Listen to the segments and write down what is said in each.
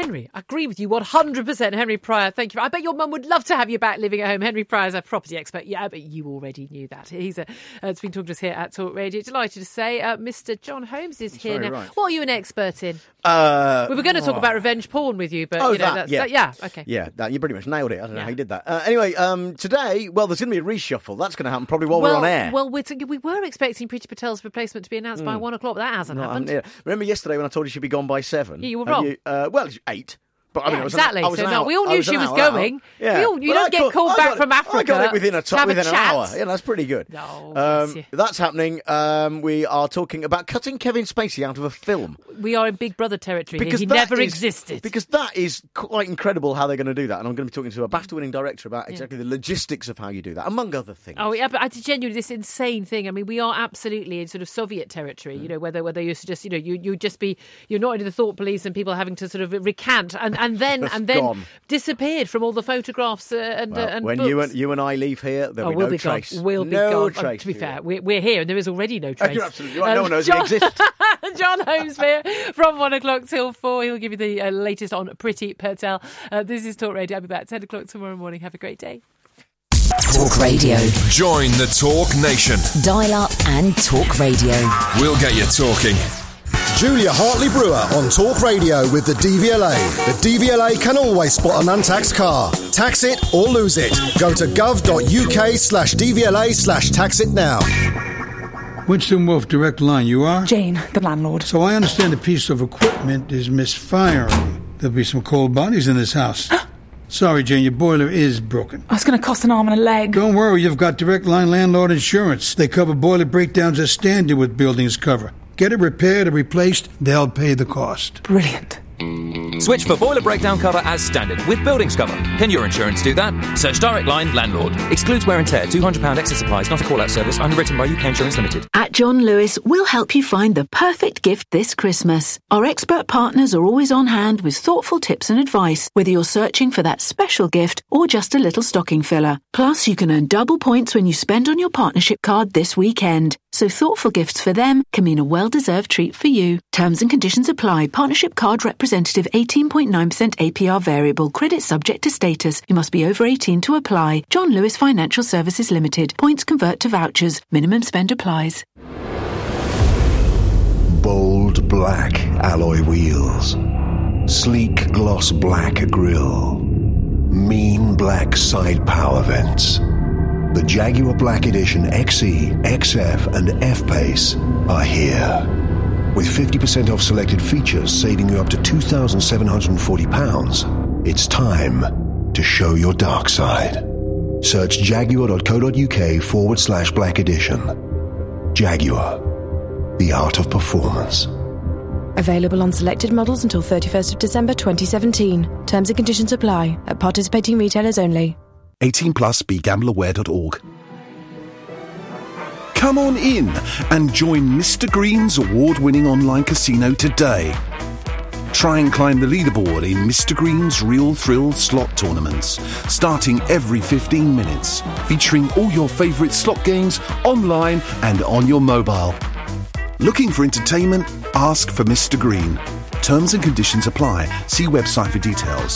Henry, I agree with you 100%. Henry Pryor, thank you. I bet your mum would love to have you back living at home. Henry Pryor's a property expert. Yeah, but you already knew that. He's it's been talking to us here at Talk Radio. Delighted to say Mr. John Holmes is here now. Right. What are you an expert in? We were going to talk about revenge porn with you, but okay. Yeah, you pretty much nailed it. I don't know how you did that. Anyway, today, well, there's going to be a reshuffle. That's going to happen probably while we're on air. Well, we were expecting Priti Patel's replacement to be announced by 1 o'clock, but that hasn't happened. Yeah. Remember yesterday when I told you she'd be gone by 7? Yeah, you were wrong. Well, it's 8. But I mean, exactly. We all knew she was going. Yeah. You don't get called back from Africa. I got it within an hour. Yeah, that's pretty good. No, that's happening. We are talking about cutting Kevin Spacey out of a film. We are in Big Brother territory here. He never existed. Because that is quite incredible how they're going to do that. And I'm going to be talking to a BAFTA-winning director about exactly the logistics of how you do that, among other things. Oh, yeah, but genuinely, this insane thing. I mean, we are absolutely in sort of Soviet territory, you know, whether you used to just, you know, you just be, you're not into the thought police and people having to sort of recant and then disappeared from all the photographs and when books. you and I leave here, there'll be no trace. We'll be gone. To be fair, we're here and there is already no trace. You're absolutely right. No one knows it exists. John Holmes here from 1 o'clock till 4. He'll give you the latest on Priti Patel. This is Talk Radio. I'll be back at 10 o'clock tomorrow morning. Have a great day. Talk Radio. Join the Talk Nation. Dial up and Talk Radio. We'll get you talking. Julia Hartley-Brewer on Talk Radio with the DVLA. The DVLA can always spot an untaxed car. Tax it or lose it. Go to gov.uk/DVLA/tax it now. Winston Wolfe, Direct Line. You are? Jane, the landlord. So I understand a piece of equipment is misfiring. There'll be some cold bodies in this house. Sorry, Jane, your boiler is broken. It's going to cost an arm and a leg. Don't worry, you've got Direct Line landlord insurance. They cover boiler breakdowns as standard with buildings cover. Get it repaired or replaced, they'll pay the cost. Brilliant. Switch for boiler breakdown cover as standard with buildings cover. Can your insurance do that? Search Direct Line Landlord. Excludes wear and tear. £200 excess supplies. Not a call-out service. Underwritten by UK Insurance Limited. At John Lewis, we'll help you find the perfect gift this Christmas. Our expert partners are always on hand with thoughtful tips and advice, whether you're searching for that special gift or just a little stocking filler. Plus, you can earn double points when you spend on your partnership card this weekend. So thoughtful gifts for them can mean a well-deserved treat for you. Terms and conditions apply. Partnership card representative 18.9% APR variable. Credit subject to status. You must be over 18 to apply. John Lewis Financial Services Limited. Points convert to vouchers. Minimum spend applies. Bold black alloy wheels. Sleek gloss black grille. Mean black side power vents. The Jaguar Black Edition XE, XF and F-Pace are here. With 50% off selected features saving you up to £2,740, it's time to show your dark side. Search jaguar.co.uk/Black Edition. Jaguar, the art of performance. Available on selected models until 31st of December 2017. Terms and conditions apply at participating retailers only. 18+, begambleaware.org. Come on in and join Mr. Green's award-winning online casino today. Try and climb the leaderboard in Mr. Green's Real Thrill slot tournaments, starting every 15 minutes, featuring all your favourite slot games online and on your mobile. Looking for entertainment? Ask for Mr. Green. Terms and conditions apply. See website for details.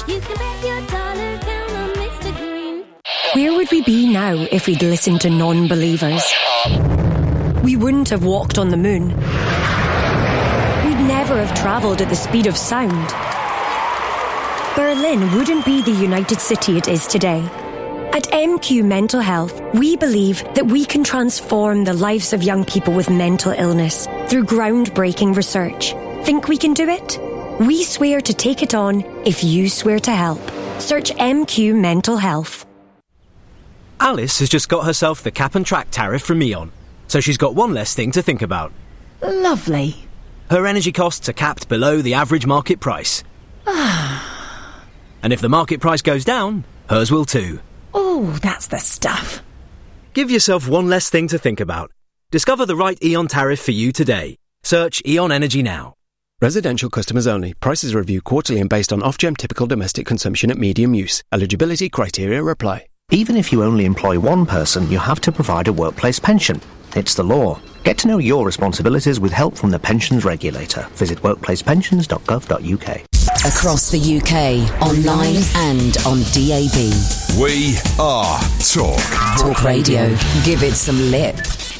Where would we be now if we'd listened to non-believers? We wouldn't have walked on the moon. We'd never have travelled at the speed of sound. Berlin wouldn't be the united city it is today. At MQ Mental Health, we believe that we can transform the lives of young people with mental illness through groundbreaking research. Think we can do it? We swear to take it on if you swear to help. Search MQ Mental Health. Alice has just got herself the cap and track tariff from E.ON, so she's got one less thing to think about. Lovely. Her energy costs are capped below the average market price. And if the market price goes down, hers will too. Oh, that's the stuff. Give yourself one less thing to think about. Discover the right E.ON tariff for you today. Search E.ON Energy now. Residential customers only. Prices are reviewed quarterly and based on Ofgem typical domestic consumption at medium use. Eligibility criteria apply. Even if you only employ one person, you have to provide a workplace pension. It's the law. Get to know your responsibilities with help from the pensions regulator. Visit workplacepensions.gov.uk. Across the UK, online and on DAB. We are Talk. Talk Radio. Give it some lip.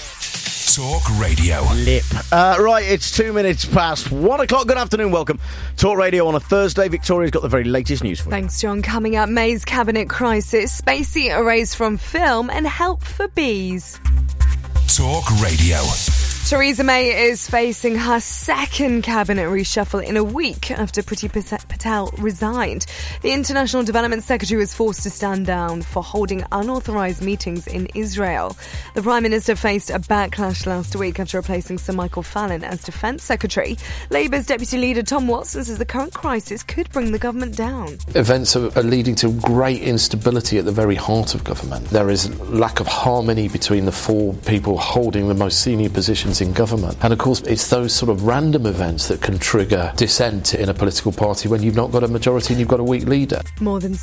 Talk Radio. Lip. Right, it's 2 minutes past 1 o'clock. Good afternoon, welcome. Talk Radio on a Thursday. Victoria's got the very latest news for you. Thanks, John. Coming up, May's cabinet crisis, spacey arrays from film and help for bees. Talk Radio. Theresa May is facing her second cabinet reshuffle in a week after Priti Patel resigned. The International Development Secretary was forced to stand down for holding unauthorised meetings in Israel. The Prime Minister faced a backlash last week after replacing Sir Michael Fallon as Defence Secretary. Labour's Deputy Leader Tom Watson says the current crisis could bring the government down. Events are leading to great instability at the very heart of government. There is lack of harmony between the four people holding the most senior positions in government. And of course, it's those sort of random events that can trigger dissent in a political party when you've not got a majority and you've got a weak leader. More than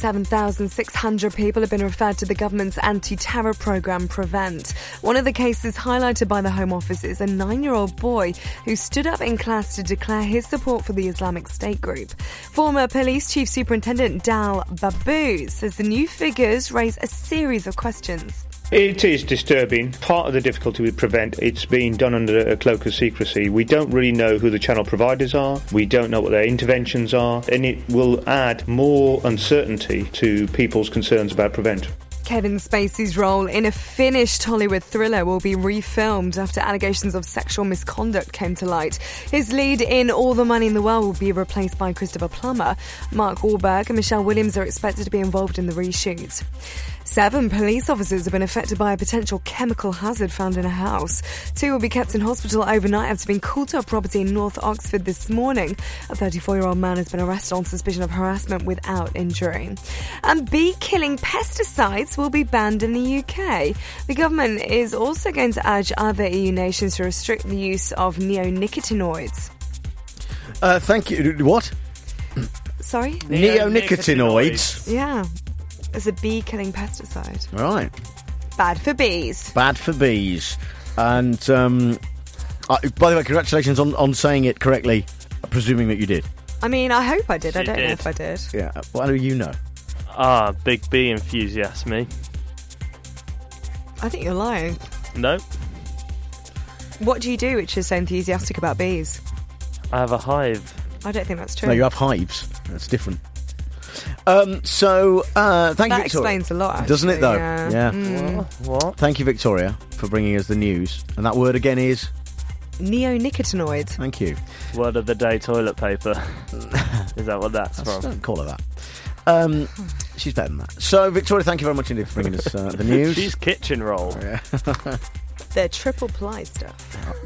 7,600 people have been referred to the government's anti-terror programme Prevent. One of the cases highlighted by the Home Office is a 9-year-old boy who stood up in class to declare his support for the Islamic State group. Former Police Chief Superintendent Dal Babu says the new figures raise a series of questions. It is disturbing. Part of the difficulty with Prevent, it's being done under a cloak of secrecy. We don't really know who the channel providers are. We don't know what their interventions are. And it will add more uncertainty to people's concerns about Prevent. Kevin Spacey's role in a finished Hollywood thriller will be refilmed after allegations of sexual misconduct came to light. His lead in All the Money in the World will be replaced by Christopher Plummer. Mark Wahlberg and Michelle Williams are expected to be involved in the reshoot. 7 police officers have been affected by a potential chemical hazard found in a house. 2 will be kept in hospital overnight after being called to a property in North Oxford this morning. A 34-year-old man has been arrested on suspicion of harassment without injury. And bee-killing pesticides will be banned in the UK. The government is also going to urge other EU nations to restrict the use of neonicotinoids. Thank you. What? Sorry? Neonicotinoids? Yeah. As a bee-killing pesticide. Right. Bad for bees. Bad for bees. And, by the way, congratulations on saying it correctly, presuming that you did. I mean, I hope I did. I don't know if I did. Yeah. Well, how do you know? Big bee enthusiast, me. I think you're lying. No. What do you do which is so enthusiastic about bees? I have a hive. I don't think that's true. No, you have hives. That's different. Thank you, Victoria. That explains a lot, actually. Doesn't it, though? Yeah. What? Thank you, Victoria, for bringing us the news. And that word again is? Neonicotinoid. Thank you. Word of the day, toilet paper. Is that what that's from? Don't call her that. She's better than that. So, Victoria, thank you very much indeed for bringing us the news. She's kitchen roll. Yeah. They're triple ply stuff.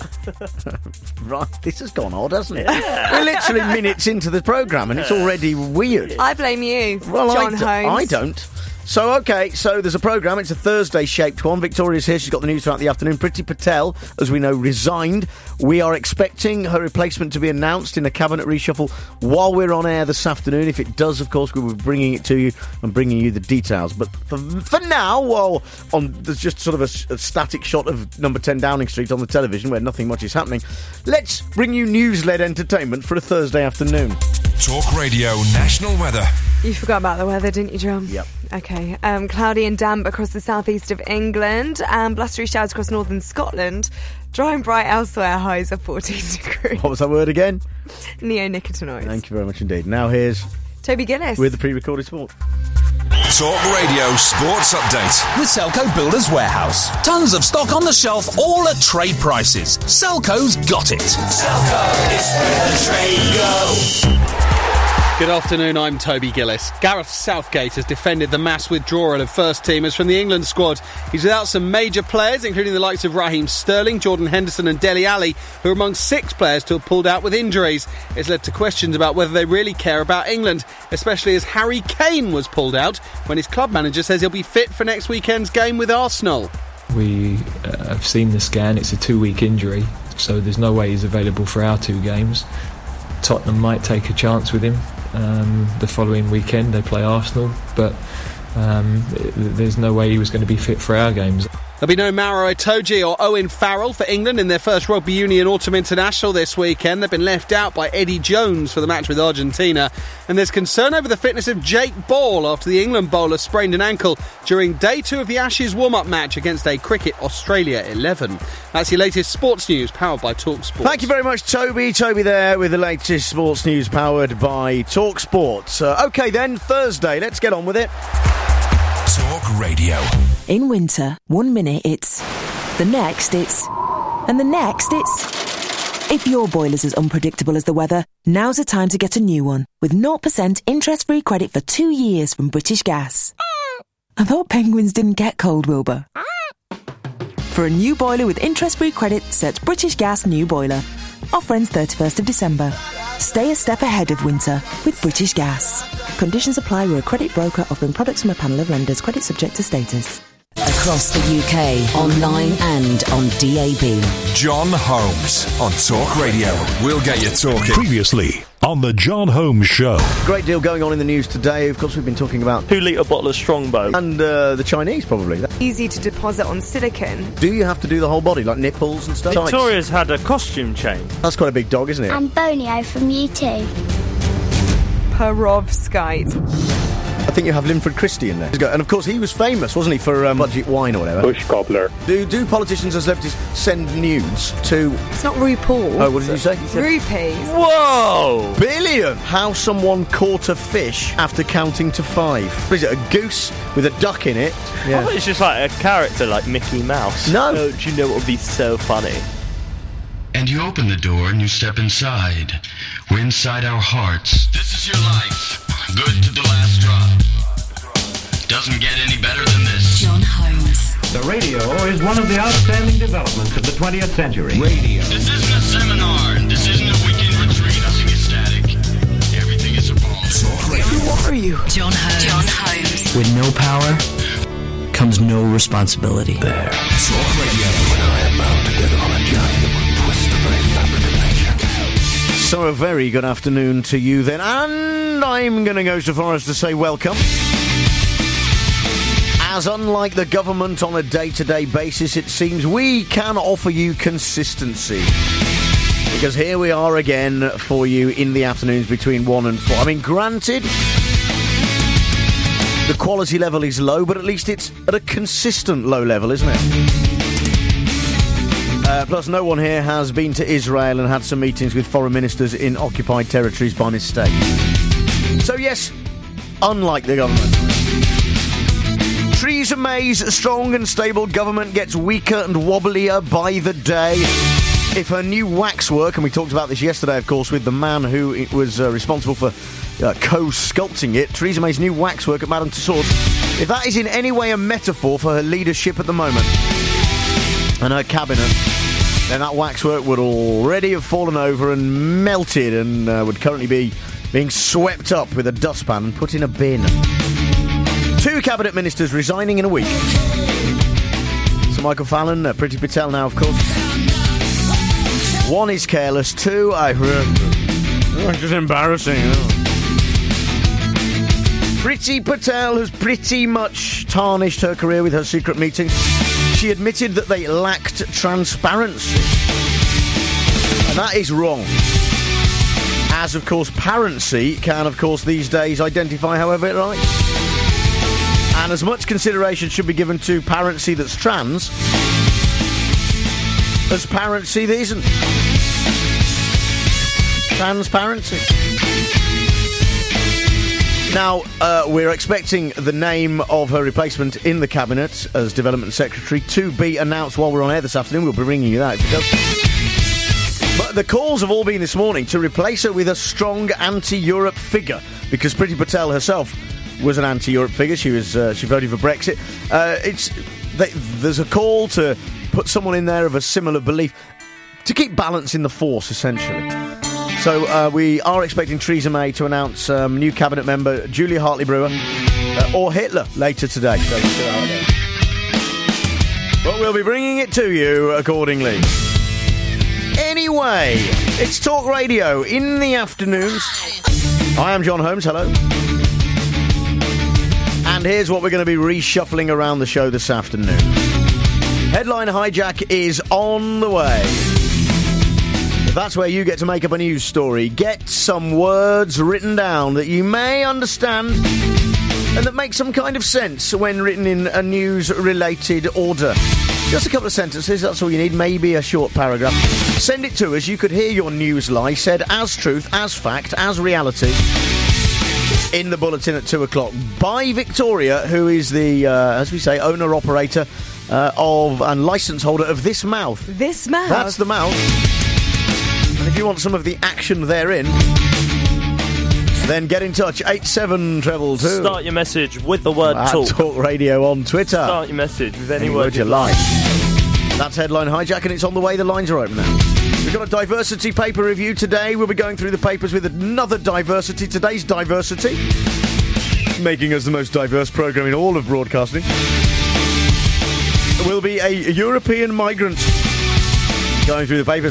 Right, this has gone odd, hasn't it? Yeah. We're literally minutes into the programme and it's already weird. I blame you, well, John Holmes. I don't. So, OK, so there's a programme. It's a Thursday-shaped one. Victoria's here. She's got the news throughout the afternoon. Priti Patel, as we know, resigned. We are expecting her replacement to be announced in a cabinet reshuffle while we're on air this afternoon. If it does, of course, we will be bringing it to you and bringing you the details. But for now, while there's just sort of a static shot of number 10 Downing Street on the television where nothing much is happening, let's bring you news-led entertainment for a Thursday afternoon. Talk Radio National Weather. You forgot about the weather, didn't you, John? Yep. OK. Cloudy and damp across the southeast of England and blustery showers across northern Scotland. Dry and bright elsewhere, highs of 14 degrees. What was that word again? Neonicotinoids. Thank you very much indeed. Now here's Toby Gillis with the pre-recorded sport. Talk Radio Sports Update. With Selco Builders Warehouse. Tons of stock on the shelf, all at trade prices. Selco's got it. Selco, it's where the trade goes. Good afternoon, I'm Toby Gillis. Gareth Southgate has defended the mass withdrawal of first-teamers from the England squad. He's without some major players, including the likes of Raheem Sterling, Jordan Henderson and Dele Alli, who are among 6 players to have pulled out with injuries. It's led to questions about whether they really care about England, especially as Harry Kane was pulled out when his club manager says he'll be fit for next weekend's game with Arsenal. We have seen the scan. It's a 2-week injury, so there's no way he's available for our 2 games. Tottenham might take a chance with him. The following weekend they play Arsenal, but there's no way he was going to be fit for our games. There'll be no Mauro Itoje or Owen Farrell for England in their first Rugby Union Autumn International this weekend. They've been left out by Eddie Jones for the match with Argentina. And there's concern over the fitness of Jake Ball after the England bowler sprained an ankle during day 2 of the Ashes warm-up match against a Cricket Australia 11. That's your latest sports news, powered by TalkSport. Thank you very much, Toby. Toby there with the latest sports news powered by TalkSport. OK then, Thursday, let's get on with it. Talk Radio. In winter, 1 minute it's, the next it's, and the next it's. If your boiler's as unpredictable as the weather, now's the time to get a new one with 0% interest-free credit for 2 years from British Gas. I thought penguins didn't get cold, Wilbur. For a new boiler with interest-free credit, search British Gas New Boiler. Offer ends 31st of December. Stay a step ahead of winter with British Gas. Conditions apply. We're a credit broker offering products from a panel of lenders. Credit subject to status. Across the UK, online and on DAB. John Holmes on Talk Radio. We'll get you talking. Previously on the John Holmes Show. Great deal going on in the news today. Of course, we've been talking about 2 litre bottle of Strongbow. And the Chinese, probably. Easy to deposit on silicone. Do you have to do the whole body, like nipples and stuff? Victoria's had a costume change. That's quite a big dog, isn't it? And Bonio from U2. Perovskite. I think you have Linford Christie in there. And of course, he was famous, wasn't he, for budget wine or whatever? Bush cobbler. Do politicians and celebrities send nudes to... It's not RuPaul. Oh, what did you say? Rupees. Whoa! Billion! How someone caught a fish after counting to 5. What is it, a goose with a duck in it? Yeah. I thought it's just like a character like Mickey Mouse. No. Oh, do you know what would be so funny? And you open the door and you step inside. We're inside our hearts. This is your life. Good to the last drop. Doesn't get any better than this. John Holmes. The radio is one of the outstanding developments of the 20th century. Radio. This isn't a seminar. This isn't a weekend retreat. Nothing is static. Everything is evolving. Talk Radio. Who are you? John Holmes. John Holmes. With no power comes no responsibility. There. Talk Radio. When I am bound together on a journey that will twist the very fabric of nature. So a very good afternoon to you then, and I'm going to go so far as to say welcome. As unlike the government on a day-to-day basis, it seems we can offer you consistency. Because here we are again for you in the afternoons between 1 and 4. I mean, granted, the quality level is low, but at least it's at a consistent low level, isn't it? Plus, no one here has been to Israel and had some meetings with foreign ministers in occupied territories by mistake. So, yes, unlike the government. Theresa May's strong and stable government gets weaker and wobblier by the day. If her new waxwork, and we talked about this yesterday, of course, with the man who was responsible for co-sculpting it, Theresa May's new waxwork at Madame Tussauds, if that is in any way a metaphor for her leadership at the moment and her cabinet, then that waxwork would already have fallen over and melted and would currently be being swept up with a dustpan and put in a bin. 2 cabinet ministers resigning in a week. Sir Michael Fallon, Priti Patel now, of course. 1 is careless, 2, it's just embarrassing. Priti Patel has pretty much tarnished her career with her secret meetings. She admitted that they lacked transparency. And that is wrong. As, of course, parency can, of course, these days identify however it likes. And as much consideration should be given to parency that's trans as parency that isn't. Transparency. Now, we're expecting the name of her replacement in the Cabinet as Development Secretary to be announced while we're on air this afternoon. We'll be bringing you that if it does. But the calls have all been this morning to replace her with a strong anti-Europe figure, because Priti Patel herself was an anti-Europe figure. She voted for Brexit. There's a call to put someone in there of a similar belief to keep balance in the force, essentially. So we are expecting Theresa May to announce new cabinet member Julia Hartley-Brewer or Hitler later today. But we'll be bringing it to you accordingly. Anyway, it's Talk Radio in the afternoons. I am John Holmes, hello. And here's what we're going to be reshuffling around the show this afternoon. Headline hijack is on the way. That's where you get to make up a news story. Get some words written down that you may understand and that make some kind of sense when written in a news-related order. Just a couple of sentences, that's all you need, maybe a short paragraph. Send it to us. You could hear your news lie said as truth, as fact, as reality in the bulletin at 2 o'clock by Victoria, who is the, as we say, owner-operator of and licence holder of This Mouth. This Mouth? That's the mouth. And if you want some of the action therein, then get in touch. 87222. Start your message with the word at talk. Talk Radio on Twitter. Start your message with any word you like. That's Headline Hijack, and it's on the way. The lines are open now. We've got a diversity paper review today. We'll be going through the papers with another diversity. Today's diversity, making us the most diverse programme in all of broadcasting, will be a European migrant. Going through the papers.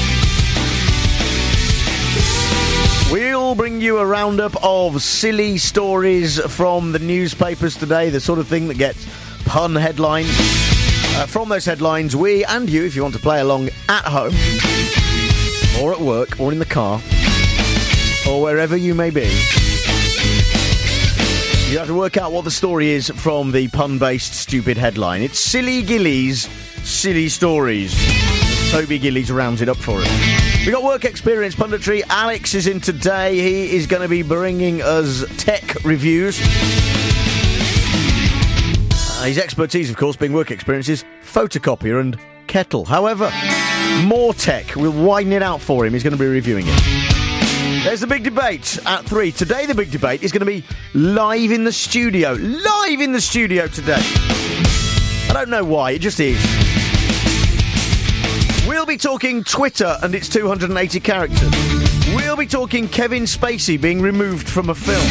We'll bring you a roundup of silly stories from the newspapers today, the sort of thing that gets pun headlines. From those headlines, we and you, if you want to play along at home, or at work, or in the car, or wherever you may be, you have to work out what the story is from the pun-based stupid headline. It's Silly Gillies, Silly Stories. Toby Gillies rounds it up for us. We got work experience punditry. Alex is in today. He is going to be bringing us tech reviews. His expertise, of course, being work experience, is photocopier and kettle. However, more tech. We'll widen it out for him. He's going to be reviewing it. There's the big debate at 3. Today, the big debate is going to be live in the studio. Live in the studio today. I don't know why. It just is. We'll be talking Twitter and its 280 characters. We'll be talking Kevin Spacey being removed from a film.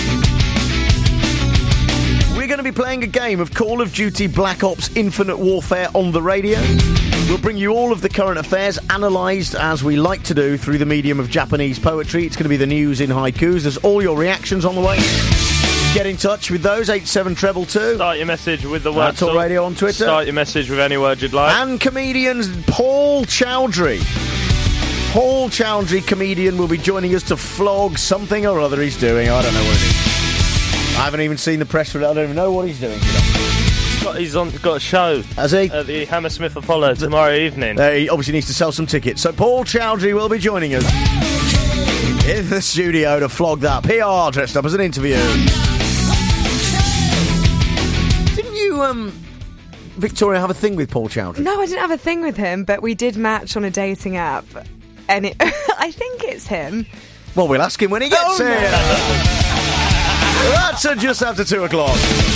We're going to be playing a game of Call of Duty Black Ops Infinite Warfare on the radio. We'll bring you all of the current affairs analysed, as we like to do, through the medium of Japanese poetry. It's going to be the news in haikus. There's all your reactions on the way. Get in touch with those, 87222. Start your message with the word Talk Radio on Twitter. Start your message with any word you'd like. And comedian Paul Chowdhury. Paul Chowdhury, comedian, will be joining us to flog something or other he's doing. I don't know what it is. I haven't even seen the press for it. I don't even know what he's doing today. He's got a show. Has he? At the Hammersmith Apollo tomorrow evening. He obviously needs to sell some tickets. So Paul Chowdhury will be joining us in the studio to flog that. PR dressed up as an interview. Didn't you, Victoria, have a thing with Paul Chowdhury? No, I didn't have a thing with him, but we did match on a dating app. And I think it's him. Well, we'll ask him when he gets here. That's just after 2 o'clock.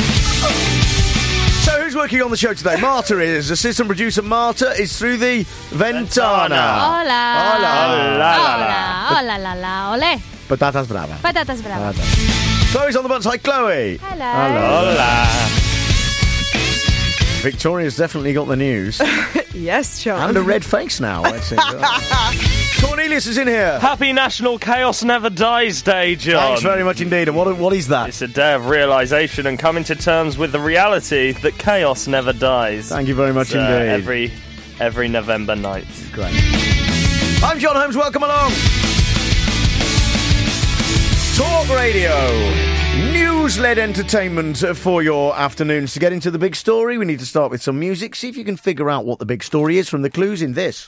So, who's working on the show today? Marta is. Assistant producer Marta is through the Ventana. Hola. Hola. Hola. Hola, la, la, ole. Patatas bravas. Patatas bravas. Chloe's on the buns. Hi, Chloe. Hello. Hola. Victoria's definitely got the news. Yes, John. And a red face now, it seems. Cornelius is in here. Happy National Chaos Never Dies Day, John. Thanks very much indeed. And what is that? It's a day of realisation and coming to terms with the reality that chaos never dies. Thank you very much indeed. Every November night. Great. I'm John Holmes. Welcome along. Talk Radio. News-led entertainment for your afternoons. To get into the big story, we need to start with some music. See if you can figure out what the big story is from the clues in this.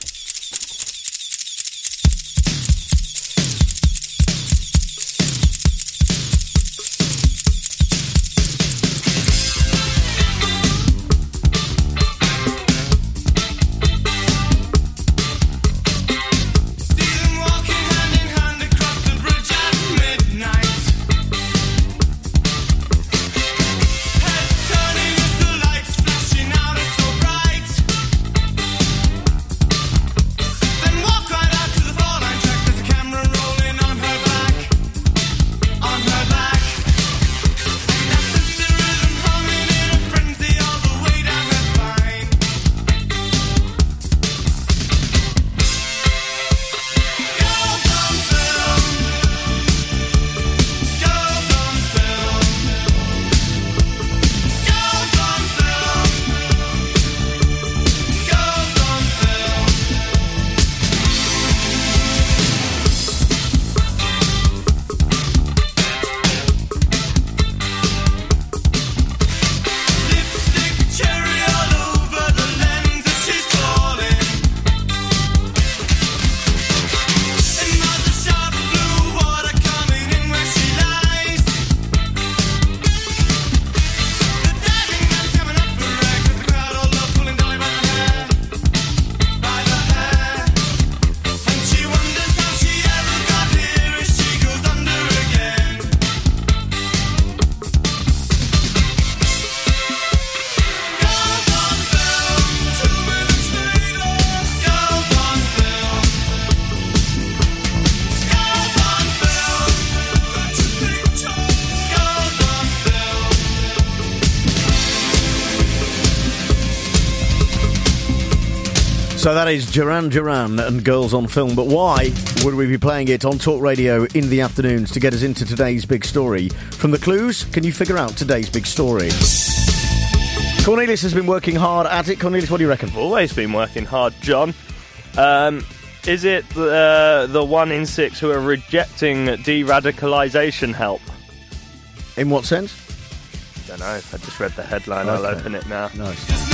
So that is Duran Duran and Girls on Film. But why would we be playing it on Talk Radio in the afternoons to get us into today's big story? From the clues, can you figure out today's big story? Cornelius has been working hard at it. Cornelius, what do you reckon? Always been working hard, John. Is it the 1 in 6 who are rejecting de-radicalisation help? In what sense? Don't know. I just read the headline. Okay. I'll open it now. Nice.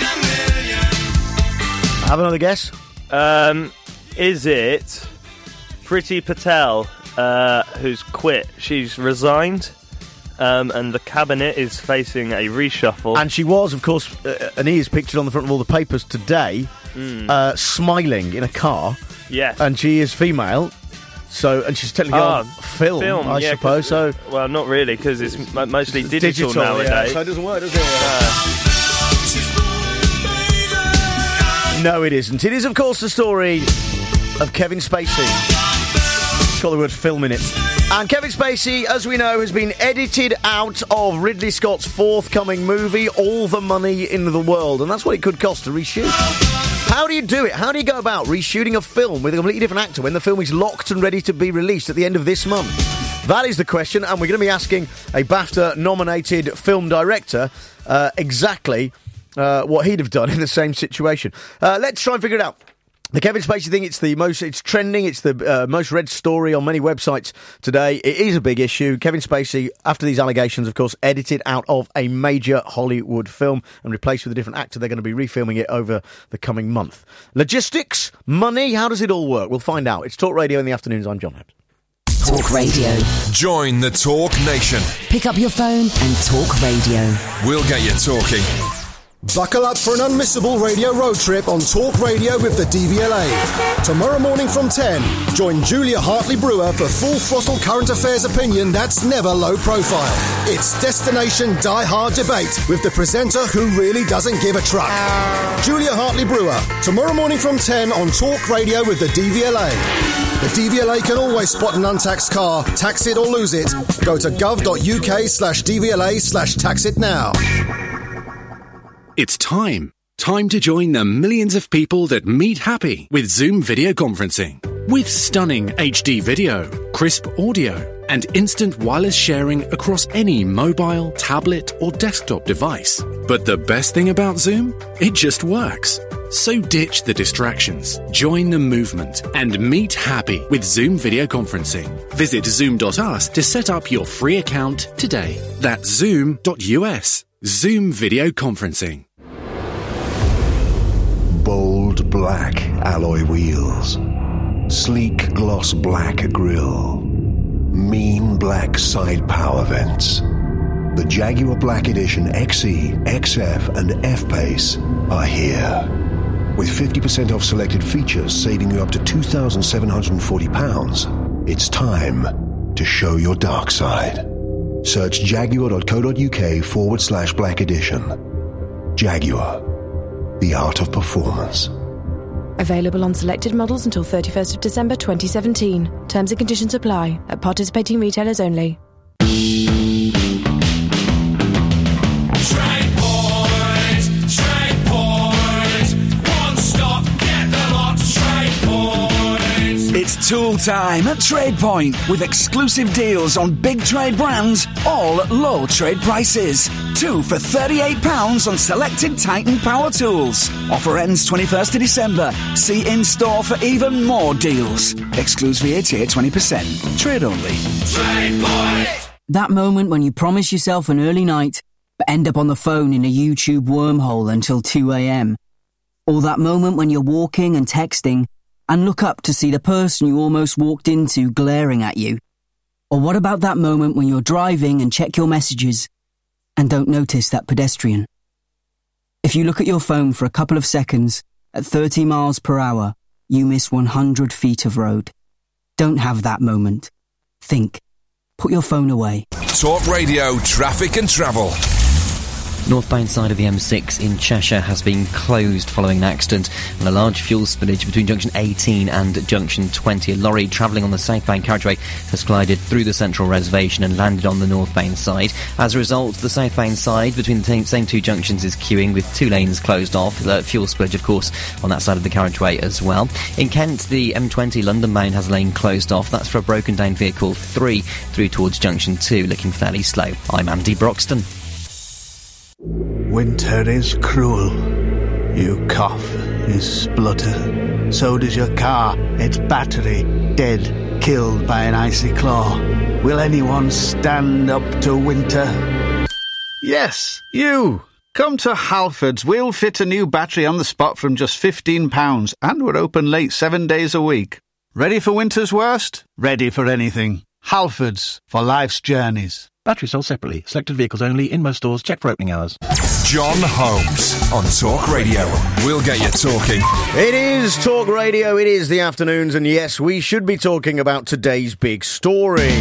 Have another guess? Is it Priti Patel who's quit? She's resigned, and the cabinet is facing a reshuffle. And she was, of course, and he is pictured on the front of all the papers today, smiling in a car. Yes. And she is female. So, and she's technically on film, I suppose. So, well, not really, because it's mostly digital nowadays. Yeah, so it doesn't work, does it? No, it isn't. It is, of course, the story of Kevin Spacey. It's got the word film in it. And Kevin Spacey, as we know, has been edited out of Ridley Scott's forthcoming movie, All the Money in the World. And that's what it could cost to reshoot. How do you do it? How do you go about reshooting a film with a completely different actor when the film is locked and ready to be released at the end of this month? That is the question, and we're going to be asking a BAFTA-nominated film director exactly what he'd have done in the same situation. Let's try and figure it out. The Kevin Spacey thing, it's trending, it's the most read story on many websites today. It is a big issue. Kevin Spacey, after these allegations, of course, edited out of a major Hollywood film and replaced with a different actor. They're going to be refilming it over the coming month. Logistics? Money? How does it all work? We'll find out. It's Talk Radio in the afternoons. I'm John Hobbs. Talk Radio. Join the Talk Nation. Pick up your phone and talk radio. We'll get you talking. Buckle up for an unmissable radio road trip on Talk Radio with the DVLA. Tomorrow morning from 10, join Julia Hartley-Brewer for full throttle current affairs opinion that's never low profile. It's Destination Die Hard Debate with the presenter who really doesn't give a truck. Julia Hartley-Brewer, tomorrow morning from 10 on Talk Radio with the DVLA. The DVLA can always spot an untaxed car, tax it or lose it. Go to gov.uk/DVLA/tax it now. It's time. Time to join the millions of people that meet happy with Zoom video conferencing. With stunning HD video, crisp audio, and instant wireless sharing across any mobile, tablet, or desktop device. But the best thing about Zoom? It just works. So ditch the distractions, join the movement, and meet happy with Zoom video conferencing. Visit zoom.us to set up your free account today. That's zoom.us. Zoom video conferencing. Bold black alloy wheels. Sleek gloss black grille. Mean black side power vents. The Jaguar Black Edition XE, XF and F-Pace are here. With 50% off selected features saving you up to £2,740, it's time to show your dark side. Search jaguar.co.uk/Black Edition. Jaguar, the art of performance. Available on selected models until 31st of December 2017. Terms and conditions apply at participating retailers only. It's tool time at TradePoint with exclusive deals on big trade brands, all at low trade prices. 2 for £38 on selected Titan power tools. Offer ends 21st of December. See in-store for even more deals. Excludes VAT at 20%. Trade only. TradePoint! That moment when you promise yourself an early night, but end up on the phone in a YouTube wormhole until 2 a.m. Or that moment when you're walking and texting, and look up to see the person you almost walked into glaring at you. Or what about that moment when you're driving and check your messages and don't notice that pedestrian? If you look at your phone for a couple of seconds at 30 miles per hour, you miss 100 feet of road. Don't have that moment. Think. Put your phone away. Talk Radio Traffic and Travel. Northbound side of the M6 in Cheshire has been closed following an accident and a large fuel spillage between junction 18 and junction 20. A lorry travelling on the southbound carriageway has collided through the central reservation and landed on the northbound side. As a result, the southbound side between the same two junctions is queuing with 2 lanes closed off. The fuel spillage, of course, on that side of the carriageway as well. In Kent, the M20 London bound has a lane closed off. That's for a broken down vehicle 3 through towards junction 2, looking fairly slow. I'm Andy Broxton. Winter is cruel. You cough, you splutter. So does your car, its battery, dead, killed by an icy claw. Will anyone stand up to winter? Yes, you! Come to Halfords. We'll fit a new battery on the spot from just £15, and we're open late 7 days a week. Ready for winter's worst? Ready for anything. Halfords, for life's journeys. Batteries sold separately. Selected vehicles only. In most stores. Check for opening hours. John Holmes on Talk Radio. We'll get you talking. It is Talk Radio. It is the afternoons. And yes, we should be talking about today's big story.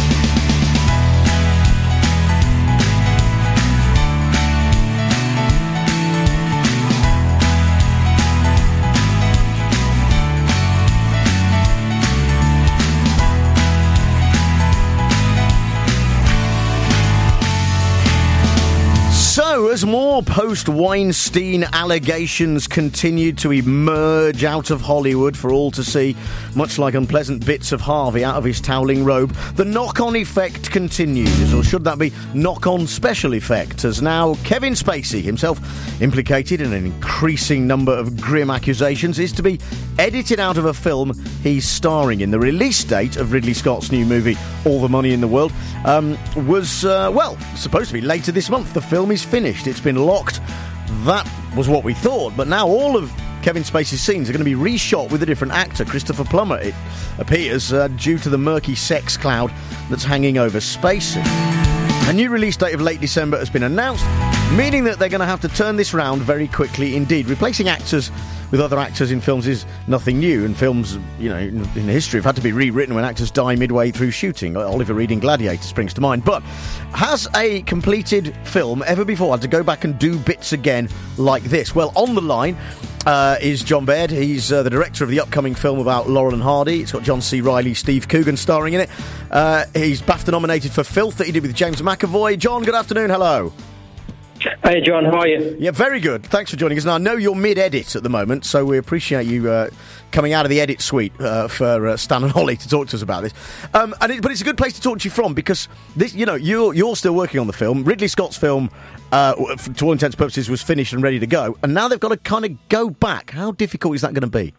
As more post-Weinstein allegations continued to emerge out of Hollywood for all to see, much like unpleasant bits of Harvey out of his toweling robe, the knock-on effect continues, or should that be knock-on special effect, as now Kevin Spacey, himself implicated in an increasing number of grim accusations, is to be edited out of a film he's starring in. The release date of Ridley Scott's new movie, All the Money in the World, was supposed to be later this month. The film is finished. It's been locked. That was what we thought. But now all of Kevin Spacey's scenes are going to be reshot with a different actor, Christopher Plummer, it appears, due to the murky sex cloud that's hanging over Spacey. A new release date of late December has been announced, meaning that they're going to have to turn this round very quickly indeed. Replacing actors with other actors in films is nothing new, and films, in history have had to be rewritten when actors die midway through shooting. Oliver Reed in Gladiator springs to mind. But has a completed film ever before had to go back and do bits again like this? Well, on the line is John Baird. He's the director of the upcoming film about Laurel and Hardy. It's got John C. Reilly, Steve Coogan starring in it. He's BAFTA nominated for Filth that he did with James McAvoy. John, good afternoon. Hello. Hey, John, how are you? Yeah, very good. Thanks for joining us. Now, I know you're mid-edit at the moment, so we appreciate you coming out of the edit suite for Stan and Ollie to talk to us about this. But it's a good place to talk to you from, because this, you're still working on the film. Ridley Scott's film, to all intents and purposes, was finished and ready to go, and now they've got to kind of go back. How difficult is that going to be?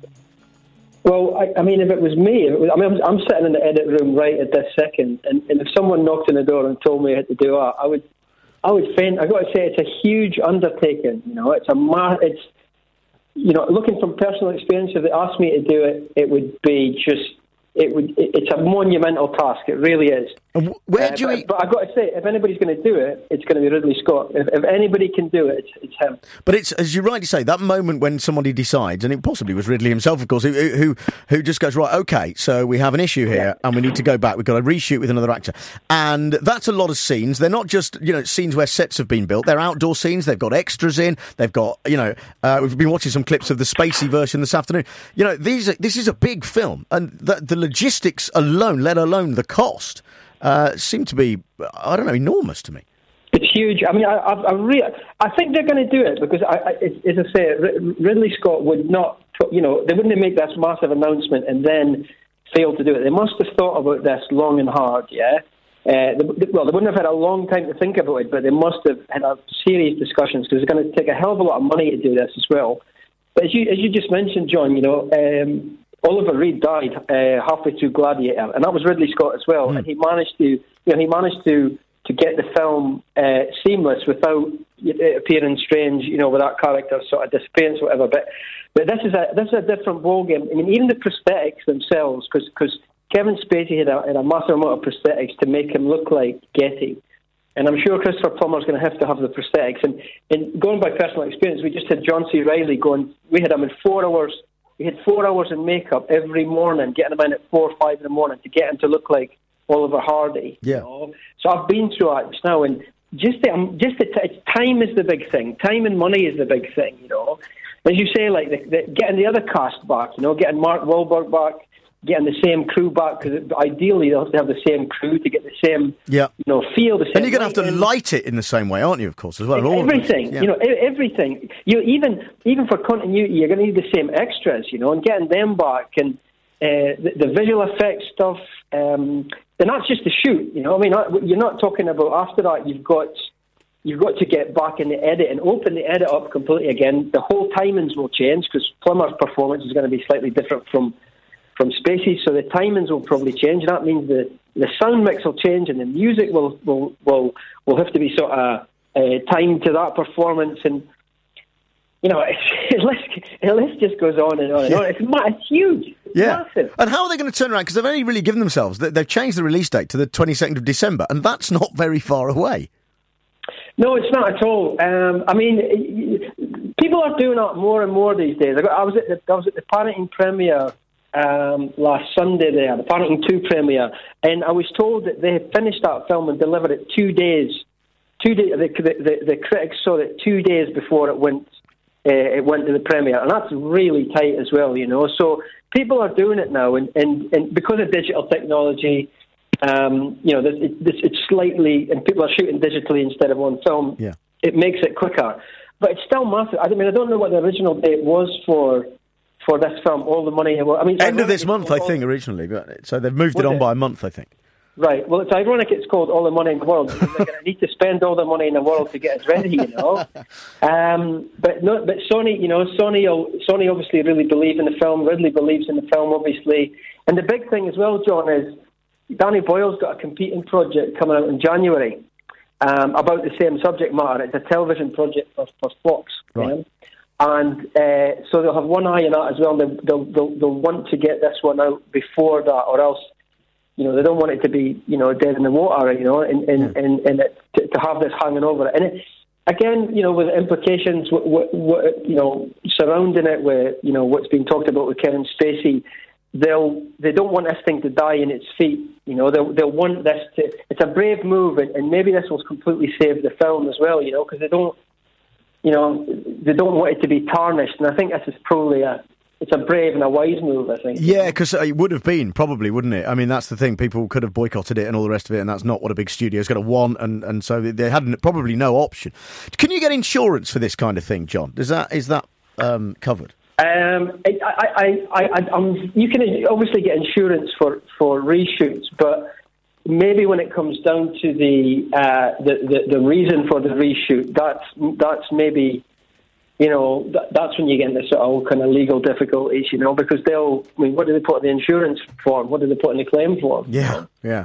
Well, I mean, if it was me, I'm sitting in the edit room right at this second, and if someone knocked on the door and told me I had to do that, I would faint. I've got to say, it's a huge undertaking. Looking from personal experience, if they asked me to do it, it would be it's a monumental task. It really is. But I've got to say, if anybody's going to do it, it's going to be Ridley Scott. If anybody can do it, it's him. But it's, as you rightly say, that moment when somebody decides, and it possibly was Ridley himself, of course, who just goes, right, okay, so we have an issue here, and we need to go back. We've got to reshoot with another actor. And that's a lot of scenes. They're not just, scenes where sets have been built. They're outdoor scenes. They've got extras in. They've got, we've been watching some clips of the Spacey version this afternoon. This is a big film, and the logistics alone, let alone the cost, seem to be, enormous to me. It's huge. I mean, I think they're going to do it because, as I say, Ridley Scott would not, they wouldn't make this massive announcement and then fail to do it. They must have thought about this long and hard, yeah? They wouldn't have had a long time to think about it, but they must have had a serious discussions because it's going to take a hell of a lot of money to do this as well. But as you just mentioned, John, Oliver Reed died halfway through Gladiator, and that was Ridley Scott as well. And he managed to get the film seamless without it appearing strange, with that character sort of disappearance or whatever. But this is a different ballgame. I mean, even the prosthetics themselves, because Kevin Spacey had a massive amount of prosthetics to make him look like Getty. And I'm sure Christopher Plummer's going to have the prosthetics. And going by personal experience, we just had John C. Reilly going. We had him in 4 hours. We had 4 hours in makeup every morning, getting him in at 4 or 5 in the morning to get him to look like Oliver Hardy. Yeah. So I've been through that just now, and time is the big thing. Time and money is the big thing, you know. As you say, like getting the other cast back, you know, getting Mark Wahlberg back, getting the same crew back, because ideally they'll have to have the same crew to get the same, feel. The same. And you're going to have to light it in the same way, aren't you? Of course, as well. Everything, you know, everything. You even for continuity, you're going to need the same extras, you know, and getting them back and the visual effects stuff. And that's just the shoot, you know. I mean, you're not talking about after that. You've got to get back in the edit and open the edit up completely again. The whole timings will change because Plummer's performance is going to be slightly different from Spacey's, so the timings will probably change. That means the sound mix will change and the music will have to be sort of timed to that performance. And you know, the list just goes on and on and on. It's huge. It's massive. And how are they going to turn around? Because they've only really given themselves, they've changed the release date to the 22nd of December, and that's not very far away. No, it's not at all. I mean, people are doing that more and more these days. I was at the Paddington premiere last Sunday there, the Paddington 2 premiere, and I was told that they had finished that film and delivered it 2 days. 2 days. The critics saw it 2 days before it went to the premiere, and that's really tight as well, you know. So people are doing it now, and because of digital technology, you know, it's slightly, and people are shooting digitally instead of on film. Yeah. It makes it quicker, but it's still massive. I mean, I don't know what the original date was for this film. All the money. I mean, end of this month, I think, originally, but so they've moved it on by a month, I think. Right. Well, it's ironic it's called All the Money in the World. Because they're going to need to spend all the money in the world to get it ready, you know. But Sony, you know, Sony obviously really believe in the film. Ridley believes in the film, obviously. And the big thing as well, John, is Danny Boyle's got a competing project coming out in January about the same subject matter. It's a television project for Fox. Right. And so they'll have one eye on that as well. They'll want to get this one out before that, or else, you know, they don't want it to be, you know, dead in the water, you know, and to have this hanging over it. And it, again, you know, with implications, what you know, surrounding it, with, you know, what's been talked about with Kevin Spacey, they don't want this thing to die in its feet. You know, they'll want this to. It's a brave move, and maybe this will completely save the film as well. You know, because they don't want it to be tarnished. And I think this is probably it's a brave and a wise move, I think. Yeah, because it would have been, probably, wouldn't it? I mean, that's the thing. People could have boycotted it and all the rest of it, and that's not what a big studio is going to want, and so they had probably no option. Can you get insurance for this kind of thing, John? Is that covered? You can obviously get insurance for reshoots, but maybe when it comes down to the reason for the reshoot, that's maybe, you know, that's when you get into sort of kind of legal difficulties, you know, because what do they put in the insurance form? What do they put in the claim form? Yeah, yeah.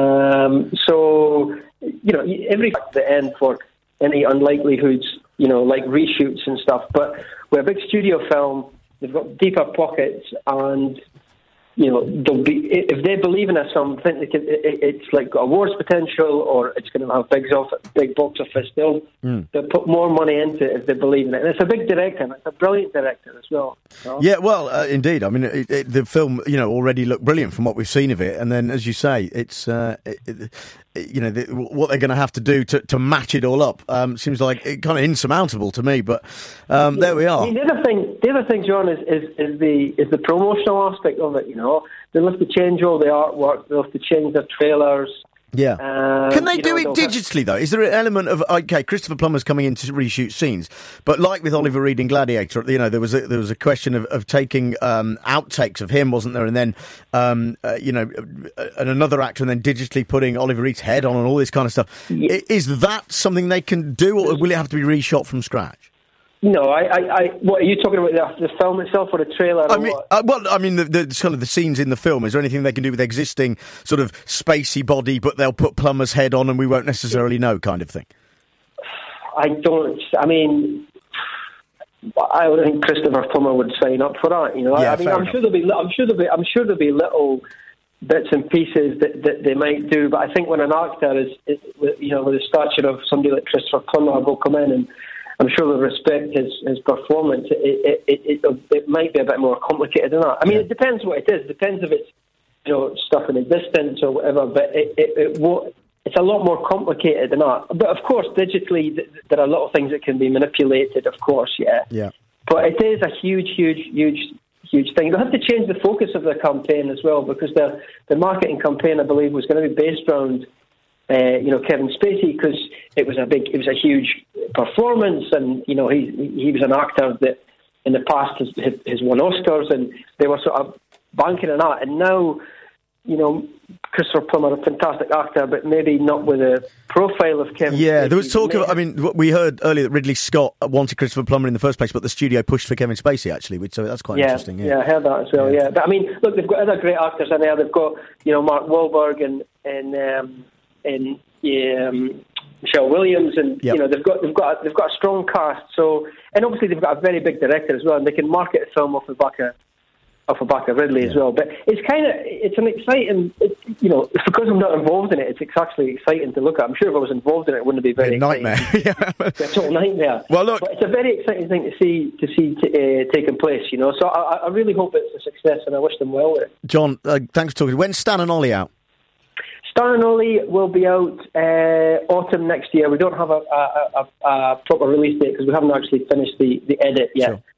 So, you know, every at the end for any unlikelihoods, you know, like reshoots and stuff. But with a big studio film, they've got deeper pockets, and you know, if they believe in a film, think it's like got awards potential, or it's going to have big box office. They'll put more money into it if they believe in it. And it's a big director, and it's a brilliant director as well. You know? Yeah, well, indeed. I mean, the film, you know, already looked brilliant from what we've seen of it, and then, as you say, it's you know, what they're going to have to do to match it all up seems like kind of insurmountable to me. But there we are. I mean, the other thing, John, is the promotional aspect of it. You know, they'll have to change all the artwork. They'll have to change their trailers. Yeah. Can they do it digitally, though? Is there an element of, okay, Christopher Plummer's coming in to reshoot scenes, but like with Oliver Reed in Gladiator, you know, there was a question of taking outtakes of him, wasn't there? And then, you know, and another actor, and then digitally putting Oliver Reed's head on and all this kind of stuff. Yeah. Is that something they can do, or will it have to be reshot from scratch? No, what are you talking about? The film itself or the trailer? I mean, the sort of the scenes in the film. Is there anything they can do with existing sort of spacey body, but they'll put Plummer's head on and we won't necessarily know, kind of thing? I don't think Christopher Plummer would sign up for that. You know, yeah, I'm sure there'll be little bits and pieces that they might do, but I think when an actor is you know, with the stature of somebody like Christopher Plummer will come in, and I'm sure they'll respect his performance. It might be a bit more complicated than that. I mean, It depends what it is. It depends if it's, you know, stuff in the distance or whatever. But it it's a lot more complicated than that. But of course, digitally, there are little things that can be manipulated. Of course, yeah. But it is a huge thing. They'll have to change the focus of their campaign as well, because the marketing campaign, I believe, was going to be based around Kevin Spacey, because it was a huge performance, and he was an actor that in the past has won Oscars, and they were sort of banking on that. And now, Christopher Plummer, a fantastic actor, but maybe not with a profile of Kevin Spacey. Yeah, there was talk of, we heard earlier that Ridley Scott wanted Christopher Plummer in the first place, but the studio pushed for Kevin Spacey, actually, so that's quite interesting. Yeah, I heard that as well, yeah. But, look, they've got other great actors in there. They've got, Mark Wahlberg and Michelle Williams, and they've got a strong cast. So, and obviously they've got a very big director as well, and they can market a film off the back of Ridley as well. But it's an exciting, because I'm not involved in it, it's actually exciting to look at. I'm sure if I was involved in it, it wouldn't be very nightmare. It's a total nightmare. Well, look, but it's a very exciting thing to see taking place. So I really hope it's a success, and I wish them well with it. John, thanks for talking. When's Stan and Ollie out? Stan and Ollie will be out autumn next year. We don't have a proper release date because we haven't actually finished the edit yet. Sure.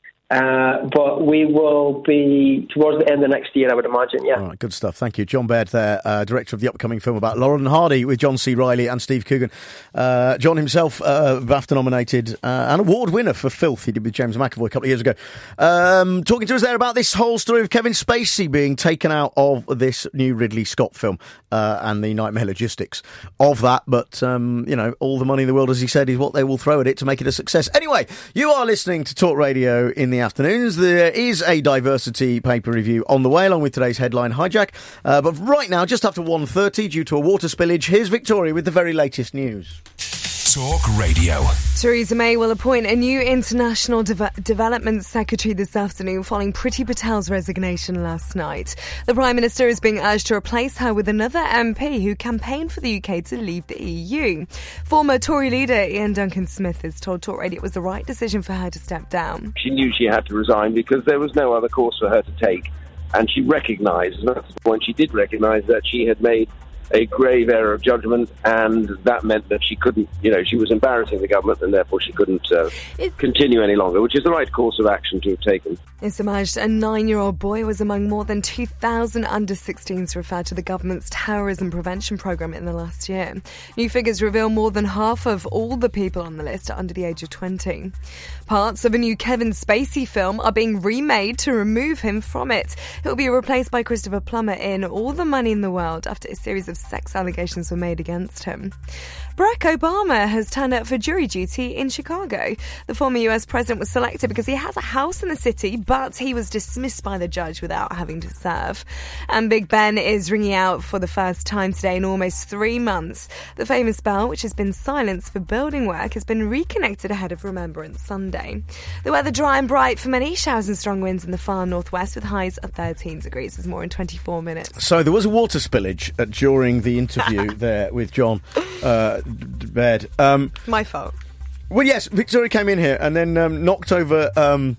But we will be towards the end of next year, I would imagine, yeah. All right, good stuff. Thank you. John Baird there, director of the upcoming film about Laurel and Hardy with John C. Reilly and Steve Coogan. John himself, BAFTA-nominated, an award winner for Filth. He did with James McAvoy a couple of years ago. Talking to us there about this whole story of Kevin Spacey being taken out of this new Ridley Scott film and the nightmare logistics of that. But, all the money in the world, as he said, is what they will throw at it to make it a success. Anyway, you are listening to Talk Radio in the afternoons. There is a diversity paper review on the way, along with today's headline hijack. But right now, just after 1:30, due to a water spillage, here's Victoria with the very latest news. Talk Radio. Theresa May will appoint a new international development secretary this afternoon following Priti Patel's resignation last night. The Prime Minister is being urged to replace her with another MP who campaigned for the UK to leave the EU. Former Tory leader Ian Duncan Smith has told Talk Radio it was the right decision for her to step down. She knew she had to resign because there was no other course for her to take. And she recognised, and that's the point, she did recognise that she had made a grave error of judgment, and that meant that she couldn't, she was embarrassing the government, and therefore she couldn't continue any longer, which is the right course of action to have taken. It's emerged a 9-year-old boy was among more than 2,000 under-16s referred to the government's terrorism prevention programme in the last year. New figures reveal more than half of all the people on the list are under the age of 20. Parts of a new Kevin Spacey film are being remade to remove him from it. He'll be replaced by Christopher Plummer in All the Money in the World after a series of sex allegations were made against him. Barack Obama has turned up for jury duty in Chicago. The former US president was selected because he has a house in the city, but he was dismissed by the judge without having to serve. And Big Ben is ringing out for the first time today in almost 3 months. The famous bell, which has been silenced for building work, has been reconnected ahead of Remembrance Sunday. The weather dry and bright for many, showers and strong winds in the far northwest with highs of 13 degrees. There's more in 24 minutes. So there was a water spillage during the interview there with John Baird. My fault. Well, yes, Victoria came in here and then knocked over...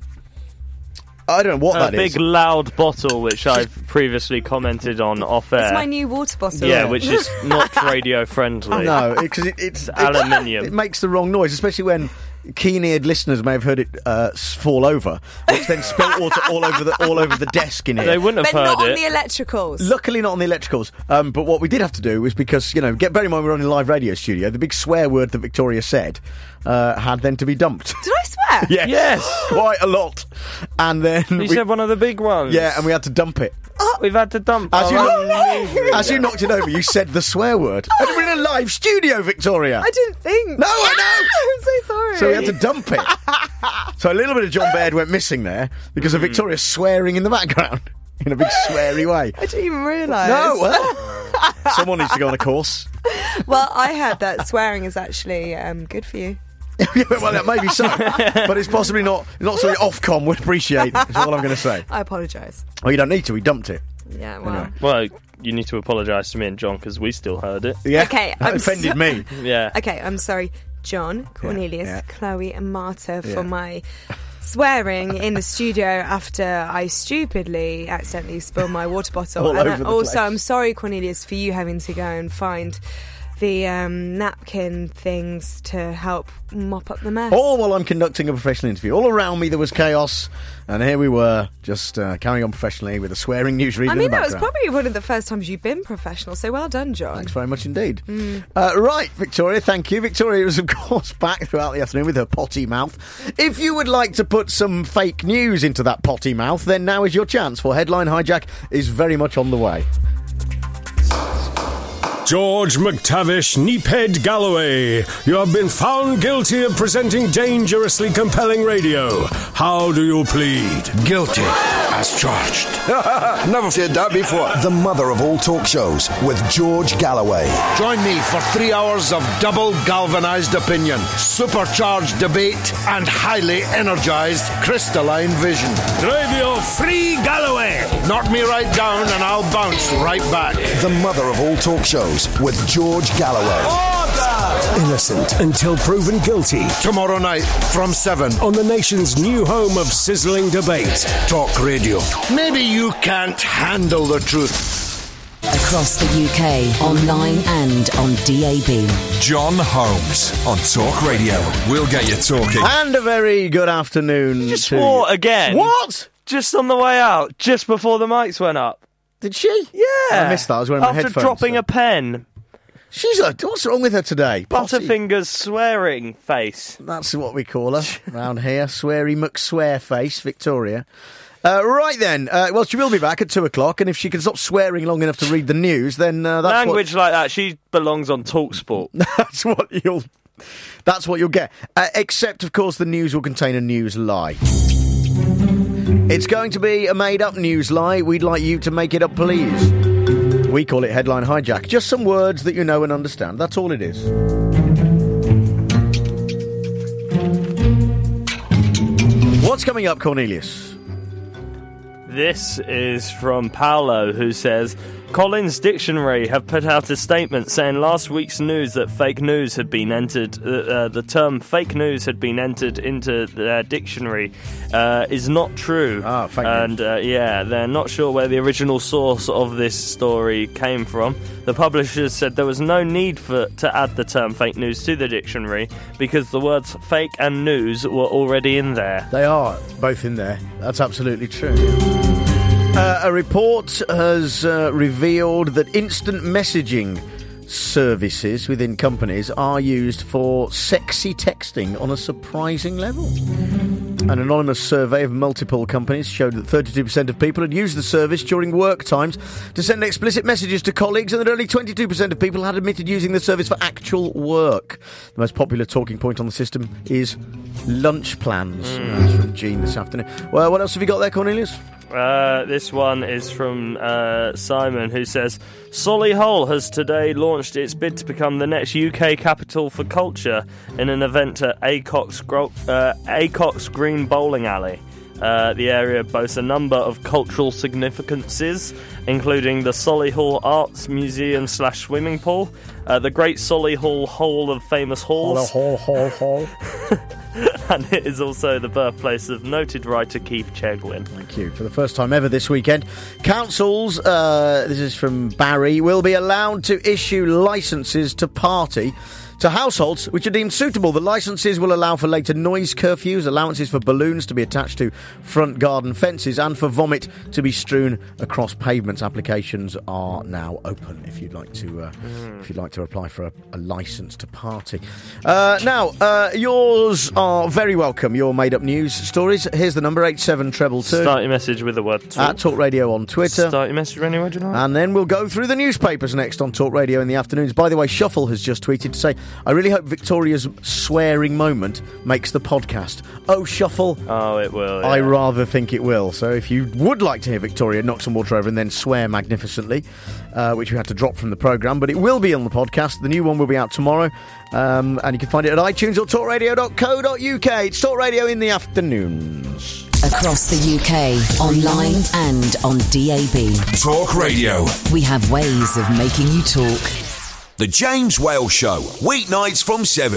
I don't know what that is. A big loud bottle, which I've previously commented on off air. It's my new water bottle. Yeah, which is not radio friendly. No, because it's aluminium. It makes the wrong noise, especially when keen-eared listeners may have heard it fall over, which then spilt water all over the desk in here. They wouldn't have heard it. But not on the electricals. Luckily not on the electricals. But what we did have to do was because, bear in mind we're on a live radio studio, the big swear word that Victoria said had then to be dumped. Did I swear? Yes. Quite a lot. And then... You said one of the big ones. Yeah, and we had to dump it. We've had to dump as you knocked it over, you said the swear word. And we're in a live studio, Victoria. I didn't think. No, I know. I'm so sorry. So we had to dump it. So a little bit of John Baird went missing there because of Victoria swearing in the background in a big sweary way. I didn't even realise. No, well, someone needs to go on a course. Well, I heard that swearing is actually good for you. Well, that may be so, but it's possibly not something Ofcom would appreciate, is all I'm going to say. I apologise. Oh, you don't need to, we dumped it. Yeah, well... Anyway. Well, you need to apologise to me and John, because we still heard it. Yeah, okay, that offended me. Yeah. Okay, I'm sorry, John, Cornelius, Chloe and Marta for my swearing in the studio after I stupidly accidentally spilled my water bottle. All over the also, place. I'm sorry, Cornelius, for you having to go and find the napkin things to help mop up the mess. All while I'm conducting a professional interview. All around me there was chaos, and here we were, just carrying on professionally with a swearing newsreader in the background. That was probably one of the first times you've been professional, so well done, John. Thanks very much indeed. Right, Victoria, thank you. Victoria was, of course, back throughout the afternoon with her potty mouth. If you would like to put some fake news into that potty mouth, then now is your chance, for Headline Hijack is very much on the way. George McTavish Neephead Galloway, you have been found guilty of presenting dangerously compelling radio. How do you plead? Guilty, as charged. Never said that before. The mother of all talk shows, with George Galloway. Join me for 3 hours of double galvanised opinion, supercharged debate, and highly energised crystalline vision. Radio Free Galloway. Knock me right down and I'll bounce right back. The mother of all talk shows, with George Galloway. Order! Innocent until proven guilty. Tomorrow night from 7 on the nation's new home of sizzling debate, Talk Radio. Maybe you can't handle the truth. Across the UK, online and on DAB. John Holmes on Talk Radio. We'll get you talking. And a very good afternoon. You just swore again. What? Just on the way out, just before the mics went up. Did she? Yeah. I missed that. I was wearing my headphones. After dropping a pen. What's wrong with her today? Butterfinger's swearing face. That's what we call her around here. Sweary McSwear face, Victoria. Right then. Well, she will be back at 2 o'clock, and if she can stop swearing long enough to read the news, then that's language like that. She belongs on TalkSport. That's what you'll get. Except, of course, the news will contain a news lie. It's going to be a made-up news lie. We'd like you to make it up, please. We call it Headline Hijack. Just some words that you know and understand. That's all it is. What's coming up, Cornelius? This is from Paolo, who says, Collins Dictionary have put out a statement saying last week's news that fake news had been entered, the term fake news had been entered into their dictionary is not true. And they're not sure where the original source of this story came from. The publishers said there was no need to add the term fake news to the dictionary because the words fake and news were already in there. They are both in there. That's absolutely true. A report has revealed that instant messaging services within companies are used for sexy texting on a surprising level. An anonymous survey of multiple companies showed that 32% of people had used the service during work times to send explicit messages to colleagues, and that only 22% of people had admitted using the service for actual work. The most popular talking point on the system is lunch plans. That's from Jean this afternoon. Well, what else have you got there, Cornelius? This one is from Simon, who says, Solihull has today launched its bid to become the next UK capital for culture in an event at Acox Green Bowling Alley. The area boasts a number of cultural significances, including the Solihull Arts Museum / swimming pool, the Great Solihull Hall of Famous Halls, and it is also the birthplace of noted writer Keith Chegwin. Thank you. For the first time ever this weekend, councils, this is from Barry, will be allowed to issue licences to party to households which are deemed suitable. The licences will allow for later noise curfews, allowances for balloons to be attached to front garden fences, and for vomit to be strewn across pavements. Applications are now open if you'd like to apply for a licence to party. Now, yours are very welcome. Your made-up news stories. Here's the number 87222. Start your message with the word talk. At Talk Radio on Twitter. Start your message anywhere, do you like? And then we'll go through the newspapers next on Talk Radio in the afternoons. By the way, Shuffle has just tweeted to say, I really hope Victoria's swearing moment makes the podcast. Oh, Shuffle. Oh, it will. Yeah. I rather think it will. So if you would like to hear Victoria knock some water over and then swear magnificently, which we had to drop from the programme, but it will be on the podcast. The new one will be out tomorrow. And you can find it at iTunes or talkradio.co.uk. It's Talk Radio in the afternoons. Across the UK, online and on DAB. Talk Radio. We have ways of making you talk. The James Whale Show, weeknights from 7.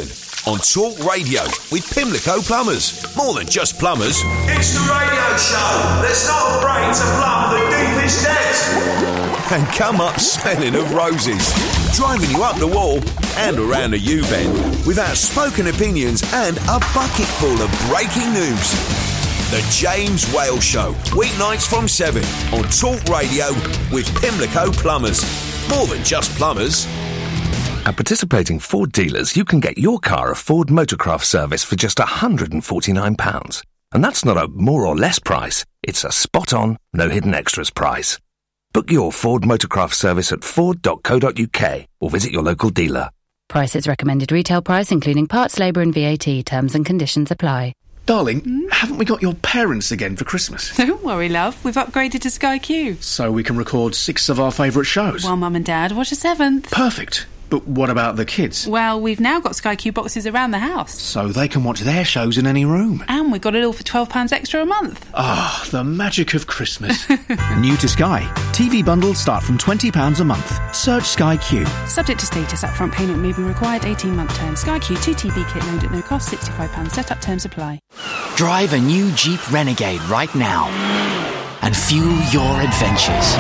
on Talk Radio with Pimlico Plumbers. More than just plumbers. It's the radio show that's not afraid to plumb the deepest depths. And come up smelling of roses. Driving you up the wall and around the U-bend with outspoken opinions and a bucket full of breaking news. The James Whale Show, weeknights from 7 on Talk Radio with Pimlico Plumbers. More than just plumbers. At participating Ford dealers, you can get your car a Ford Motorcraft service for just £149. And that's not a more or less price, it's a spot-on, no hidden extras price. Book your Ford Motorcraft service at ford.co.uk or visit your local dealer. Prices recommended retail price including parts, labour and VAT. Terms and conditions apply. Darling, haven't we got your parents again for Christmas? Don't worry, love. We've upgraded to Sky Q. So we can record 6 of our favourite shows. While Mum and Dad watch a 7th. Perfect. But what about the kids? Well, we've now got Sky Q boxes around the house. So they can watch their shows in any room. And we got it all for £12 extra a month. Ah, the magic of Christmas. New to Sky. TV bundles start from £20 a month. Search Sky Q. Subject to status, upfront payment may be required, 18-month term. Sky Q 2TV kit loaned at no cost, £65. Setup terms apply. Drive a new Jeep Renegade right now and fuel your adventures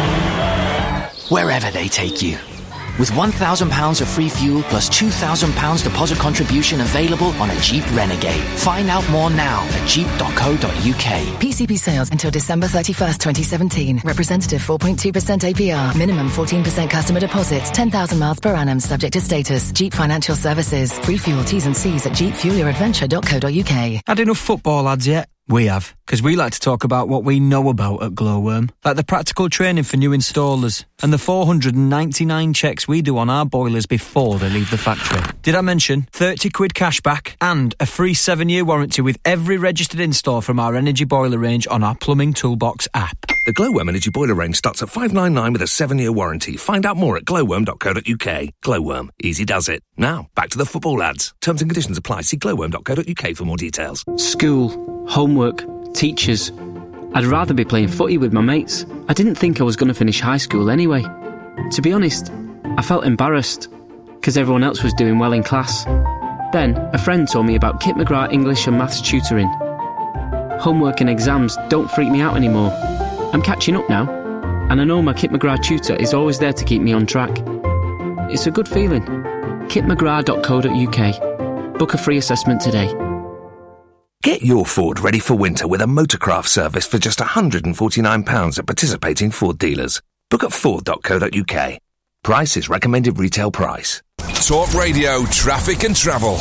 wherever they take you. With £1,000 of free fuel plus £2,000 deposit contribution available on a Jeep Renegade. Find out more now at jeep.co.uk. PCP sales until December 31st, 2017. Representative 4.2% APR. Minimum 14% customer deposits. 10,000 miles per annum subject to status. Jeep Financial Services. Free fuel T's and C's at jeepfuelyouradventure.co.uk. Had enough football, lads, yet? We have, because we like to talk about what we know about at Glowworm, like the practical training for new installers, and the 499 checks we do on our boilers before they leave the factory. Did I mention 30 quid cash back and a free 7-year warranty with every registered install from our energy boiler range on our Plumbing Toolbox app? The Glowworm Energy Boiler range starts at $599 with a 7-year warranty. Find out more at glowworm.co.uk. Glowworm. Easy does it. Now, back to the football, lads. Terms and conditions apply. See glowworm.co.uk for more details. School, homework, teachers. I'd rather be playing footy with my mates. I didn't think I was going to finish high school anyway. To be honest, I felt embarrassed because everyone else was doing well in class. Then, a friend told me about Kit McGrath English and Maths tutoring. Homework and exams don't freak me out anymore. I'm catching up now, and I know my Kit McGrath tutor is always there to keep me on track. It's a good feeling. kitmcgrath.co.uk. Book a free assessment today. Get your Ford ready for winter with a Motorcraft service for just £149 at participating Ford dealers. Book at ford.co.uk. Price is recommended retail price. Talk Radio, traffic and travel.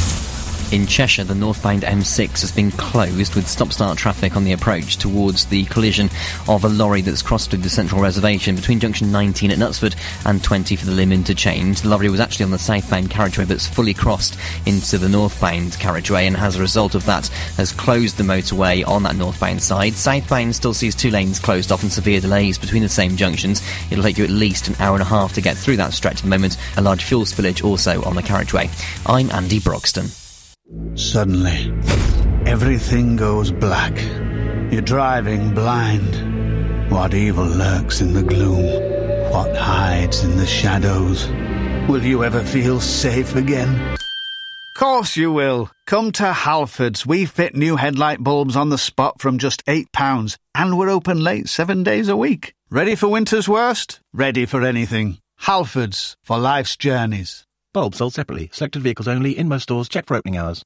In Cheshire, the northbound M6 has been closed with stop-start traffic on the approach towards the collision of a lorry that's crossed through the central reservation between junction 19 at Knutsford and 20 for the Lim interchange. The lorry was actually on the southbound carriageway but's fully crossed into the northbound carriageway, and as a result of that has closed the motorway on that northbound side. Southbound still sees 2 lanes closed off and severe delays between the same junctions. It'll take you at least an hour and a half to get through that stretch at the moment. A large fuel spillage also on the carriageway. I'm Andy Broxton. Suddenly, everything goes black. You're driving blind. What evil lurks in the gloom? What hides in the shadows? Will you ever feel safe again? Course you will. Come to Halfords. We fit new headlight bulbs on the spot from just £8. And we're open late 7 days a week. Ready for winter's worst? Ready for anything. Halfords, for life's journeys. Bulbs sold separately. Selected vehicles only. In most stores. Check for opening hours.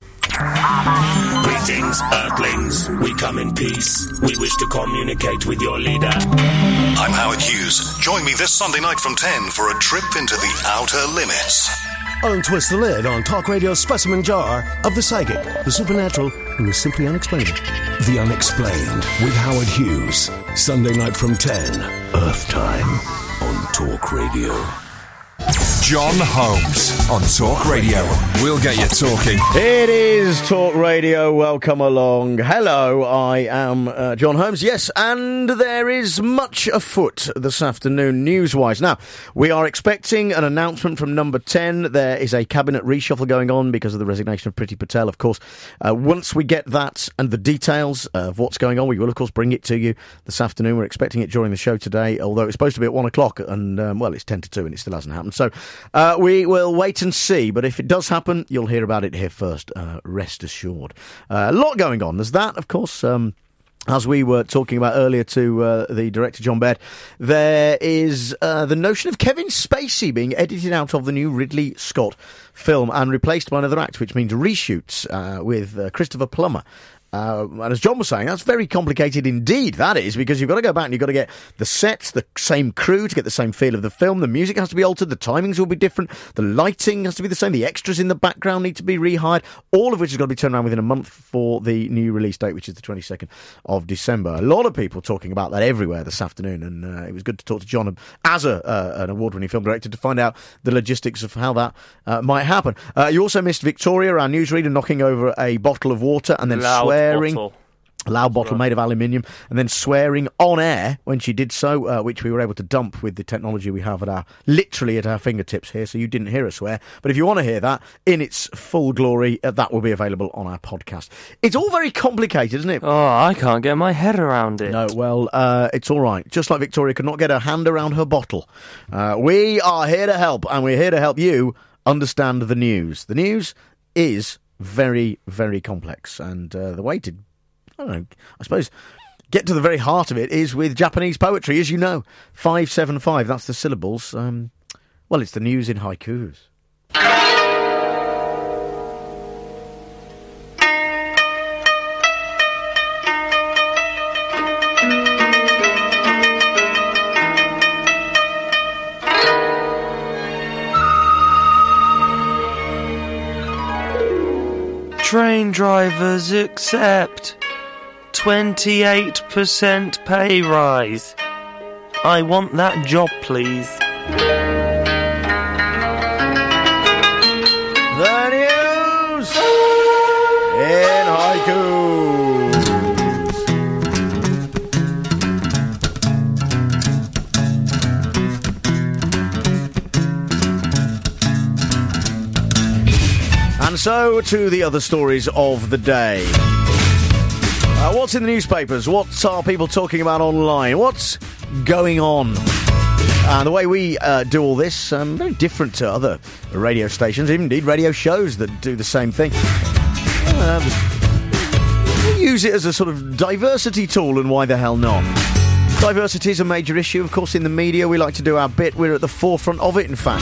Greetings, Earthlings. We come in peace. We wish to communicate with your leader. I'm Howard Hughes. Join me this Sunday night from 10 for a trip into the outer limits. Untwist the lid on Talk Radio's specimen jar of the psychic, the supernatural, and the simply unexplainable. The Unexplained with Howard Hughes. Sunday night from 10. Earth time on Talk Radio. John Holmes on Talk Radio. We'll get you talking. It is Talk Radio. Welcome along. Hello, I am John Holmes. Yes, and there is much afoot this afternoon news-wise. Now, we are expecting an announcement from Number 10. There is a cabinet reshuffle going on because of the resignation of Priti Patel, of course. Once we get that and the details of what's going on, we will, of course, bring it to you this afternoon. We're expecting it during the show today, although it's supposed to be at 1 o'clock, and, well, it's 10 to 2, and it still hasn't happened. So We will wait and see, but if it does happen, you'll hear about it here first, rest assured. A lot going on. There's that, of course, as we were talking about earlier to the director, John Baird, there is the notion of Kevin Spacey being edited out of the new Ridley Scott film and replaced by another actor, which means reshoots with Christopher Plummer. And as John was saying, that's very complicated indeed, that is, because you've got to go back and you've got to get the sets, the same crew to get the same feel of the film. The music has to be altered, the timings will be different, the lighting has to be the same, the extras in the background need to be rehired, all of which has got to be turned around within a month for the new release date, which is the 22nd of December. A lot of people talking about that everywhere this afternoon, and it was good to talk to John as an award-winning film director to find out the logistics of how that might happen. You also missed Victoria, our newsreader, knocking over a bottle of water and then swearing. A loud bottle made of aluminium, and then swearing on air when she did so, which we were able to dump with the technology we have literally at our fingertips here, so you didn't hear her swear. But if you want to hear that in its full glory, that will be available on our podcast. It's all very complicated, isn't it? Oh, I can't get my head around it. No, well, it's all right. Just like Victoria could not get her hand around her bottle. We are here to help, and we're here to help you understand the news. The news is very, very complex, and the way to, I suppose, get to the very heart of it is with Japanese poetry, as you know. 575, that's the syllables. Well, it's the news in haikus. Train drivers accept 28% pay rise. I want that job, please. The news in haiku. And so to the other stories of the day. What's in the newspapers? What are people talking about online? What's going on? The way we do all this, very different to other radio stations, indeed radio shows that do the same thing. We use it as a sort of diversity tool, and why the hell not? Diversity is a major issue, of course, in the media. We like to do our bit. We're at the forefront of it, in fact.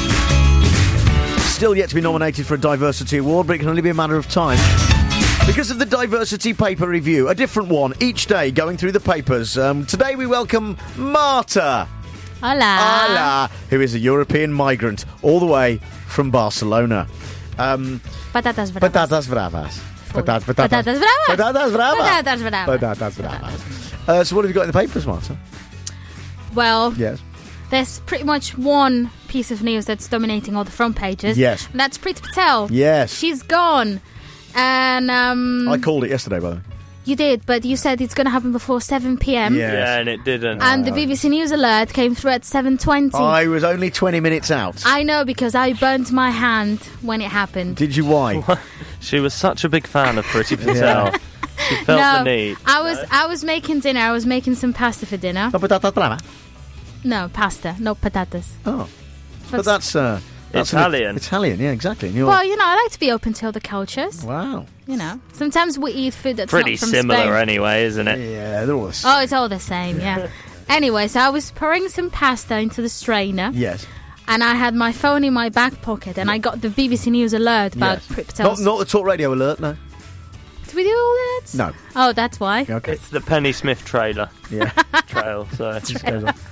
Still yet to be nominated for a diversity award, but it can only be a matter of time. Because of the Diversity Paper Review, a different one each day going through the papers. Today we welcome Marta. Hola. Hola. Who is a European migrant all the way from Barcelona. Patatas bravas. Patatas bravas. Patatas bravas. Patatas bravas. Patatas bravas. Patatas bravas. Patatas bravas. So what have you got in the papers, Marta? Well, yes. There's pretty much one piece of news that's dominating all the front pages. Yes. And that's Priti Patel. Yes. She's gone. And I called it yesterday, by the way. You did, but you said it's going to happen before 7 p.m. Yes. Yeah, and it didn't. And the BBC News alert came through at 7:20. I was only 20 minutes out. I know, because I burnt my hand when it happened. Did you? Why? She was such a big fan of Priti Patel. Yeah. She felt the need. I was making dinner. I was making some pasta for dinner. No patatas bravas? No, pasta, no patatas. Oh. But that's Italian. Italian, yeah, exactly. Well, I like to be open to other cultures. Wow. Sometimes we eat food that's pretty not from similar Spain. Anyway, isn't it? Yeah, they're all the same. Oh, it's all the same, yeah. Anyway, so I was pouring some pasta into the strainer. Yes. And I had my phone in my back pocket, and I got the BBC News alert about Priti Patel. Not the Talk Radio alert, no. Did we do alerts? No. Oh, that's why. Okay. It's the Penny Smith trailer. Yeah. Trail, so it just goes on.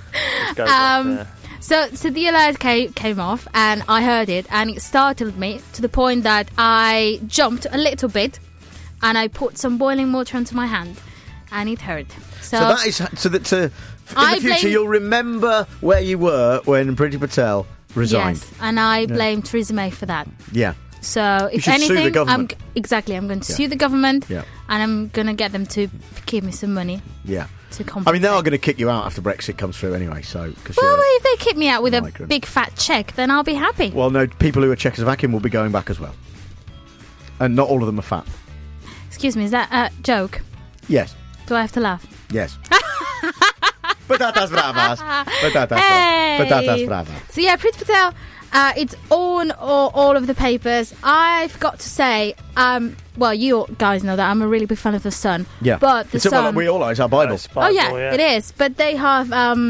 So the alert came off, and I heard it, and it startled me to the point that I jumped a little bit, and I put some boiling water onto my hand, and it hurt. So that is in the future you'll remember where you were when Priti Patel resigned. Yes, and I blame Theresa May for that. Yeah. So if you anything, sue the government. I'm going to sue the government, and I'm going to get them to give me some money. Yeah. To compensate. I mean, they are going to kick you out after Brexit comes through anyway. So, if they kick me out with a big fat cheque, then I'll be happy. Well, no, people who are Czechoslovakian will be going back as well, and not all of them are fat. Excuse me, is that a joke? Yes. Do I have to laugh? Yes. Patatas bravas. Patatas bravas. So yeah, Priti Patel. It's on all of the papers. I've got to say, well, you guys know that I'm a really big fan of The Sun. Yeah. But The Sun... we all are. It's our Bible. Oh, yeah, it is. But they have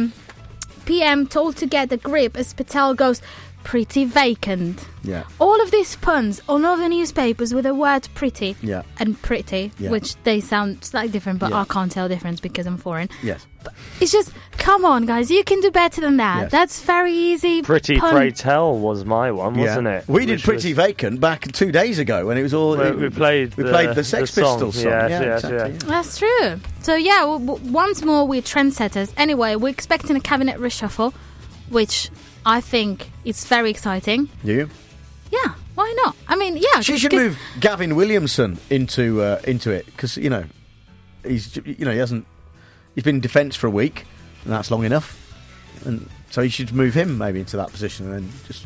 PM told to get a grip as Patel goes pretty vacant. Yeah. All of these puns on all the newspapers with the word pretty and pretty, Yeah. which they sound slightly different, but Yeah. I can't tell the difference because I'm foreign. Yes. But it's just, come on, guys, you can do better than that. Yes. That's very easy. Pretty pun. Pray Tell was my one, wasn't it? We did Which Pretty Vacant back 2 days ago when it was all... We played the Sex song. Pistols song. Yes, exactly. That's true. So, yeah, once more, we're trendsetters. Anyway, we're expecting a cabinet reshuffle, which I think is very exciting. You? Yeah, why not? I mean, yeah. She should move Gavin Williamson into it because he hasn't. He's been in defence for a week, and that's long enough. And so you should move him maybe into that position, and then just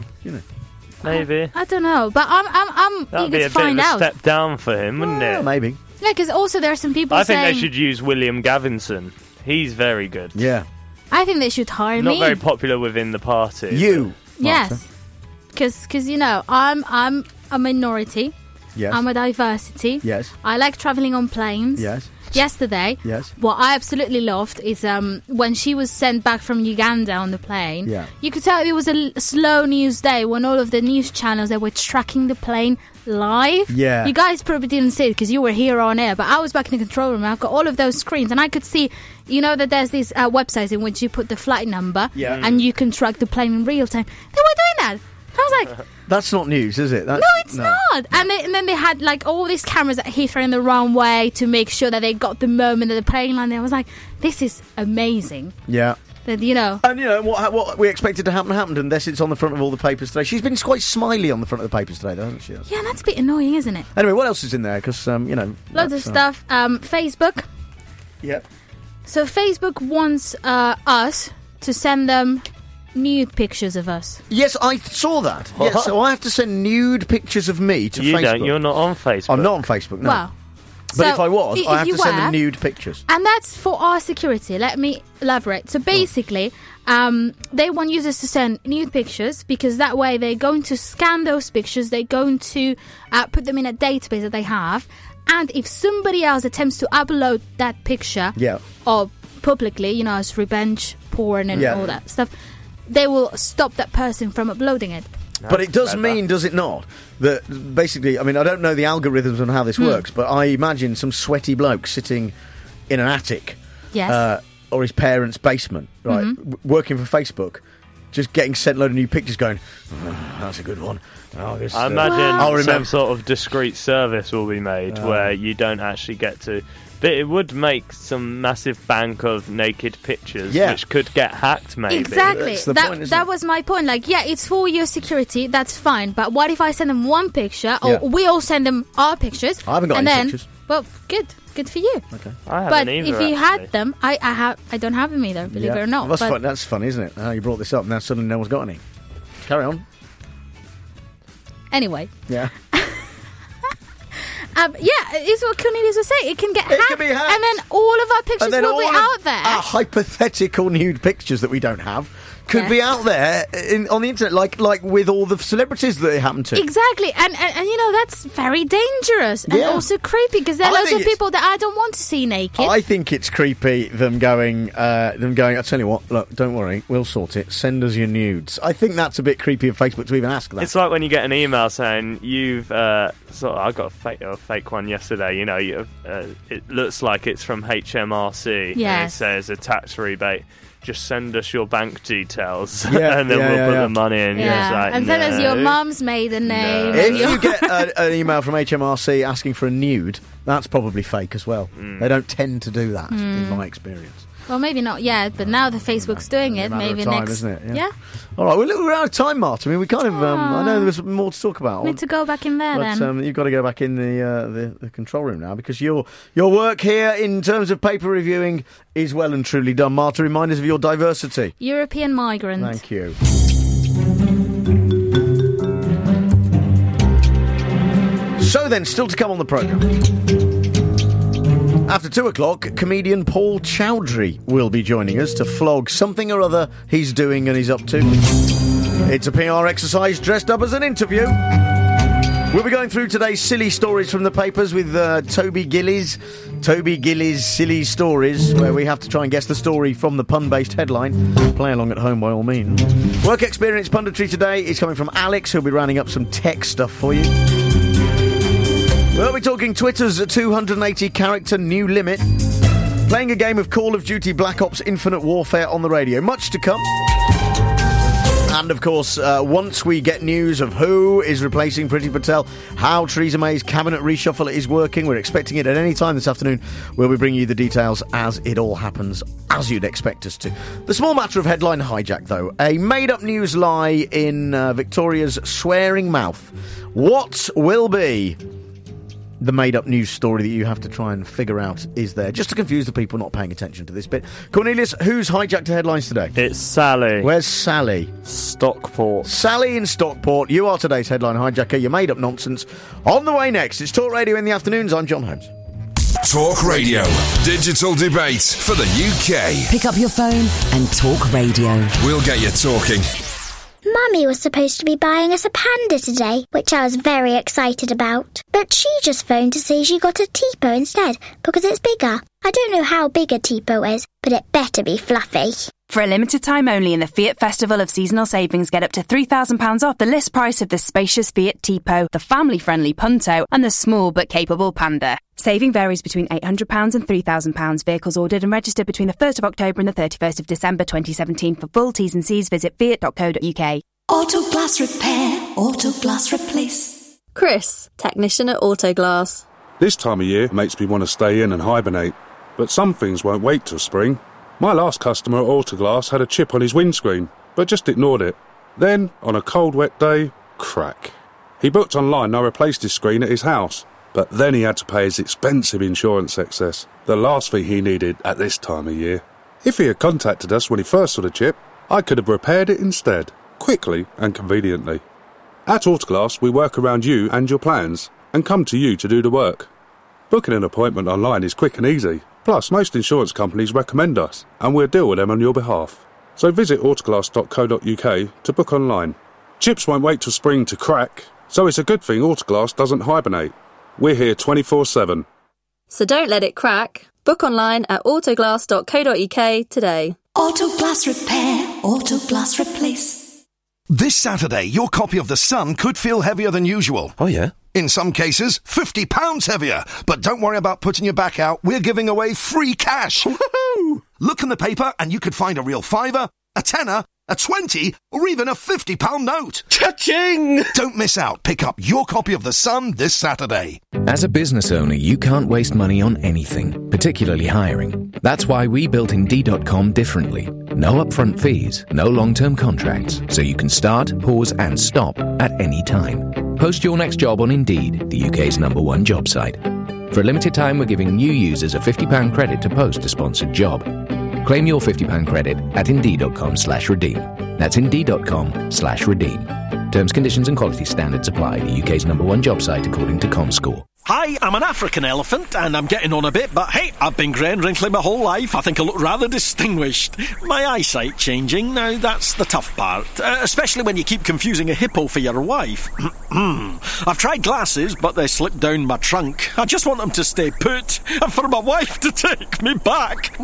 maybe. I don't know, but I'm That'd eager be to a find bit of out. a step down for him, wouldn't it? Maybe. Yeah, because also there are some people I think saying... they should use William Gavinson. He's very good. Yeah. I think they should hire Not me. very popular within the party. Yes, because I'm a minority. Yes. I'm a diversity. Yes. I like travelling on planes. Yes. Yesterday, Yes. what I absolutely loved is when she was sent back from Uganda on the plane. Yeah. You could tell it was a slow news day when all of the news channels that were tracking the plane live. Yeah. You guys probably didn't see it because you were here on air, but I was back in the control room and I've got all of those screens and I could see, you know, that there's these websites in which you put the flight number and you can track the plane in real time. They were doing that. I was like... That's not news, is it? No, it's not. And then they had like all these cameras at Heathrow in the wrong way to make sure that they got the moment that the plane landed. I was like, this is amazing. Yeah. That, you know. And what we expected to happen happened, unless it's on the front of all the papers today. She's been quite smiley on the front of the papers today, though, hasn't she? Yeah, that's a bit annoying, isn't it? Anyway, what else is in there? Because Loads of stuff. Facebook. Yep. So Facebook wants us to send them nude pictures of us. Yes, I saw that. Yes, so I have to send nude pictures of me to You Facebook. don't. You're not on Facebook. I'm not on Facebook, no. Well, but so if I was, if I have you to send were- them nude pictures. And that's for our security. Let me elaborate. So basically, they want users to send nude pictures because that way they're going to scan those pictures, they're going to put them in a database that they have, and if somebody else attempts to upload that picture or publicly, you know, as revenge porn and all that stuff, they will stop that person from uploading it. But it does mean, does it not, that basically, I mean, I don't know the algorithms on how this works, but I imagine some sweaty bloke sitting in an attic or his parents' basement, right, working for Facebook, just getting sent a load of new pictures going, that's a good one. Oh, this, I imagine some sort of discreet service will be made where you don't actually get to... But it would make some massive bank of naked pictures, which could get hacked, maybe. Exactly. That was my point. Like, yeah, it's for your security, that's fine. But what if I send them one picture, or we all send them our pictures? I haven't got and any then, pictures. Well, good for you. Okay. I haven't but either, if you actually. had them, I don't have them either, believe it or not. That's but fun. That's funny, isn't it? How you brought this up, now suddenly no one's got any. Carry on. Anyway. Yeah. It's what Cornelius was saying. It can get hacked. Can be hacked. And then all of our pictures will be out there. Our hypothetical nude pictures that we don't have could be out there on the internet, like with all the celebrities that it happened to. Exactly, and you know, that's very dangerous and also creepy because there are loads of people that I don't want to see naked. I think it's creepy them going. I tell you what, look, don't worry, we'll sort it. Send us your nudes. I think that's a bit creepy of Facebook to even ask that. It's like when you get an email saying you've. I got a fake one yesterday. You know, it looks like it's from HMRC. Yes. And it says a tax rebate. Just send us your bank details, Yeah, and then yeah, we'll yeah, put yeah. the money in. Yeah, Like, and send us your mum's maiden name. If and your- you get an email from HMRC asking for a nude, that's probably fake as well. They don't tend to do that, in my experience. Well, maybe not yet, but now that Facebook's doing it, Matter maybe of time, next. isn't it? Yeah. All right, we're out of time, Martin. I mean, we kind of. I know there was more to talk about. Need to go back in there But then. you've got to go back in the control room now because your work here in terms of paper reviewing is well and truly done. Marta, remind us of your diversity. European migrant. Thank you. So then, still to come on the programme. After 2 o'clock, comedian Paul Chowdhury will be joining us to flog something or other he's doing and he's up to. It's a PR exercise dressed up as an interview. We'll be going through today's silly stories from the papers with Toby Gillies. Toby Gillies' Silly Stories, where we have to try and guess the story from the pun-based headline. Play along at home by all means. Work experience punditry today is coming from Alex, who'll be rounding up some tech stuff for you. We'll be talking Twitter's 280-character new limit. Playing a game of Call of Duty Black Ops Infinite Warfare on the radio. Much to come. And, of course, once we get news of who is replacing Priti Patel, how Theresa May's cabinet reshuffle is working, we're expecting it at any time this afternoon, we'll be bringing you the details as it all happens, as you'd expect us to. The small matter of headline hijack, though. A made-up news lie in Victoria's swearing mouth. What will be the made-up news story that you have to try and figure out is there, just to confuse the people not paying attention to this bit. Cornelius, who's hijacked the headlines today? It's Sally. Where's Sally? Stockport. Sally in Stockport. You are today's headline hijacker. You made up nonsense. On the way next, it's Talk Radio in the afternoons. I'm John Holmes. Talk Radio. Digital debate for the UK. Pick up your phone and Talk Radio. We'll get you talking. Mummy was supposed to be buying us a panda today, which I was very excited about. But she just phoned to say she got a Tipo instead, because it's bigger. I don't know how big a Tipo is, but it better be fluffy. For a limited time only in the Fiat Festival of Seasonal Savings, get up to £3,000 off the list price of the spacious Fiat Tipo, the family-friendly Punto, and the small but capable Panda. Saving varies between £800 and £3,000. Vehicles ordered and registered between the 1st of October and the 31st of December 2017. For full T's and C's, visit fiat.co.uk. Auto Glass Repair, Auto Glass Replace. Chris, technician at Autoglass. This time of year makes me want to stay in and hibernate, but some things won't wait till spring. My last customer at Autoglass had a chip on his windscreen, but just ignored it. Then, on a cold, wet day, crack. He booked online and I replaced his screen at his house, but then he had to pay his expensive insurance excess, the last thing he needed at this time of year. If he had contacted us when he first saw the chip, I could have repaired it instead, quickly and conveniently. At Autoglass, we work around you and your plans, and come to you to do the work. Booking an appointment online is quick and easy. Plus, most insurance companies recommend us, and we'll deal with them on your behalf. So visit autoglass.co.uk to book online. Chips won't wait till spring to crack, so it's a good thing Autoglass doesn't hibernate. We're here 24/7. So don't let it crack. Book online at autoglass.co.uk today. Auto Glass Repair, Auto Glass Replace. This Saturday, your copy of The Sun could feel heavier than usual. Oh, yeah? In some cases, £50 heavier. But don't worry about putting your back out. We're giving away free cash. Woohoo! Look in the paper and you could find a real £5, a £10, a £20, or even a £50 note. Cha-ching! Don't miss out. Pick up your copy of The Sun this Saturday. As a business owner, you can't waste money on anything, particularly hiring. That's why we built Indeed.com differently. No upfront fees, no long-term contracts, so you can start, pause, and stop at any time. Post your next job on Indeed, the UK's #1 job site. For a limited time, we're giving new users a £50 credit to post a sponsored job. Claim your £50 credit at Indeed.com/redeem. That's Indeed.com/redeem. Terms, conditions and quality standards apply. The UK's #1 job site according to ComScore. Hi, I'm an African elephant, and I'm getting on a bit, but hey, I've been grey and wrinkly my whole life. I think I look rather distinguished. My eyesight changing, now that's the tough part, especially when you keep confusing a hippo for your wife. I've tried glasses, but they slip down my trunk. I just want them to stay put, and for my wife to take me back.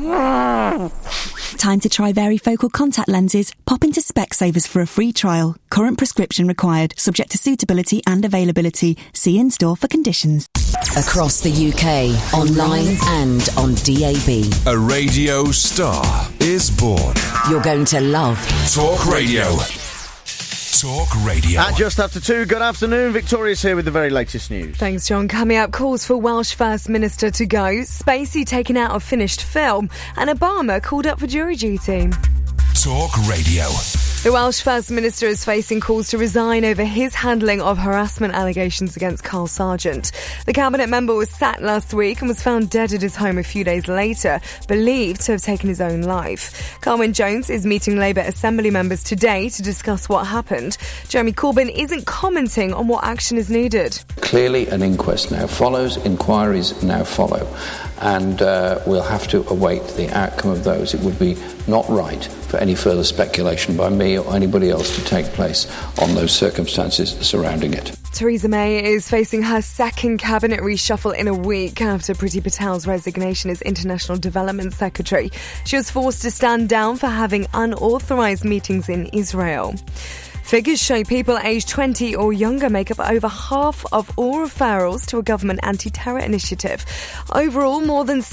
Time to try varifocal contact lenses. Pop into Specsavers for a free trial. Current prescription required, subject to suitability and availability. See in-store for conditions. Across the UK, online and on DAB. A radio star is born. You're going to love Talk Radio. Talk Radio. At just after 2, good afternoon. Victoria's here with the very latest news. Thanks, John. Coming up, calls for Welsh First Minister to go, Spacey taken out of finished film, and Obama called up for jury duty. Talk Radio. The Welsh First Minister is facing calls to resign over his handling of harassment allegations against Carl Sargent. The cabinet member was sacked last week and was found dead at his home a few days later, believed to have taken his own life. Carwyn Jones is meeting Labour Assembly members today to discuss what happened. Jeremy Corbyn isn't commenting on what action is needed. Clearly an inquest now follows, inquiries now follow, and we'll have to await the outcome of those. It would be not right for any further speculation by me me or anybody else to take place on those circumstances surrounding it. Theresa May is facing her second cabinet reshuffle in a week after Priti Patel's resignation as International Development Secretary. She was forced to stand down for having unauthorised meetings in Israel. Figures show people aged 20 or younger make up over half of all referrals to a government anti-terror initiative. Overall, more than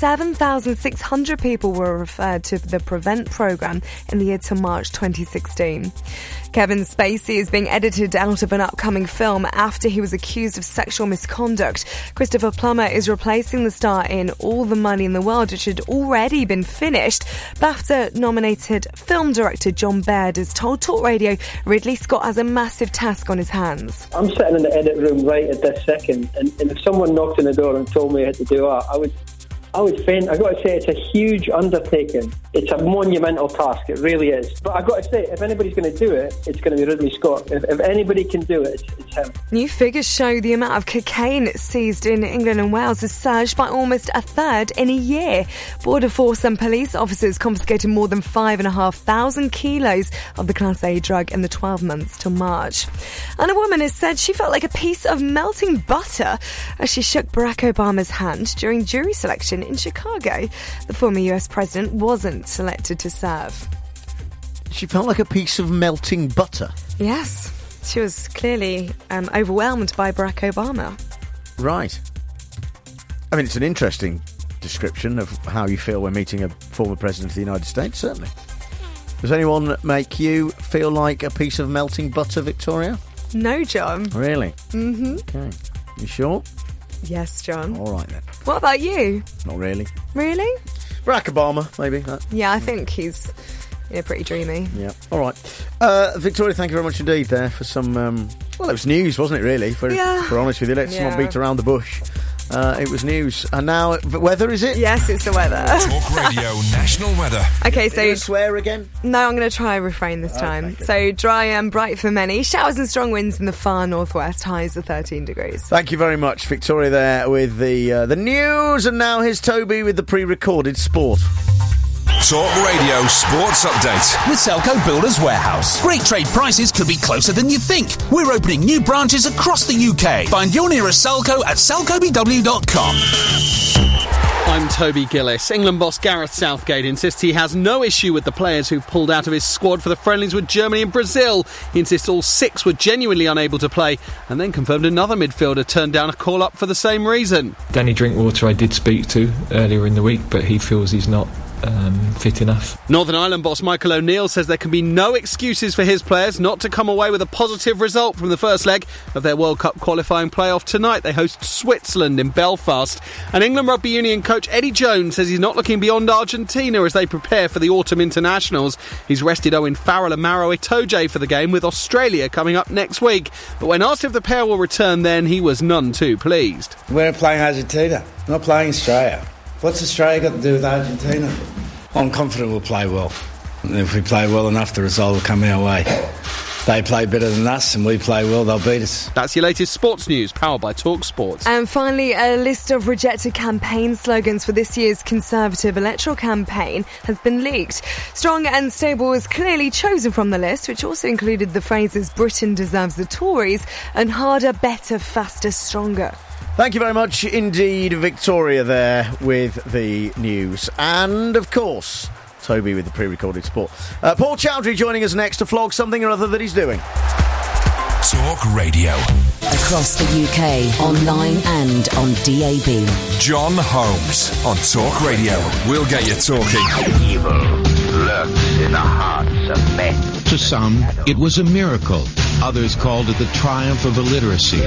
7,600 people were referred to the PREVENT programme in the year to March 2016. Kevin Spacey is being edited out of an upcoming film after he was accused of sexual misconduct. Christopher Plummer is replacing the star in All the Money in the World, which had already been finished. BAFTA-nominated film director John Baird has told Talk Radio Ridley Scott has a massive task on his hands. I'm sitting in the edit room right at this second, and if someone knocked on the door and told me I had to do that, I would faint. I've got to say, it's a huge undertaking. It's a monumental task, it really is. But I've got to say, if anybody's going to do it, it's going to be Ridley Scott. If anybody can do it, it's him. New figures show the amount of cocaine seized in England and Wales has surged by almost a third in a year. Border Force and police officers confiscated more than 5,500 kilos of the Class A drug in the 12 months till March. And a woman has said she felt like a piece of melting butter as she shook Barack Obama's hand during jury selection in Chicago. The former US president wasn't selected to serve. She felt like a piece of melting butter? Yes. She was clearly overwhelmed by Barack Obama. Right. I mean, it's an interesting description of how you feel when meeting a former president of the United States, certainly. Does anyone make you feel like a piece of melting butter, Victoria? No, John. Really? Mm-hmm. Okay. You sure? Yes, John. All right, then. What about you? Not really. Really? Barack Obama, maybe. Yeah, I think he's pretty dreamy. Yeah. All right. Victoria, thank you very much indeed there for some... well, it was news, wasn't it, really? For honest with you. Let's not beat around the bush. It was news. And now, weather, is it? Yes, it's the weather. Talk Radio National Weather. Okay, so... Are you gonna swear again? No, I'm going to try refrain this time. Okay. So, dry and bright for many. Showers and strong winds in the far northwest. Highs of 13 degrees. Thank you very much, Victoria, there with the news. And now here's Toby with the pre-recorded sport. Talk Radio Sports Update. With Selco Builders Warehouse. Great trade prices could be closer than you think. We're opening new branches across the UK. Find your nearest Selco at selcobw.com. I'm Toby Gillis. England boss Gareth Southgate insists he has no issue with the players who've pulled out of his squad for the friendlies with Germany and Brazil. He insists all 6 were genuinely unable to play, and then confirmed another midfielder turned down a call-up for the same reason. Danny Drinkwater I did speak to earlier in the week, but he feels he's not fit enough. Northern Ireland boss Michael O'Neill says there can be no excuses for his players not to come away with a positive result from the first leg of their World Cup qualifying playoff tonight. They host Switzerland in Belfast. And England Rugby Union coach Eddie Jones says he's not looking beyond Argentina as they prepare for the autumn internationals. He's rested Owen Farrell and Maro Itoje for the game, with Australia coming up next week. But when asked if the pair will return then, he was none too pleased. We're playing Argentina, not playing Australia. What's Australia got to do with Argentina? I'm confident we'll play well. And if we play well enough, the result will come our way. They play better than us and we play well, they'll beat us. That's your latest sports news, powered by Talk Sports. And finally, a list of rejected campaign slogans for this year's Conservative electoral campaign has been leaked. Strong and Stable was clearly chosen from the list, which also included the phrases Britain deserves the Tories and harder, better, faster, stronger. Thank you very much indeed, Victoria, there with the news. And, of course, Toby with the pre-recorded sport. Paul Chowdhury joining us next to flog something or other that he's doing. Talk Radio. Across the UK, online and on DAB. John Holmes on Talk Radio. We'll get you talking. Evil lurks in the hearts of men. To some, it was a miracle. Others called it the triumph of illiteracy.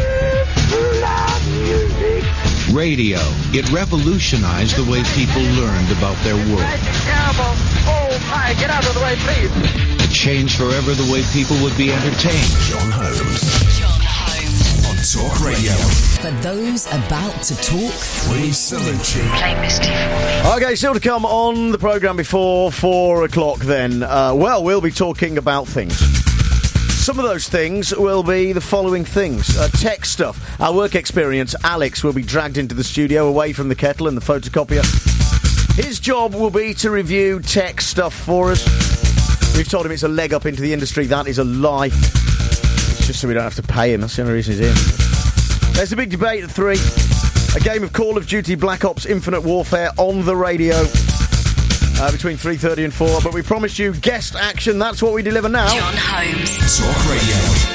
Radio. It revolutionized the way people learned about their world. Oh my, get out of the way, please. It changed forever the way people would be entertained. John Holmes. On Talk Radio. For those about to talk, we salute you. Play Misty for me. Okay, still to come on the programme before 4 o'clock then. We'll be talking about things. Some of those things will be the following things. Tech stuff. Our work experience, Alex, will be dragged into the studio away from the kettle and the photocopier. His job will be to review tech stuff for us. We've told him it's a leg up into the industry. That is a lie. It's just so we don't have to pay him. That's the only reason he's here. There's a big debate at 3. A game of Call of Duty Black Ops Infinite Warfare on the radio between 3:30 and 4. But we promised you guest action. That's what we deliver now. John Holmes. Talk Radio.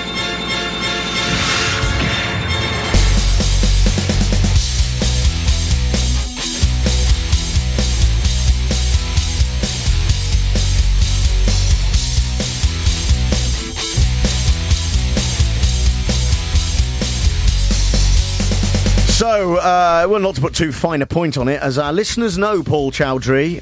So, well, not to put too fine a point on it, as our listeners know, Paul Chowdhury,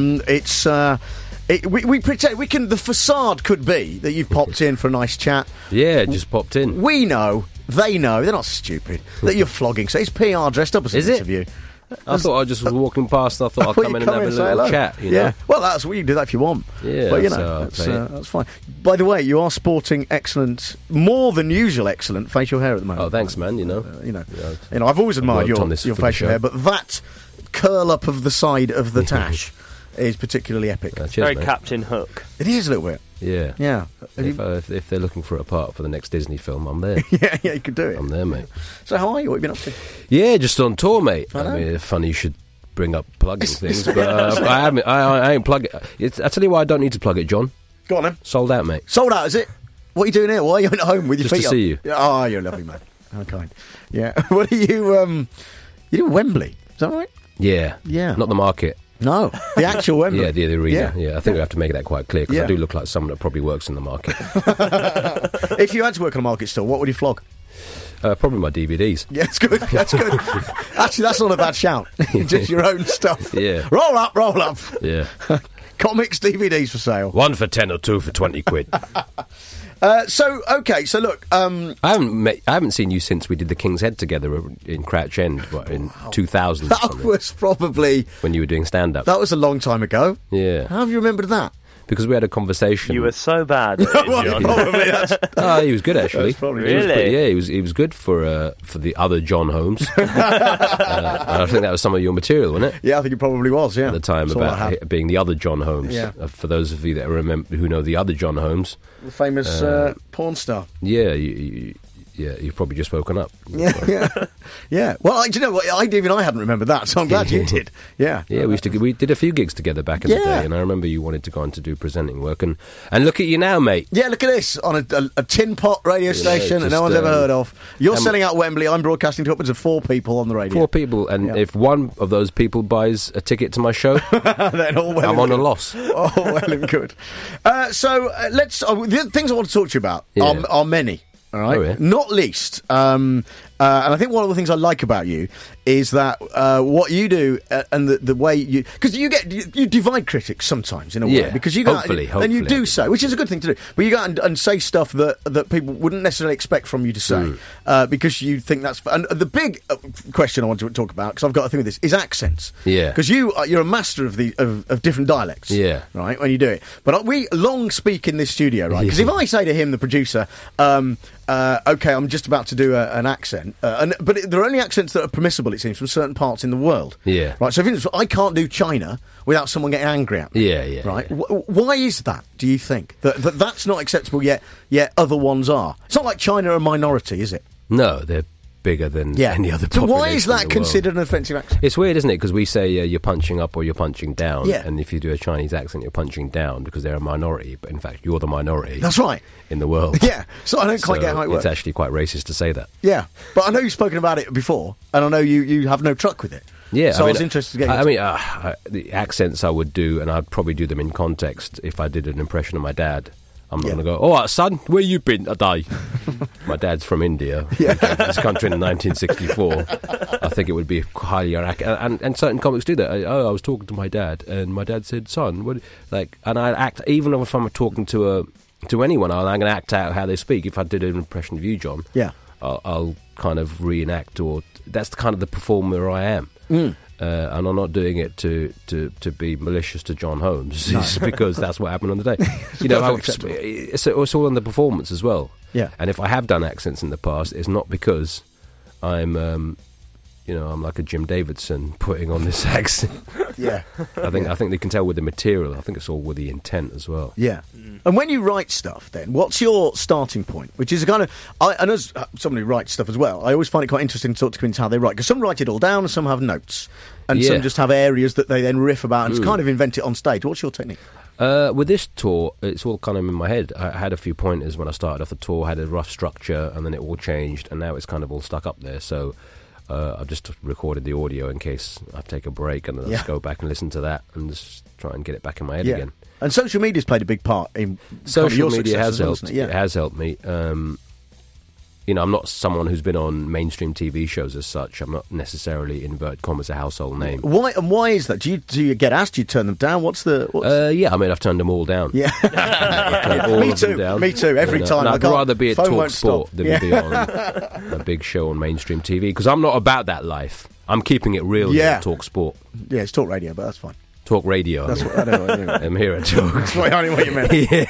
we pretend we can. The facade could be that you've popped in for a nice chat. Yeah, just popped in. We know, they know, they're not stupid that you're flogging. So it's PR dressed up as an interview. I thought I just was walking past. I thought I'd come in and have a little chat. You know? Yeah. Well, you can do that if you want. Yeah, but you know, that's fine. By the way, you are sporting excellent, more than usual excellent facial hair at the moment. Oh, thanks, man. You know, I've always admired your facial hair, but that curl up of the side of the tash is particularly epic. Cheers, very mate. Captain Hook. It is a little bit. Yeah. Yeah. If they're looking for a part for the next Disney film, I'm there. yeah, you could do it. I'm there, mate. So how are you? What have you been up to? Yeah, just on tour, mate. I mean, funny you should bring up plugging things, but I ain't plugging. I tell you why I don't need to plug it, John. Go on, then. Sold out, mate. Sold out, is it? What are you doing here? Why are you at home with your feet to up? see you. Oh, you're a lovely man. How kind. Yeah. What are you? You do Wembley? Is that right? Yeah. Yeah. Not the market. No, the actual Wembley. Yeah, the arena. Yeah, I think we have to make that quite clear, because I do look like someone that probably works in the market. If you had to work on a market still, what would you flog? Probably my DVDs. Yeah, that's good. That's good. Actually, that's not a bad shout. Just your own stuff. Yeah. Roll up. Yeah. Comics, DVDs for sale. 1 for 10 or 2 for 20 quid. So look, I haven't seen you since we did the King's Head together in Crouch End in 2000. That was probably when you were doing stand-up. That was a long time ago. Yeah. How have you remembered that? Because we had a conversation. You were so bad at it, John. Probably, he was good, actually. Really? He was good for the other John Holmes. I think that was some of your material, wasn't it? Yeah, I think it probably was, yeah. At the time, about being the other John Holmes. Yeah. For those of you that who know the other John Holmes. The famous porn star. Yeah, you've probably just woken up. Yeah. Well, do you know what? I hadn't remembered that, so I'm glad you did. Yeah. Yeah, we did a few gigs together back in the day, and I remember you wanted to go on to do presenting work, and look at you now, mate. Yeah, look at this, on a tin pot radio station that no one's ever heard of. You're selling out Wembley, I'm broadcasting to upwards of 4 people on the radio. 4 people, and if one of those people buys a ticket to my show, then all well I'm on a loss. Oh, well and good. So let's. The things I want to talk to you about are many. All right. Oh, yeah. Not least, and I think one of the things I like about you is that what you do and the way you, because you divide critics sometimes in a way, because you go hopefully, and you do so, which is a good thing to do. But you go out and say stuff that people wouldn't necessarily expect from you to say, because you think that's. And the big question I want to talk about, because I've got a thing with this, is accents. Yeah. Because you're a master of different dialects. Yeah. Right, when you do it, but we long speak in this studio, right? Because if I say to him, the producer, okay, I'm just about to do an accent, but there are only accents that are permissible, it seems, from certain parts in the world. Yeah. Right, so for instance, I can't do China without someone getting angry at me. Yeah. Right? Why is that, do you think? That's not acceptable, yet other ones are. It's not like China are a minority, is it? No, they're bigger than any other population. So why is that considered an offensive accent? It's weird, isn't it? Because we say you're punching up or you're punching down, Yeah. and if you do a Chinese accent, you're punching down because they're a minority. But in fact, you're the minority. That's right. In the world. Yeah. So I don't quite get how it works. It's actually quite racist to say that. Yeah. But I know you've spoken about it before, and I know you have no truck with it. Yeah. So I was interested to get the accents I would do, and I'd probably do them in context if I did an impression of my dad. I'm not going to go, all right, son, where you been today? My dad's from India. He came to this country in 1964. I think it would be highly accurate. And certain comics do that. I was talking to my dad, and my dad said, son, what? Like, and I act, even if I'm talking to anyone, I'm going to act out how they speak. If I did an impression of you, John, I'll kind of reenact, or that's kind of the performer I am. And I'm not doing it to be malicious to John Holmes. No. It's because that's what happened on the day. You know, it's all in the performance as well. Yeah. And if I have done accents in the past, it's not because I'm I'm like a Jim Davidson putting on this accent. Yeah. I think they can tell with the material. I think it's all with the intent as well. Yeah. And when you write stuff, then, what's your starting point? Which is a kind of... and as someone who writes stuff as well, I always find it quite interesting to talk to comedians how they write, because some write it all down and some have notes. And some just have areas that they then riff about and kind of invent it on stage. What's your technique? With this tour, it's all kind of in my head. I had a few pointers when I started off the tour, had a rough structure, and then it all changed, and now it's kind of all stuck up there. So I've just recorded the audio in case I take a break, and then I'll just go back and listen to that and just try and get it back in my head again. And social media's played a big part in social media has well, helped. It has helped me. I'm not someone who's been on mainstream TV shows as such. I'm not necessarily, inverted commas, a household name. Why is that? Do you get asked? Do you turn them down? What's yeah, I mean, I've turned them all down. Yeah. Me too. Me too. Every time. I'd rather be at Talk Sport than be on a big show on mainstream TV, because I'm not about that life. I'm keeping it real here at Talk Sport. Yeah, it's Talk Radio, but that's fine. Talk Radio. That's what I know. I'm here at Talk. That's what you meant.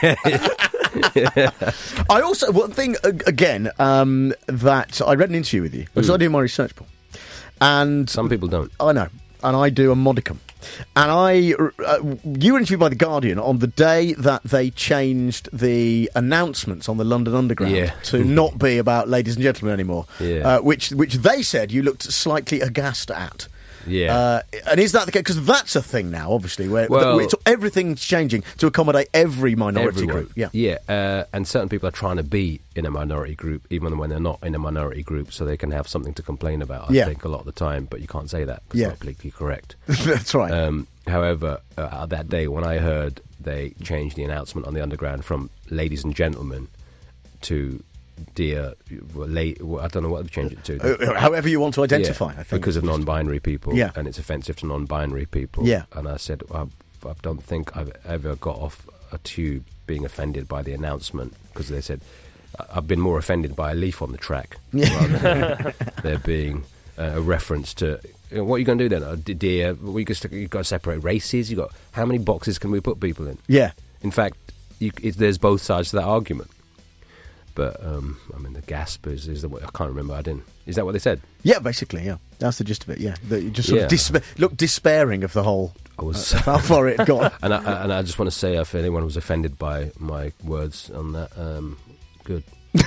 I also, one thing, again, that I read an interview with you, because I do my research, Paul. And some people don't. I know. And I do a modicum. And you were interviewed by The Guardian on the day that they changed the announcements on the London Underground to not be about ladies and gentlemen anymore. Yeah. Which they said you looked slightly aghast at. Yeah. And is that the case? Because that's a thing now, obviously, where everything's changing to accommodate every minority group. Yeah. Yeah. And certain people are trying to be in a minority group, even when they're not in a minority group, so they can have something to complain about, I think, a lot of the time. But you can't say that, because it's not politically correct. That's right. However, that day when I heard they changed the announcement on the Underground from ladies and gentlemen to... Dear, I don't know what to change it to. However you want to identify, I think. Because of non-binary people, and it's offensive to non-binary people. Yeah. And I said, I don't think I've ever got off a tube being offended by the announcement, because they said, I've been more offended by a leaf on the track, rather than there being a reference to, what are you going to do then? Dear, you've got to separate races, how many boxes can we put people in? Yeah. In fact, there's both sides to that argument. But, I mean, the gasp is the way, I can't remember, is that what they said? Yeah, basically, yeah. That's the gist of it, yeah. You just sort of looked despairing of the whole, how far it had gone. and I just want to say, if anyone was offended by my words on that, good.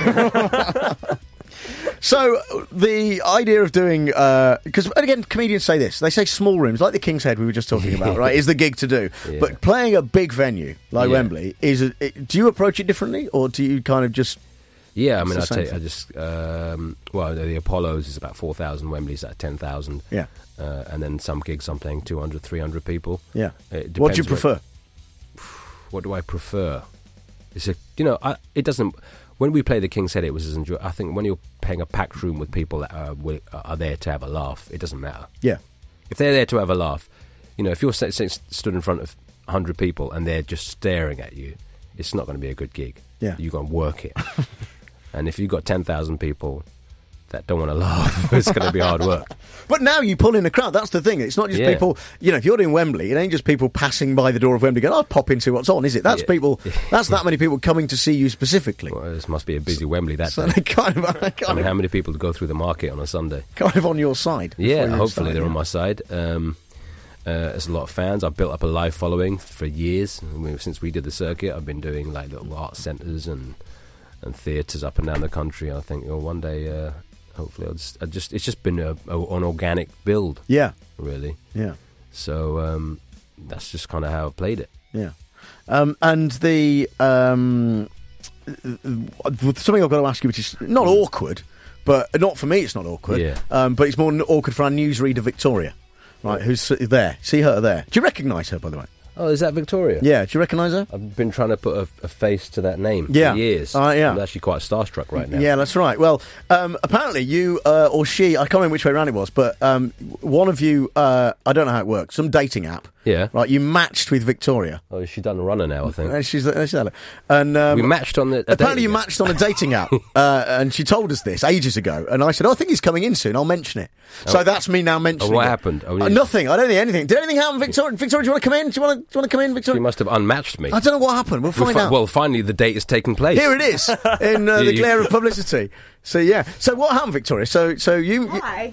So, the idea of doing... Because, again, comedians say this. They say small rooms, like the King's Head we were just talking about, right, is the gig to do. Yeah. But playing a big venue like Wembley, do you approach it differently, or do you kind of just... Yeah, I mean, the Apollo's is about 4,000, Wembley's at 10,000. Yeah. And then some gigs I'm playing 200, 300 people. Yeah. What do you prefer? What do I prefer? It doesn't... When we play the King's Head, it was as enjoyable. I think when you're playing a packed room with people that are there to have a laugh, it doesn't matter. Yeah. If they're there to have a laugh, if you're stood in front of 100 people and they're just staring at you, it's not going to be a good gig. Yeah. You've got to work it. And if you've got 10,000 people that don't want to laugh, it's going to be hard work. But now you pull in a crowd. That's the thing. It's not just people... if you're doing Wembley, it ain't just people passing by the door of Wembley going, I'll pop into what's on, is it? That's people... That's that many people coming to see you specifically. Well, this must be a busy Wembley that day. How many people go through the market on a Sunday? Kind of on your side. Yeah, hopefully they're on my side. There's a lot of fans. I've built up a live following for years. Since we did the circuit, I've been doing like little art centres and theatres up and down the country. I think one day, hopefully, it's just been an organic build. Yeah, really. Yeah. So that's just kind of how I've played it. Yeah. And the something I've got to ask you, which is not awkward, but not for me. It's not awkward. Yeah. But it's more awkward for our newsreader Victoria. Right, who's there? See her there. Do you recognise her, by the way? Oh, is that Victoria? Yeah, do you recognise her? I've been trying to put a face to that name for years. Yeah. I'm actually quite starstruck right now. Yeah, that's right. Well, apparently you or she, I can't remember which way around it was, but one of you, I don't know how it works, some dating app. Yeah. Right, you matched with Victoria. Oh, she's done a runner now, I think. She's and we matched on the... Apparently you matched on a dating app, and she told us this ages ago, and I said, I think he's coming in soon, I'll mention it. So that's me now mentioning what happened? Nothing, I don't think anything. Did anything happen, Victoria? Victoria, do you want to come in? Do you want to come in, Victoria? She must have unmatched me. I don't know what happened, we'll find out. Well, finally the date is taking place. Here it is, in the glare of publicity. So what happened, Victoria? So you... Hi.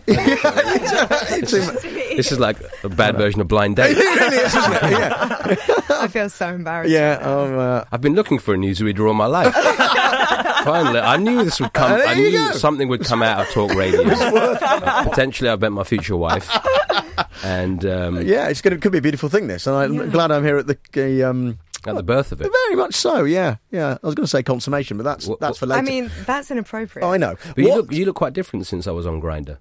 This is like a bad version of Blind Date. It really is, isn't it? Yeah. I feel so embarrassed. Yeah, I've been looking for a newsreader all my life. Finally, I knew this would come. I knew something would come out of Talk Radio. Potentially, I bet my future wife. And it could be a beautiful thing. This, and I'm glad I'm here at the at the birth of it. Very much so. Yeah. I was going to say consummation, but that's for later. I mean, that's inappropriate. Oh, I know. But you look quite different since I was on Grindr.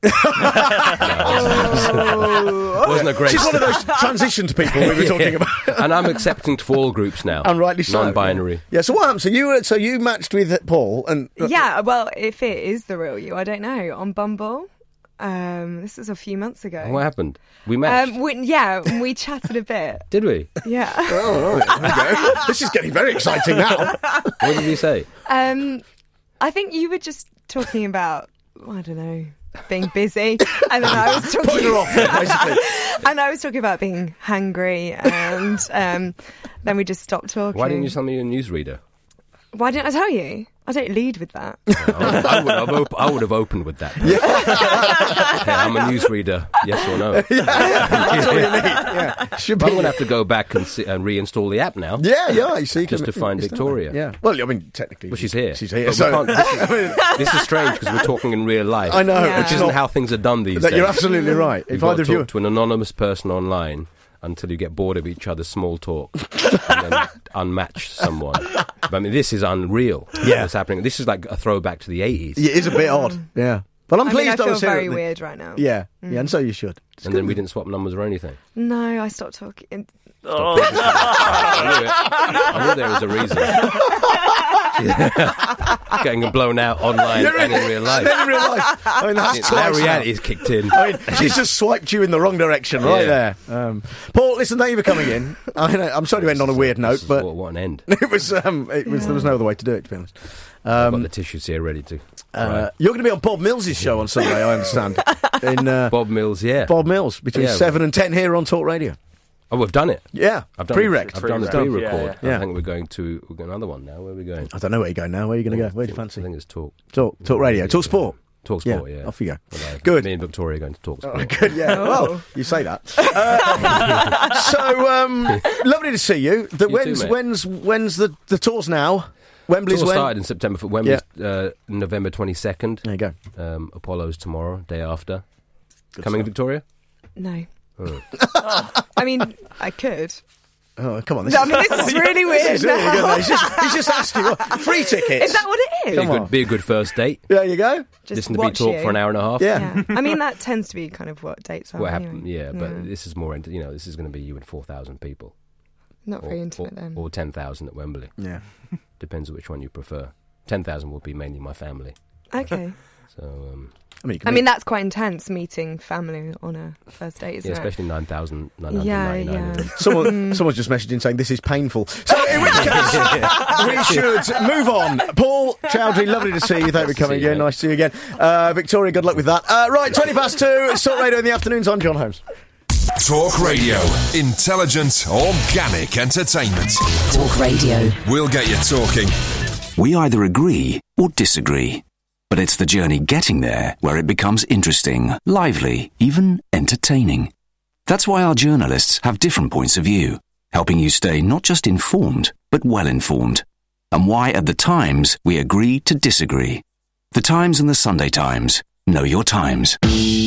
Wasn't a great. She's one of those transitioned people we were talking about. And I'm accepting to all groups now. And rightly so. Non-binary. Yeah. So what happened? So you matched with Paul and. Yeah. Well, if it is the real you, I don't know. On Bumble. This was a few months ago. What happened? We matched. We chatted a bit. Did we? Yeah. Oh, okay. This is getting very exciting now. What did you say? I think you were just talking about, I don't know, being busy, and then I was talking. Putting her off, basically. And I was talking about being hungry, and then we just stopped talking. Why didn't you tell me you're a newsreader? Why didn't I tell you? I don't lead with that. I would have opened with that. Yeah. Hey, I'm a newsreader, yes or no? That's all you need. Yeah. I'm going to have to go back and reinstall the app now. Yeah, you see. Just to find Victoria. Yeah. Well, I mean, technically... Well, she's here. She's here. So this is strange because we're talking in real life. I know. Which isn't how things are done these days. You're absolutely right. If either of you... talk to an anonymous person online until you get bored of each other's small talk and then unmatch someone. But, I mean, this is unreal. Yeah. What's happening. This is like a throwback to the 80s. It is a bit odd, yeah. But I'm pleased I was here. I feel very weird right now. Yeah, and so you should. And then we didn't swap numbers or anything. No, I stopped talking. I knew there was a reason. Getting blown out online and in real life. I mean, that's twice reality's kicked in. I mean, she's just swiped you in the wrong direction there. Paul, listen, thank you for coming in. I'm sorry to end on a weird note, but what an end. It was. There was no other way to do it, to be honest. I've got the tissues here ready to. You're going to be on Bob Mills' show on Sunday, I understand. Bob Mills, yeah. Bob Mills, between 7 and 10 here on Talk Radio. Oh, we've done it. Yeah, I've done pre-rec. I've done the pre-record. Yeah. I think we're going another one now. Where are we going? I don't know where you're going now. Where are you going to go? Where do you fancy? I think it's Talk Radio. Talk Sport. Talk Sport, yeah. Off you go. Good. Me and Victoria are going to Talk Sport. Oh, good, yeah. Well, you say that. Lovely to see you. When's the tours now? Wembley's tour started in September. For Wembley's November 22nd. There you go. Apollo's tomorrow, day after. Good Coming, stuff. Victoria? No. Oh. I mean, I could. Oh, come on. This is really weird. He's just asked you. Free tickets. Is that what it is? Be a good first date. There you go. Just listen to me talk for an hour and a half. Yeah. I mean, that tends to be kind of what dates are. What anyway. happened? Yeah, but this is more. This is going to be you and 4,000 people. Not very intimate then. Or 10,000 at Wembley. Yeah. Depends on which one you prefer. 10,000 will be mainly my family. Okay. So. I mean, that's quite intense, meeting family on a first date, isn't it? Especially 9,999. Yeah. Someone's just messaged in saying this is painful. So, in which case, we should move on. Paul Chowdhury, lovely to see you. Thank you for coming again. Nice to see you again. Victoria, good luck with that. Right, 2:20. It's Talk Radio in the afternoons. I'm John Holmes. Talk Radio. Intelligent, organic entertainment. Talk Radio. We'll get you talking. We either agree or disagree. But it's the journey getting there where it becomes interesting, lively, even entertaining. That's why our journalists have different points of view, helping you stay not just informed, but well informed. And why at The Times we agree to disagree. The Times and the Sunday Times. Know your times.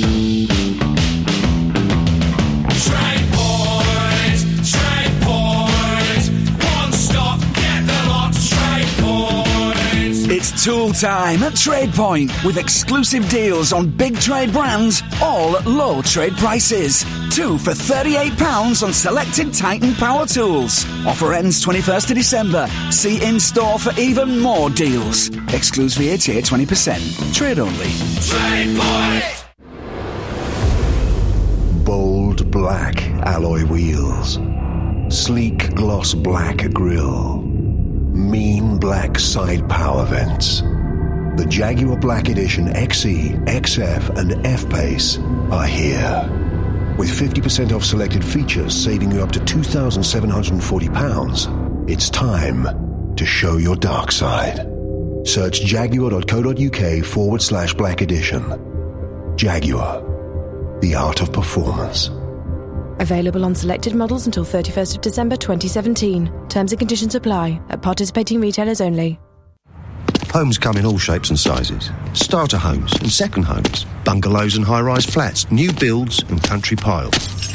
It's tool time at TradePoint with exclusive deals on big trade brands, all at low trade prices. 2 for £38 on selected Titan power tools. Offer ends 21st of December. See in-store for even more deals. Excludes VAT at 20%. Trade only. TradePoint! Bold black alloy wheels. Sleek gloss black grille. Mean black side power vents. The Jaguar Black Edition XE, XF and F-Pace are here. With 50% off selected features saving you up to £2,740, it's time to show your dark side. Search jaguar.co.uk/Black Edition. Jaguar, the art of performance. Available on selected models until 31st of December 2017. Terms and conditions apply at participating retailers only. Homes come in all shapes and sizes. Starter homes and second homes, bungalows and high-rise flats, new builds and country piles.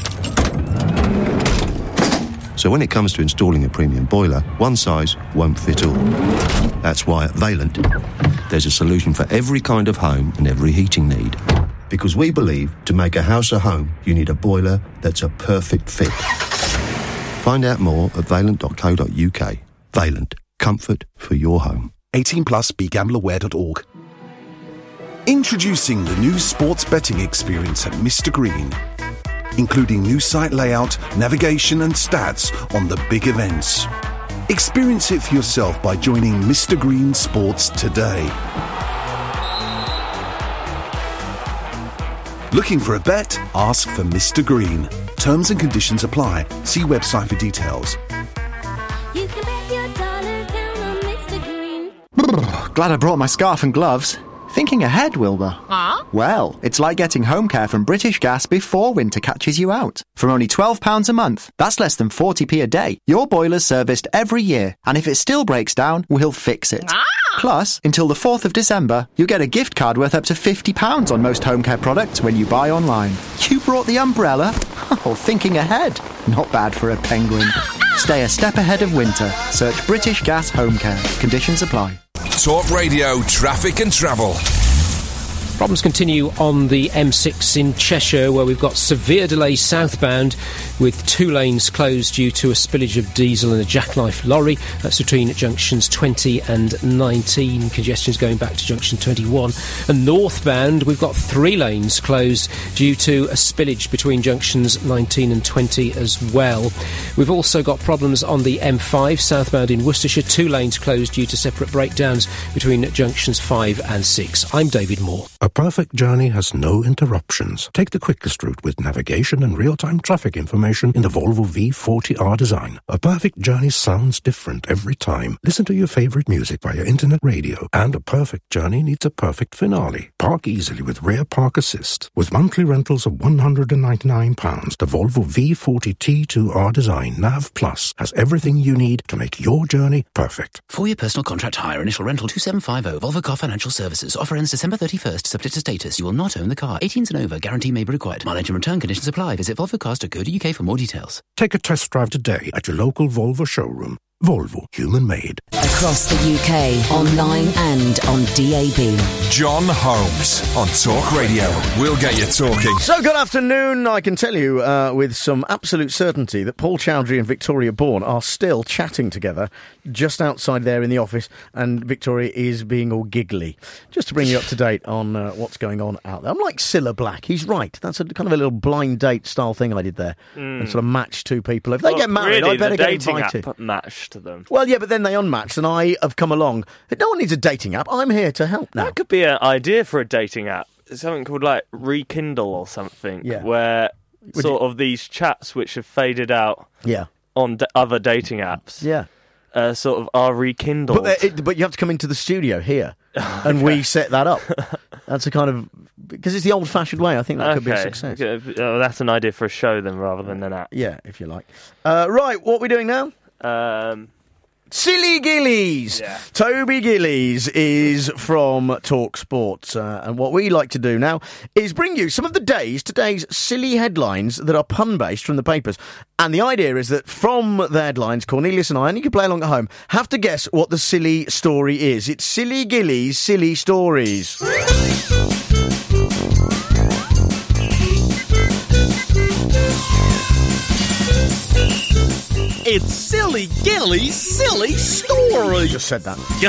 So when it comes to installing a premium boiler, one size won't fit all. That's why at Vaillant, there's a solution for every kind of home and every heating need. Because we believe to make a house a home, you need a boiler that's a perfect fit. Find out more at vaillant.co.uk. Vaillant. Comfort for your home. 18 plus, begambleaware.org. Introducing the new sports betting experience at Mr. Green, including new site layout, navigation and stats on the big events. Experience it for yourself by joining Mr. Green Sports today. Looking for a bet? Ask for Mr. Green. Terms and conditions apply. See website for details. You can bet your dollar down on Mr. Green. Glad I brought my scarf and gloves. Thinking ahead, Wilbur. Huh? Well, it's like getting home care from British Gas before winter catches you out. For only £12 a month, that's less than 40p a day. Your boiler's serviced every year, and if it still breaks down, we'll fix it. Plus, until the 4th of December, you get a gift card worth up to £50 on most home care products when you buy online. You brought the umbrella? Oh, thinking ahead. Not bad for a penguin. Stay a step ahead of winter. Search British Gas Home Care. Conditions apply. Talk Radio Traffic and Travel. Problems continue on the M6 in Cheshire, where we've got severe delays southbound with 2 lanes closed due to a spillage of diesel in a jackknife lorry. That's between junctions 20 and 19. Congestion's going back to junction 21. And northbound, we've got 3 lanes closed due to a spillage between junctions 19 and 20 as well. We've also got problems on the M5 southbound in Worcestershire. 2 lanes closed due to separate breakdowns between junctions 5 and 6. I'm David Moore. A perfect journey has no interruptions. Take the quickest route with navigation and real-time traffic information in the Volvo V40R design. A perfect journey sounds different every time. Listen to your favorite music via internet radio. And a perfect journey needs a perfect finale. Park easily with Rear Park Assist. With monthly rentals of £199, the Volvo V40 T2R design Nav Plus has everything you need to make your journey perfect. 4-year personal contract hire, initial rental 2750, Volvo Car Financial Services. Offer ends December 31st. Subject to status. You will not own the car. 18s and over. Guarantee may be required. Mileage and return conditions apply. Visit volvocars.co.uk for more details. Take a test drive today at your local Volvo showroom. Volvo, human made. Across the UK, online and on DAB. John Holmes on Talk Radio. We'll get you talking. So, good afternoon. I can tell you with some absolute certainty that Paul Chowdhury and Victoria Bourne are still chatting together just outside there in the office, and Victoria is being all giggly. Just to bring you up to date on what's going on out there. I'm like Cilla Black. He's right. That's a kind of a little blind date style thing I did there. And sort of match 2 people. If they get married, I better get invited. App matched to them. Well, yeah, but then they unmatched, and I have come along. No one needs a dating app. I'm here to help now. That could be an idea for a dating app. It's something called like Rekindle or something, where of these chats which have faded out on other dating apps sort of are rekindled. But you have to come into the studio here, and we set that up. That's a kind of... Because it's the old-fashioned way. I think that could be a success. That's an idea for a show then, rather than an app. Yeah, if you like. Right, what are we doing now? Silly Gillies! Yeah. Toby Gillies is from Talk Sport. And what we like to do now is bring you some of today's silly headlines that are pun-based from the papers. And the idea is that from the headlines, Cornelius and I, and you can play along at home, have to guess what the silly story is. It's Silly Gillies' Silly Stories. It's Silly Gilly's Silly Story. Just said that. Yeah.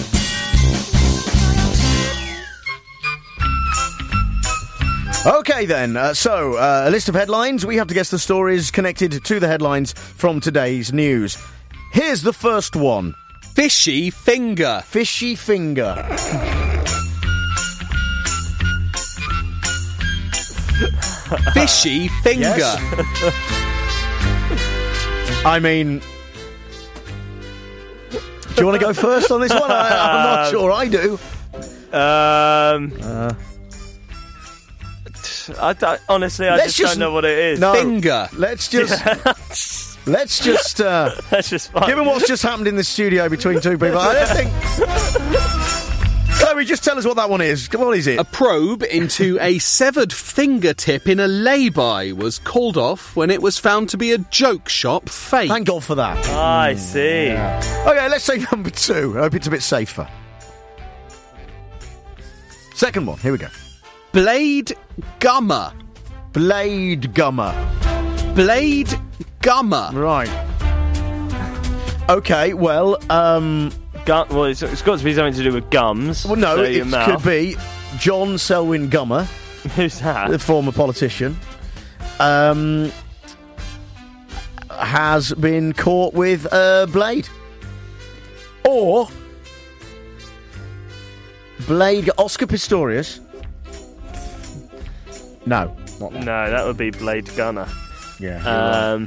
Okay then, so a list of headlines. We have to guess the stories connected to the headlines from today's news. Here's the first one. Fishy finger. Fishy finger. Fishy finger. Yes. I mean, Do you want to go first on this one? I'm not sure I do. Honestly, I just don't know what it is. No, finger. Let's just... Let's just given what's just happened in the studio between two people, I don't think... Chloe, just tell us what that one is. What is it? A probe into a severed fingertip in a lay-by was called off when it was found to be a joke shop fake. Thank God for that. I see. Yeah. OK, let's say number 2. I hope it's a bit safer. Second one, here we go. Blade gummer. Blade gummer. Blade gummer. Right. OK, well, well, it's got to be something to do with gums. Well, no, it could be John Selwyn Gummer. Who's that? The former politician. Has been caught with a blade. Or Blade... Oscar Pistorius. No. Not that. No, that would be Blade Gunner. Yeah.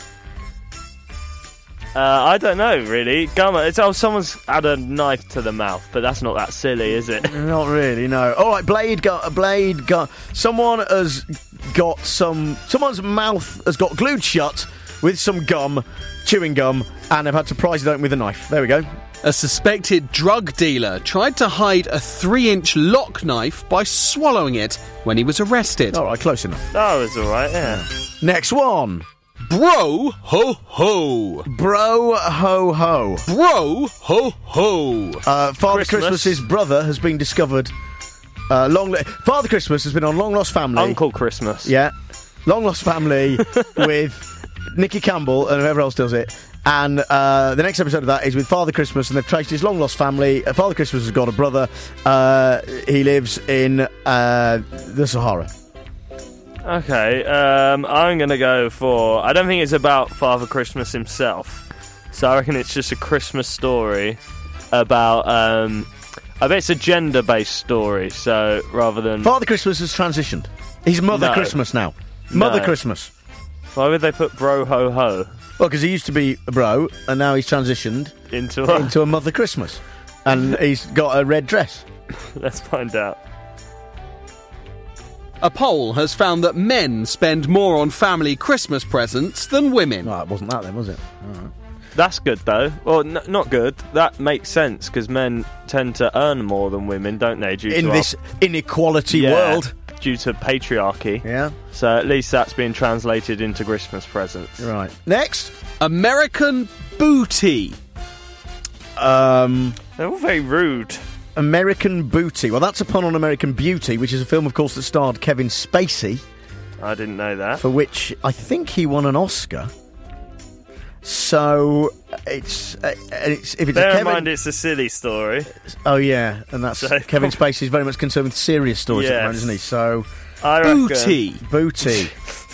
I don't know, really. Gummer. Someone's had a knife to the mouth, but that's not that silly, is it? Not really, no. All right, Blade gun. Someone has got someone's mouth has got glued shut with some gum, chewing gum, and they've had to prise it open with a knife. There we go. A suspected drug dealer tried to hide a 3-inch lock knife by swallowing it when he was arrested. All right, close enough. That was all right, yeah. Next one. Bro ho ho. Bro ho ho. Bro ho ho. Father Christmas's brother has been discovered. Father Christmas has been on Long Lost Family. Uncle Christmas. Yeah. Long Lost Family with Nicky Campbell and whoever else does it. And the next episode of that is with Father Christmas, and they've traced his long lost family. Father Christmas has got a brother. He lives in the Sahara. Okay, I'm going to go for... I don't think it's about Father Christmas himself. So I reckon it's just a Christmas story about... I bet it's a gender-based story, so rather than... Father Christmas has transitioned. He's Mother Christmas now. Mother Christmas. Why would they put bro ho ho? Well, because he used to be a bro, and now he's transitioned into a Mother Christmas. And he's got a red dress. Let's find out. A poll has found that men spend more on family Christmas presents than women. Well, it wasn't that then, was it? All right. That's good, though. Well, not good. That makes sense, because men tend to earn more than women, don't they? In this inequality world. Due to patriarchy. Yeah. So at least that's being translated into Christmas presents. Right. Next. American Booty. They're all very rude. American Booty. Well, that's a pun on American Beauty, which is a film, of course, that starred Kevin Spacey. I didn't know that. For which I think he won an Oscar. So if it's bear in mind it's a silly story. Oh yeah, and that's Kevin Spacey is very much concerned with serious stories at the moment, isn't he? So Booty,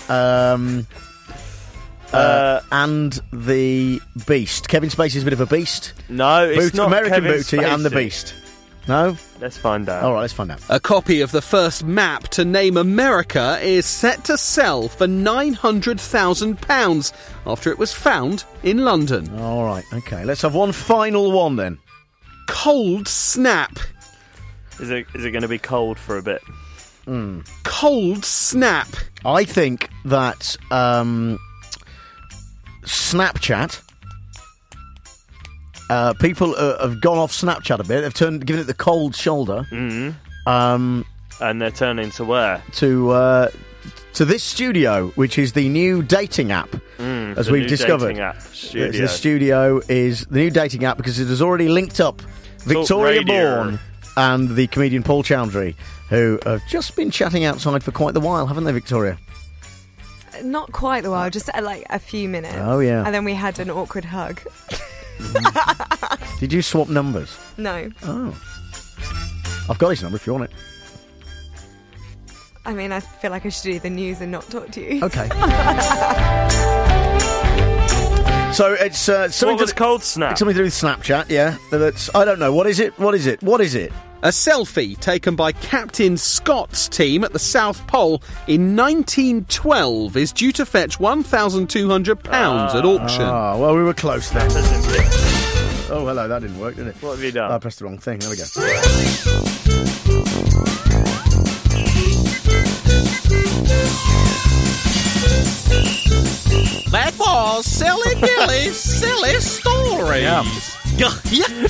and the Beast. Kevin Spacey's a bit of a beast. No, it's not American Kevin Booty Spacey. and the Beast. No? Let's find out. All right, let's find out. A copy of the first map to name America is set to sell for £900,000 after it was found in London. All right, okay. Let's have one final one then. Cold snap. Is it going to be cold for a bit? Cold snap. I think that Snapchat... people have gone off Snapchat a bit. They've given it the cold shoulder. Mm-hmm. And they're turning to where? To this studio, which is the new dating app, as we've discovered. The studio is the new dating app because it has already linked up Victoria Bourne and the comedian Paul Chowdhury, who have just been chatting outside for quite the while, haven't they, Victoria? Not quite the while, just like a few minutes. Oh, yeah. And then we had an awkward hug. Did you swap numbers? No. Oh. I've got his number if you want it. I mean, I feel like I should do the news and not talk to you. Okay. So it's something what was cold snap? Something to do with Snapchat, yeah. I don't know. What is it? A selfie taken by Captain Scott's team at the South Pole in 1912 is due to fetch £1,200 at auction. Ah, well, we were close then. Oh, hello, that didn't work, did it? What have you done? I pressed the wrong thing. There we go. That was Silly Billy's Silly Stories. Yeah.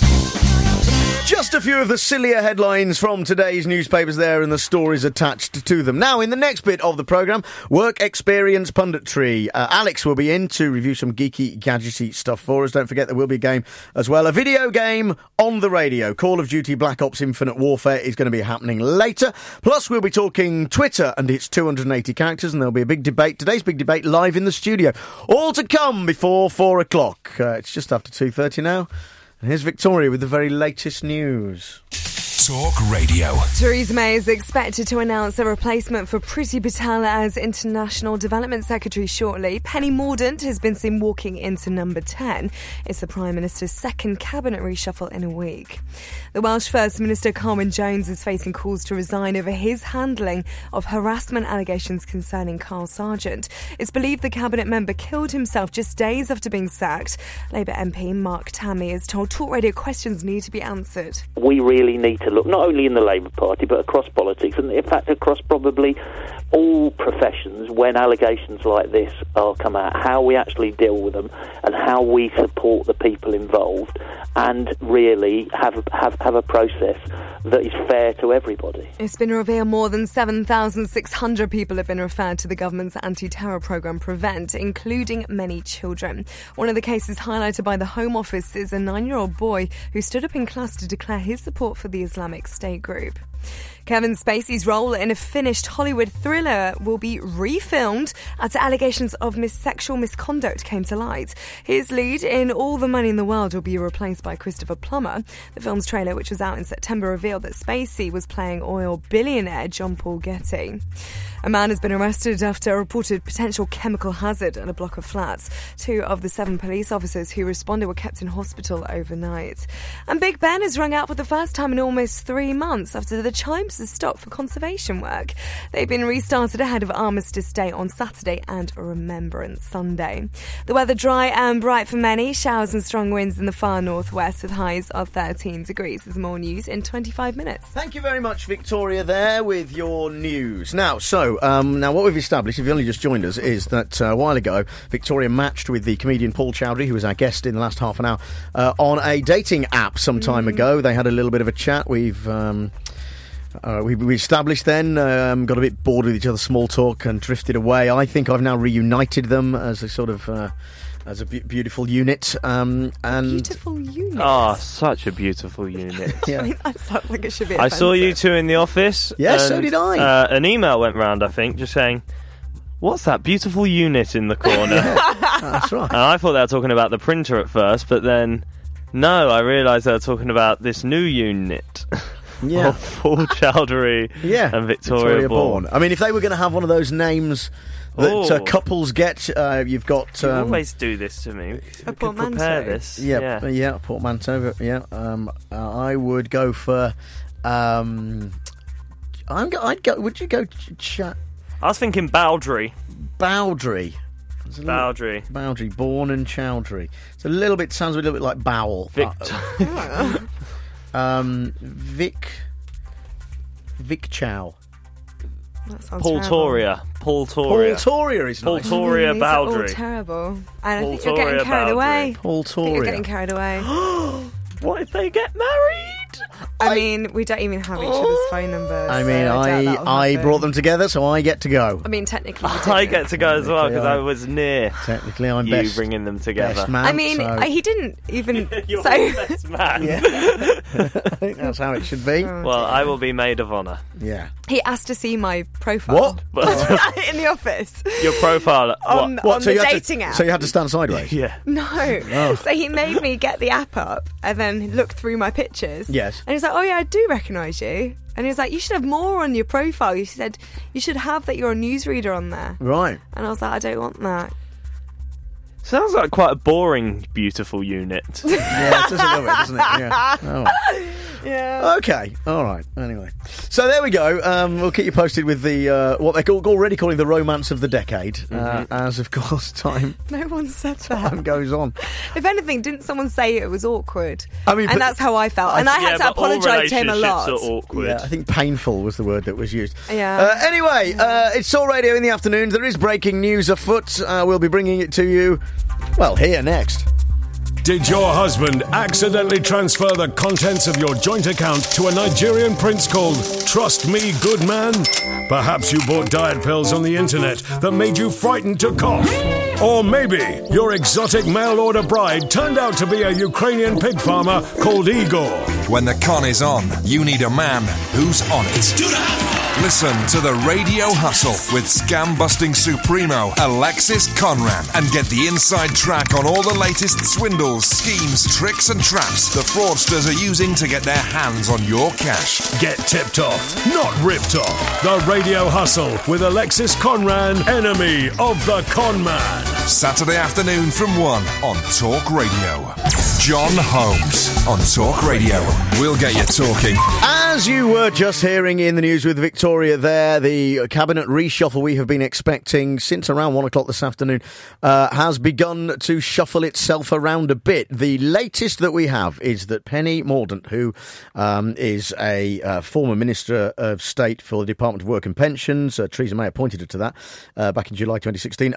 Just a few of the sillier headlines from today's newspapers there and the stories attached to them. Now, in the next bit of the programme, work experience punditry. Alex will be in to review some geeky, gadgety stuff for us. Don't forget there will be a game as well. A video game on the radio. Call of Duty Black Ops Infinite Warfare is going to be happening later. Plus, we'll be talking Twitter and its 280 characters, and there'll be a big debate. Today's big debate live in the studio. All to come before 4 o'clock. It's just after 2:30 now. And here's Victoria with the very latest news. Talk Radio. Theresa May is expected to announce a replacement for Priti Patel as International Development Secretary shortly. Penny Mordaunt has been seen walking into number 10. It's the Prime Minister's second cabinet reshuffle in a week. The Welsh First Minister Carwyn Jones is facing calls to resign over his handling of harassment allegations concerning Carl Sargent. It's believed the cabinet member killed himself just days after being sacked. Labour MP Mark Tammy is told Talk Radio questions need to be answered. We really need to look not only in the Labour Party but across politics, and in fact across probably all professions when allegations like this are come out, how we actually deal with them and how we support the people involved and really have a process that is fair to everybody. It's been revealed more than 7,600 people have been referred to the government's anti-terror programme Prevent, including many children. One of the cases highlighted by the Home Office is a 9-year-old boy who stood up in class to declare his support for the Islamic State group. Kevin Spacey's role in a finished Hollywood thriller will be refilmed after allegations of sexual misconduct came to light. His lead in All the Money in the World will be replaced by Christopher Plummer. The film's trailer, which was out in September, revealed that Spacey was playing oil billionaire John Paul Getty. A man has been arrested after a reported potential chemical hazard in a block of flats. 2 of the 7 police officers who responded were kept in hospital overnight. And Big Ben has rung out for the first time in almost 3 months after the chimes have stopped for conservation work. They've been restarted ahead of Armistice Day on Saturday and Remembrance Sunday. The weather dry and bright for many. Showers and strong winds in the far northwest with highs of 13 degrees. There's more news in 25 minutes. Thank you very much, Victoria, there with your news. Now, now what we've established, if you only just joined us, is that a while ago, Victoria matched with the comedian Paul Chowdhury, who was our guest in the last half an hour, on a dating app some time ago. They had a little bit of a chat. We established then, got a bit bored with each other's small talk and drifted away. I think I've now reunited them as a sort of as a beautiful unit. Beautiful unit? Oh, such a beautiful unit. Yeah. I mean, that sounds like it should be I offensive. saw you two in the office. Yes, so did I. An email went round, I think, just saying, what's that beautiful unit in the corner? That's right. And I thought they were talking about the printer at first, but then, no, I realised they were talking about this new unit. Yeah. Of Paul Chowdhury and Victoria Bourne. I mean, if they were going to have one of those names that couples get, you've got... you always do this to me. A portmanteau. Prepare this. Yeah, a portmanteau. Yeah, I would go for... I'd go... Would you go... I was thinking Bowdry. Bowdry, Bourne and Chowdhury. It's a little bit... Sounds a little bit like Bowel. Vic Chow. Paul Toria. Paul Toria is nice. Paul Toria Bowdry. All terrible. And I think you're getting carried away. Paul Toria. You're getting carried away. What if they get married? I mean, we don't even have each other's phone numbers. I mean, I brought them together, so I get to go. I mean, technically, I get to go as well because I was near. Technically, I'm you bringing them together. Best man, I mean, he didn't even. You're the best man. Yeah. I think that's how it should be. Well, I will be maid of honour. Yeah. He asked to see my profile. What? In the office. Your profile on so the dating app. So you had to stand sideways? Yeah. No. Oh. So he made me get the app up and then look through my pictures. Yes. And he's like, oh yeah, I do recognise you. And he was like, you should have more on your profile. He said, you should have that you're a newsreader on there. Right. And I was like, I don't want that. Sounds like quite a boring, beautiful unit. Yeah, it does a little bit, doesn't it? Yeah. Oh. Yeah. Okay. All right. Anyway, so there we go. We'll keep you posted with the what they're already calling the romance of the decade, as of course time. No one said that. Time goes on. If anything, didn't someone say it was awkward? I mean, and that's how I felt. And I had to apologise to him a lot. Are awkward. Yeah, I think painful was the word that was used. Yeah. Anyway, it's Talk Radio in the afternoons. There is breaking news afoot. We'll be bringing it to you, well, here next. Did your husband accidentally transfer the contents of your joint account to a Nigerian prince called Trust Me Good Man? Perhaps you bought diet pills on the internet that made you frightened to cough. Or maybe your exotic mail-order bride turned out to be a Ukrainian pig farmer called Igor. When the con is on, you need a man who's on it. Listen to the Radio Hustle with scam-busting supremo Alexis Conran and get the inside track on all the latest swindles, schemes, tricks and traps the fraudsters are using to get their hands on your cash. Get tipped off, not ripped off. The Radio Hustle with Alexis Conran, enemy of the con man. Saturday afternoon from 1 on Talk Radio. John Holmes on Talk Radio. We'll get you talking. As you were just hearing in the news with Victoria there, the cabinet reshuffle we have been expecting since around 1 o'clock this afternoon has begun to shuffle itself around a bit. The latest that we have is that Penny Mordaunt, who is a former Minister of State for the Department of Work and Pensions, Theresa May appointed her to that back in July 2016.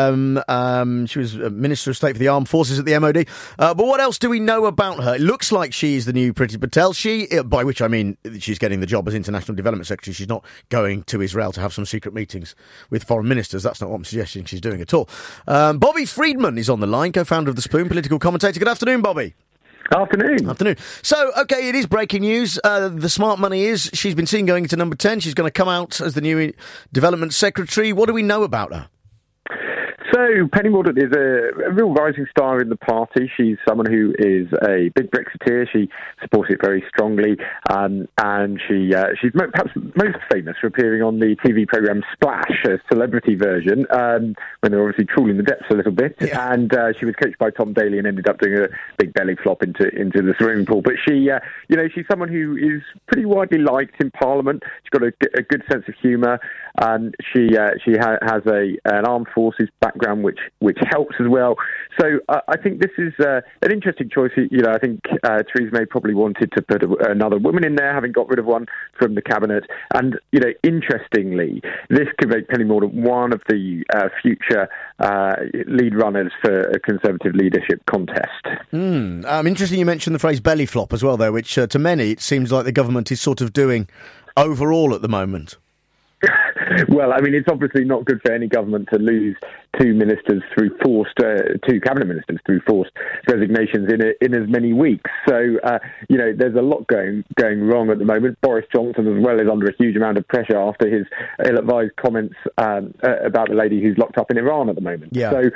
She was Minister of State for the Armed Forces at the MOD. But what else do we know about her? It looks like she's the new Priti Patel. By which I mean she's getting the job as International Development Secretary. She's not going to Israel to have some secret meetings with foreign ministers. That's not what I'm suggesting she's doing at all. Bobby Friedman is on the line, co-founder of The Spoon, political commentator. Good afternoon, Bobby. Afternoon. So, okay, it is breaking news. The smart money is she's been seen going into number 10. She's going to come out as the new Development Secretary. What do we know about her? So, Penny Mordaunt is a real rising star in the party. She's someone who is a big Brexiteer. She supports it very strongly, and she's perhaps most famous for appearing on the TV programme Splash, a celebrity version, when they're obviously trawling the depths a little bit. Yeah. And she was coached by Tom Daley and ended up doing a big belly flop into the swimming pool. But she, she's someone who is pretty widely liked in Parliament. She's got a good sense of humour. She has an armed forces background, which helps as well. So I think this is an interesting choice. I think Theresa May probably wanted to put another woman in there, having got rid of one from the cabinet. And interestingly, this could make Penny Mordaunt one of the future lead runners for a Conservative leadership contest. Interesting you mentioned the phrase belly flop as well, though, which to many it seems like the government is sort of doing overall at the moment. Well, I mean, it's obviously not good for any government to lose two cabinet ministers through forced resignations in as many weeks. So, there's a lot going wrong at the moment. Boris Johnson, as well, is under a huge amount of pressure after his ill-advised comments about the lady who's locked up in Iran at the moment. Yeah. So,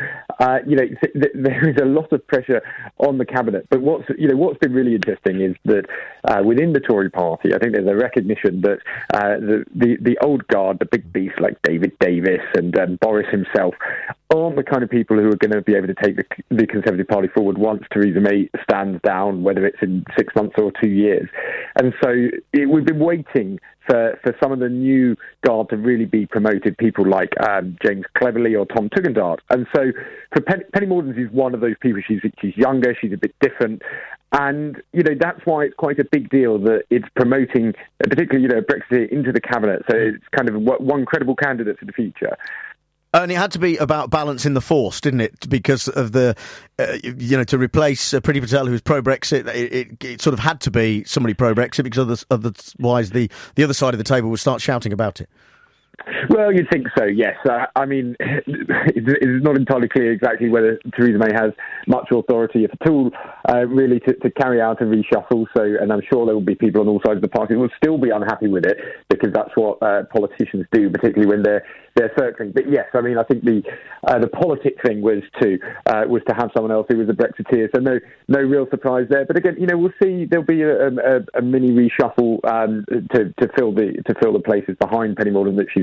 there is a lot of pressure on the cabinet. But what's been really interesting is that within the Tory party, I think there's a recognition that the old guard, the big beasts like David Davis and Boris himself, aren't the kind of people who are going to be able to take the Conservative Party forward once Theresa May stands down, whether it's in 6 months or 2 years. And so we've been waiting for some of the new guard to really be promoted, people like James Cleverly or Tom Tugendhat. And so for Penny Mordaunt is one of those people. She's younger, she's a bit different. And, that's why it's quite a big deal that it's promoting, particularly, Brexit into the cabinet. So it's kind of one credible candidate for the future. And it had to be about balance in the force, didn't it? Because of the, to replace Priti Patel, who's pro-Brexit, it sort of had to be somebody pro-Brexit because otherwise the other side of the table would start shouting about it. Well, you'd think so, yes. I mean, it's not entirely clear exactly whether Theresa May has much authority, if at all, really, to carry out a reshuffle. So, and I'm sure there will be people on all sides of the party who will still be unhappy with it, because that's what politicians do, particularly when they're circling. But yes, I mean, I think the politic thing was to have someone else who was a Brexiteer. So no real surprise there. But again, we'll see. There'll be a mini reshuffle to fill the places behind Penny Mordaunt that she's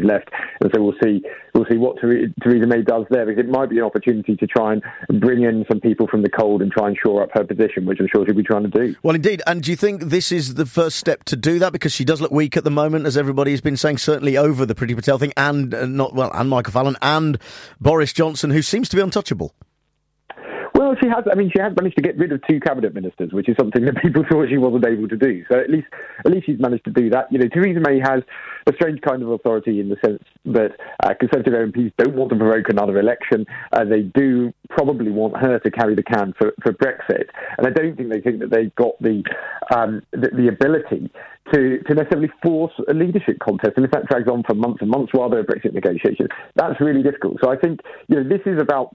days left, and so we'll see what Theresa May does there, because it might be an opportunity to try and bring in some people from the cold and try and shore up her position, which I'm sure she'll be trying to do. Well, indeed. And do you think this is the first step to do that? Because she does look weak at the moment, as everybody's been saying, certainly over the Priti Patel thing, and Michael Fallon and Boris Johnson, who seems to be untouchable. Well, she has managed to get rid of 2 cabinet ministers, which is something that people thought she wasn't able to do. So at least she's managed to do that. Theresa May has a strange kind of authority in the sense that Conservative MPs don't want to provoke another election. They do probably want her to carry the can for Brexit, and I don't think they think that they've got the ability to necessarily force a leadership contest, and if that drags on for months and months while there are Brexit negotiations, that's really difficult. So I think this is about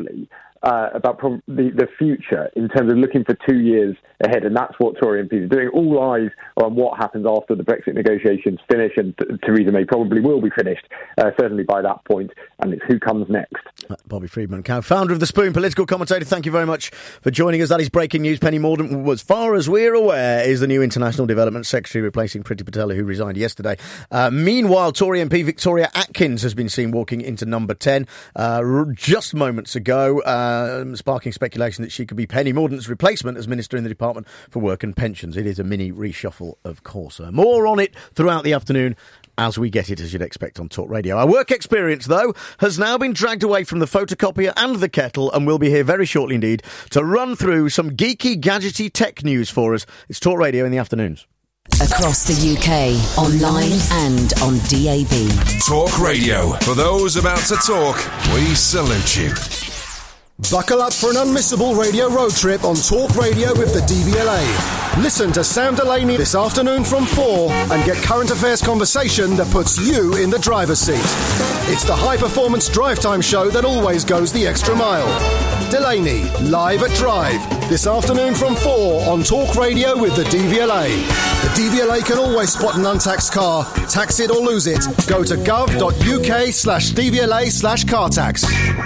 the future in terms of looking for 2 years ahead, and that's what Tory MPs are doing. All eyes are on what happens after the Brexit negotiations finish, and Theresa May probably will be finished, certainly by that point, and it's who comes next. Bobby Friedman, founder of The Spoon, political commentator, thank you very much for joining us. That is breaking news. Penny Mordaunt, as far as we're aware, is the new International Development Secretary, replacing Priti Patel, who resigned yesterday. Meanwhile, Tory MP Victoria Atkins has been seen walking into number 10 just moments ago, sparking speculation that she could be Penny Mordaunt's replacement as Minister in the Department for Work and Pensions. It is a mini reshuffle, of course. More on it throughout the afternoon as we get it, as you'd expect on Talk Radio. Our work experience, though, has now been dragged away from the photocopier and the kettle, and we'll be here very shortly indeed to run through some geeky, gadgety tech news for us. It's Talk Radio in the afternoons. Across the UK, online and on DAB. Talk Radio. For those about to talk, we salute you. Buckle up for an unmissable radio road trip on Talk Radio with the DVLA. Listen to Sam Delaney this afternoon from 4 and get current affairs conversation that puts you in the driver's seat. It's the high-performance drive time show that always goes the extra mile. Delaney, live at Drive, this afternoon from 4 on Talk Radio with the DVLA. The DVLA can always spot an untaxed car, tax it or lose it. Go to gov.uk/DVLA/car tax.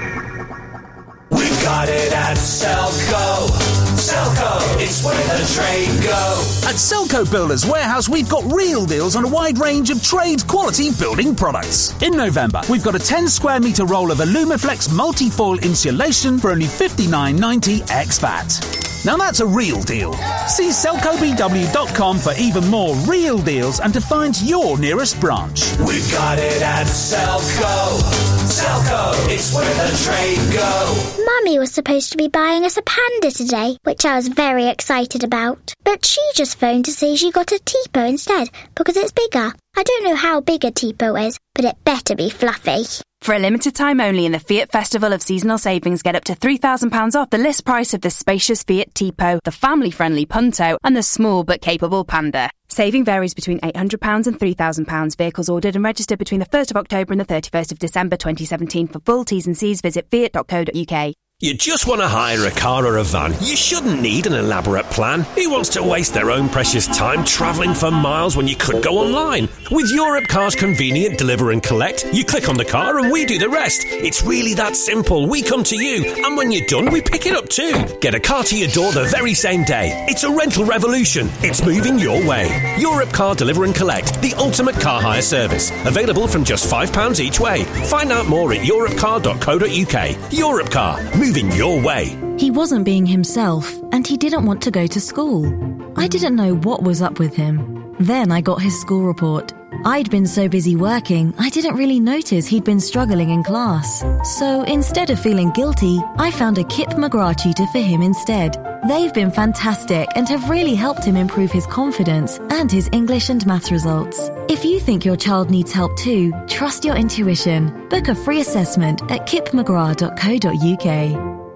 We got it at Selco. Selco, it's where the trade go. At Selco Builders Warehouse, we've got real deals on a wide range of trade-quality building products. In November, we've got a 10 square metre roll of Alumiflex multi-foil insulation for only $59.90 ex-VAT. Now that's a real deal. See selcobw.com for even more real deals and to find your nearest branch. We got it at Selco. Selco, it's where the trade go. Mummy was supposed to be buying us a panda today, which I was very excited about. But she just phoned to say she got a Tipo instead, because it's bigger. I don't know how big a Tipo is, but it better be fluffy. For a limited time only in the Fiat Festival of Seasonal Savings, get up to £3,000 off the list price of the spacious Fiat Tipo, the family-friendly Punto, and the small but capable Panda. Saving varies between £800 and £3,000. Vehicles ordered and registered between the 1st of October and the 31st of December 2017. For full T's and C's, visit fiat.co.uk. You just want to hire a car or a van. You shouldn't need an elaborate plan. Who wants to waste their own precious time travelling for miles when you could go online? With Europcar's convenient deliver and collect, you click on the car and we do the rest. It's really that simple. We come to you, and when you're done, we pick it up too. Get a car to your door the very same day. It's a rental revolution. It's moving your way. Europcar Deliver and Collect, the ultimate car hire service. Available from just £5 each way. Find out more at europcar.co.uk. Europcar, moving your way. He wasn't being himself, and he didn't want to go to school. I didn't know what was up with him. Then I got his school report. I'd been so busy working, I didn't really notice he'd been struggling in class. So instead of feeling guilty, I found a Kip McGrath tutor for him instead. They've been fantastic and have really helped him improve his confidence and his English and math results. If you think your child needs help too, trust your intuition. Book a free assessment at kipmcgrath.co.uk.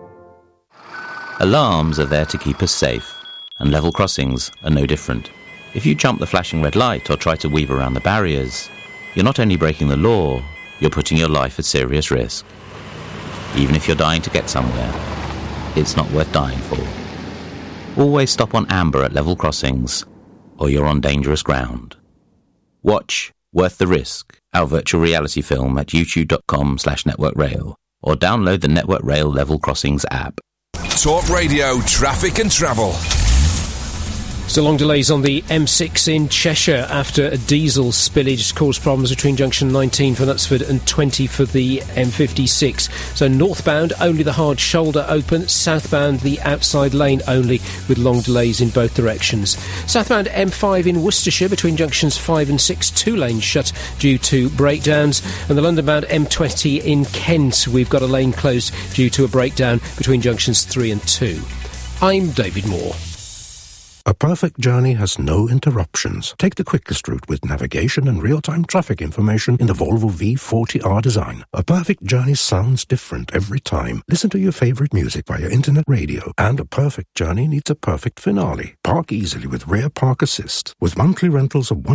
Alarms are there to keep us safe, and level crossings are no different. If you jump the flashing red light or try to weave around the barriers, you're not only breaking the law, you're putting your life at serious risk. Even if you're dying to get somewhere, it's not worth dying for. Always stop on amber at level crossings, or you're on dangerous ground. Watch Worth the Risk, our virtual reality film at youtube.com/networkrail, or download the Network Rail Level Crossings app. Talk Radio, traffic and travel. So long delays on the M6 in Cheshire after a diesel spillage caused problems between junction 19 for Knutsford and 20 for the M56. So northbound, only the hard shoulder open, southbound the outside lane only, with long delays in both directions. Southbound M5 in Worcestershire between junctions 5 and 6, 2 lanes shut due to breakdowns. And the London-bound M20 in Kent, we've got a lane closed due to a breakdown between junctions 3 and 2. I'm David Moore. A perfect journey has no interruptions. Take the quickest route with navigation and real-time traffic information in the Volvo V40R design. A perfect journey sounds different every time. Listen to your favorite music via internet radio. And a perfect journey needs a perfect finale. Park easily with Rear Park Assist. With monthly rentals of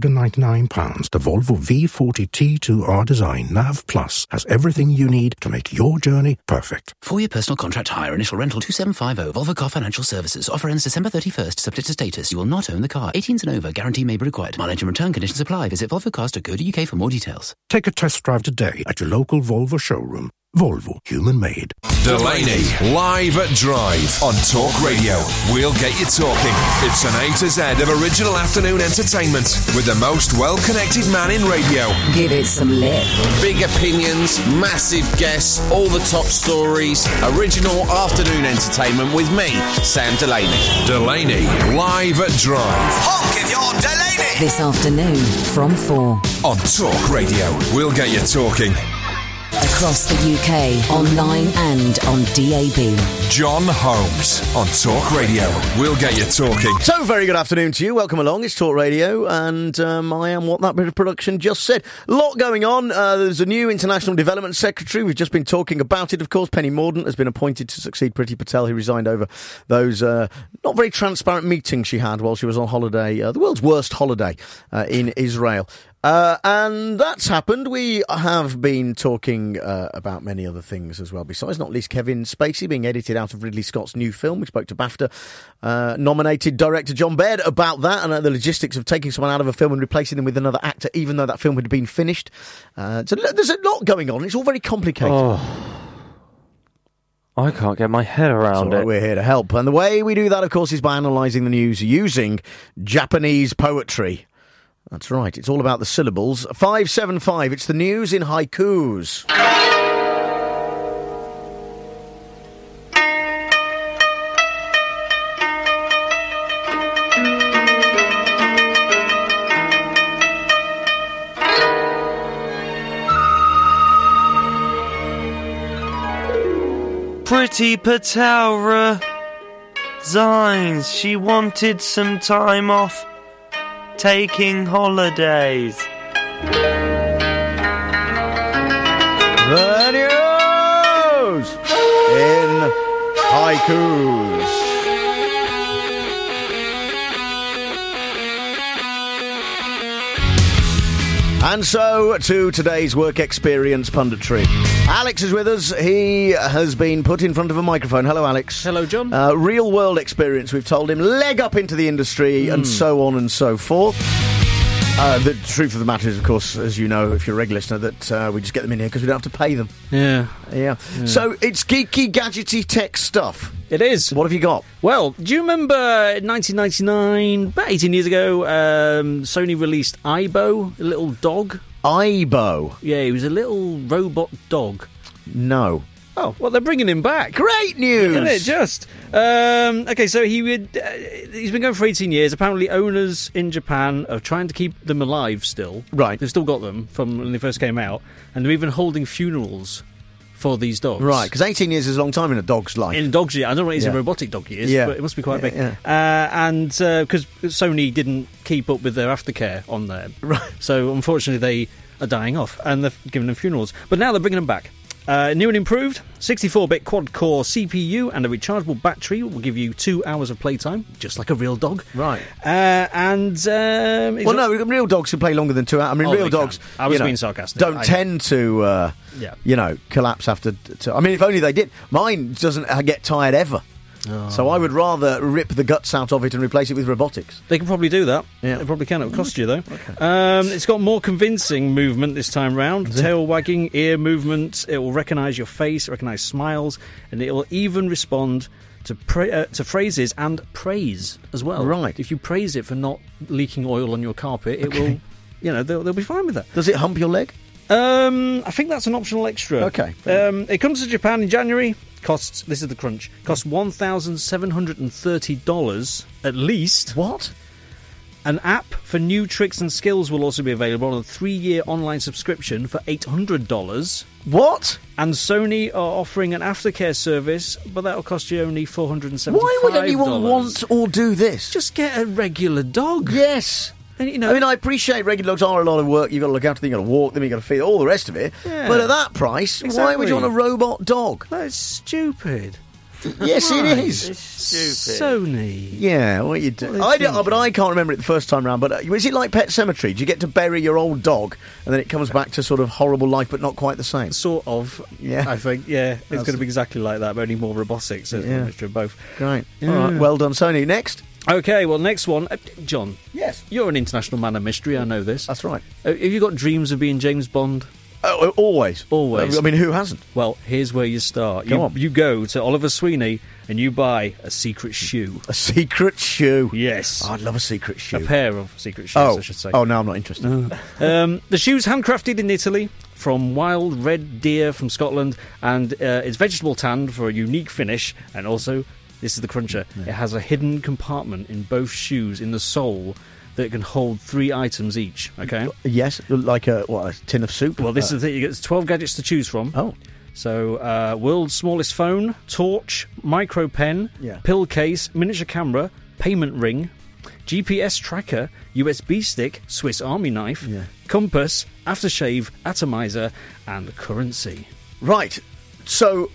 £199, the Volvo V40 T2R design NAV Plus has everything you need to make your journey perfect. For your personal contract hire, initial rental 2750, Volvo Car Financial Services. Offer ends December 31st. Subject to status. You will not own the car. 18s and over. Guarantee may be required. Mileage and return conditions apply. Visit volvocars.co.uk for more details. Take a test drive today at your local Volvo showroom. Volvo, human made. Delaney, live at Drive on Talk Radio. We'll get you talking. It's an A to Z of original afternoon entertainment with the most well-connected man in radio. Give it some lip. Big opinions, massive guests, all the top stories. Original afternoon entertainment with me, Sam Delaney. Delaney, live at Drive. Honk if you're Delaney! This afternoon from 4. On Talk Radio. We'll get you talking. Across the UK, online and on DAB. John Holmes on Talk Radio. We'll get you talking. So, very good afternoon to you. Welcome along. It's Talk Radio, and I am what that bit of production just said. A lot going on. There's a new International Development Secretary. We've just been talking about it, of course. Penny Mordaunt has been appointed to succeed Priti Patel, who resigned over those not very transparent meetings she had while she was on holiday, the world's worst holiday in Israel. And that's happened. We have been talking about many other things as well, besides, not least Kevin Spacey being edited out of Ridley Scott's new film. We spoke to BAFTA nominated director John Baird about that and the logistics of taking someone out of a film and replacing them with another actor, even though that film had been finished. So there's a lot going on. It's all very complicated. Oh. I can't get my head around it. We're here to help. And the way we do that, of course, is by analysing the news using Japanese poetry. That's right, it's all about the syllables. 575, it's the news in haikus. Priti Patel resigns. She wanted some time off. Taking holidays. The news in haikus. And so to today's work experience punditry. Alex is with us. He has been put in front of a microphone. Hello, Alex. Hello, John. Real world experience, we've told him. Leg up into the industry and so on and so forth. The truth of the matter is, of course, as you know, if you're a regular listener, that we just get them in here because we don't have to pay them. Yeah. So it's geeky, gadgety tech stuff. It is. What have you got? Well, do you remember in 1999, about 18 years ago, Sony released Aibo, a little dog? Aibo? Yeah, he was a little robot dog. No. Oh, well, they're bringing him back. Great news! Isn't it just? Okay, so he's been going for 18 years. Apparently, owners in Japan are trying to keep them alive still. Right. They've still got them from when they first came out. And they're even holding funerals for these dogs. Right, because 18 years is a long time in a dog's life. In a dog's year. I don't know what his robotic dog is, but it must be quite big. Yeah. And because Sony didn't keep up with their aftercare on there. Right. So, unfortunately, they are dying off, and they're giving them funerals. But now they're bringing them back. New and improved, 64-bit quad-core CPU and a rechargeable battery will give you 2 hours of playtime, just like a real dog. Right. Real dogs can play longer than 2 hours. I mean, real dogs... I was being sarcastic. Don't tend to, collapse after... I mean, if only they did. Mine doesn't get tired ever. Oh. So I would rather rip the guts out of it and replace it with robotics. They can probably do that. Yeah. They probably can. It will cost you, though. Okay. It's got more convincing movement this time round. Tail wagging, ear movement. It will recognise your face, recognise smiles, and it will even respond to phrases and praise as well. Right. If you praise it for not leaking oil on your carpet, it will, they'll be fine with that. Does it hump your leg? I think that's an optional extra. Okay. It comes to Japan in January. This is the crunch, costs $1,730 at least. What? An app for new tricks and skills will also be available on a 3-year online subscription for $800. What? And Sony are offering an aftercare service, but that'll cost you only $475. Why would anyone want or do this? Just get a regular dog. Yes. And, I appreciate regular dogs are a lot of work. You've got to look after them, you've got to walk them, you've got to feed all the rest of it. Yeah. But at that price, why would you want a robot dog? That's stupid. Yes, it is. It's stupid. Sony. Yeah, what you do? I can't remember it the first time round. But is it like Pet Sematary? Do you get to bury your old dog and then it comes back to sort of horrible life, but not quite the same? Sort of. Yeah, I think. Yeah, it's going to be exactly like that, but only more robotic. So it's a mixture of both. Great. Yeah. All right. Well done, Sony. Next. Okay, well, next one. John. Yes. You're an international man of mystery. I know this. That's right. Have you got dreams of being James Bond? Oh, always. Always. I mean, who hasn't? Well, here's where you start. Go on. You go to Oliver Sweeney and you buy a secret shoe. A secret shoe? Yes. Oh, I'd love a secret shoe. A pair of secret shoes, I should say. Oh, no, I'm not interested. The shoe's handcrafted in Italy from wild red deer from Scotland, and it's vegetable tanned for a unique finish, and also, this is the cruncher, it has a hidden compartment in both shoes in the sole that can hold 3 items each, okay? Yes, like a tin of soup? Well, this is the thing. You get 12 gadgets to choose from. Oh. So, world's smallest phone, torch, micro pen, pill case, miniature camera, payment ring, GPS tracker, USB stick, Swiss Army knife, compass, aftershave, atomizer, and currency. Right. So,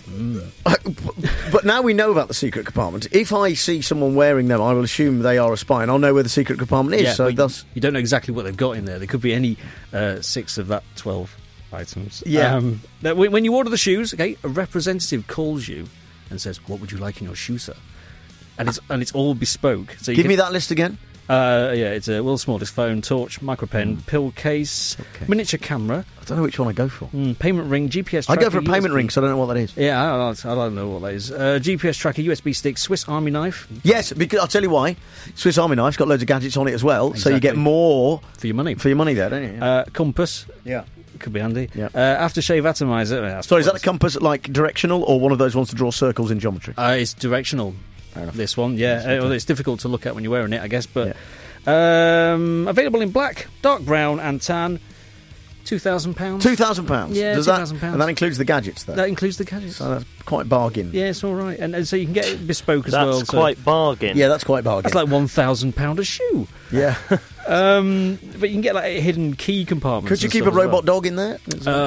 but now we know about the secret compartment. If I see someone wearing them, I will assume they are a spy, and I'll know where the secret compartment is. Yeah, so thus, you don't know exactly what they've got in there. There could be any 6 of that 12 items. Yeah. When you order the shoes, okay, a representative calls you and says, "What would you like in your shoe, sir?" And it's all bespoke. So give me that list again. It's a world's smallest phone, torch, micro pen, pill case, miniature camera. I don't know which one I go for. Payment ring, GPS tracker. I go for a payment ring, so I don't know what that is. Yeah, I don't know what that is. GPS tracker, USB stick, Swiss Army knife. Yes, because I'll tell you why. Swiss Army knife's got loads of gadgets on it as well, so you get more for your money. There, don't you? Compass. Yeah. Could be handy. Yeah. Aftershave atomizer. Sorry, is that a compass like directional or one of those ones to draw circles in geometry? It's directional. Fair enough. This one, yeah. Well, it's difficult to look at when you're wearing it, I guess, but available in black, dark brown, and tan. £2,000. £2,000. Yeah, £2,000. And that includes the gadgets, though. That includes the gadgets. So that's quite bargain. Yeah, it's all right, and so you can get it bespoke as well. That's quite bargain. Yeah, that's quite bargain. That's like £1,000 a shoe. Yeah. But you can get like a hidden key compartment. Could you keep a robot dog in there?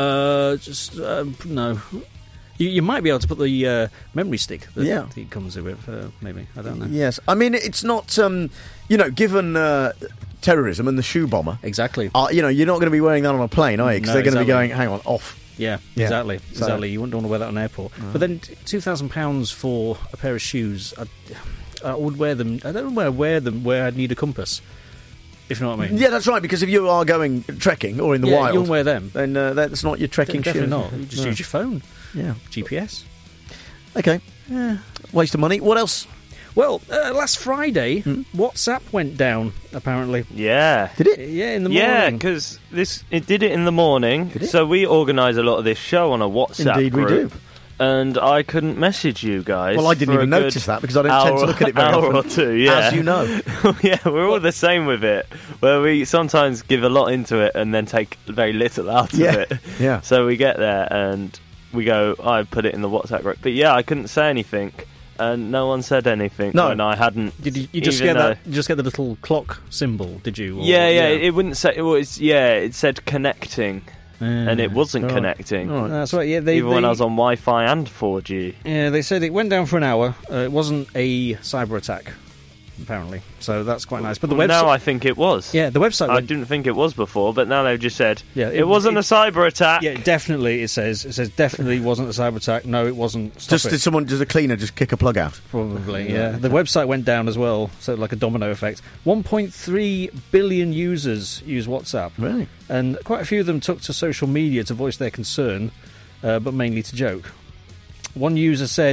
No. You might be able to put the memory stick that it comes with, maybe. I don't know. Yes. I mean, it's not, given terrorism and the shoe bomber. Exactly. You're not going to be wearing that on a plane, are you? Because they're going to be going, hang on, off. Yeah, exactly. Exactly. You wouldn't want to wear that on an airport. But then £2,000 for a pair of shoes, I would wear them. I don't know where them where I'd need a compass. If you know what I mean. Yeah, that's right, because if you are going trekking or in the wild... you won't wear them. Then that's not your trekking shoe. Definitely not. You just use your phone. Yeah. GPS. Okay. Yeah. Waste of money. What else? Well, last Friday, WhatsApp went down, apparently. Yeah. Did it? Yeah, in the morning. Yeah, because it did it in the morning. So we organise a lot of this show on a WhatsApp Indeed group. we do. And I couldn't message you guys. Well, I didn't even notice that because I don't tend to look at it very often. often. Or two, yeah. As you know. Yeah, we're all the same with it. Where we sometimes give a lot into it and then take very little out of it. Yeah. So we get there and we go, I put it in the WhatsApp group. But yeah, I couldn't say anything. And no one said anything when I hadn't. Did you just get that? You just get the little clock symbol? Did you? Yeah. It wouldn't say. It said connecting, and it wasn't connecting. Oh, that's right. Yeah, even when I was on Wi-Fi and 4G. Yeah, they said it went down for an hour. It wasn't a cyber attack, apparently. So that's quite nice. But the website now I think it was. Yeah, the website. I didn't think it was before, but now they've just said it wasn't a cyber attack. Yeah, definitely. It says definitely wasn't a cyber attack. No, it wasn't. Did a cleaner just kick a plug out? Probably. Yeah. The website went down as well, so like a domino effect. 1.3 billion users use WhatsApp. Really? And quite a few of them took to social media to voice their concern, but mainly to joke. One user said,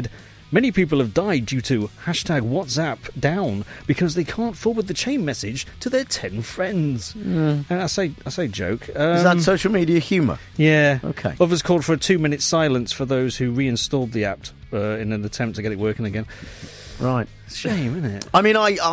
Many people have died due to #WhatsApp down because they can't forward the chain message to their 10 friends. And I say joke. Is that social media humour? Yeah. Okay. Others called for a 2-minute silence for those who reinstalled the app in an attempt to get it working again. Right. Shame, isn't it? I mean,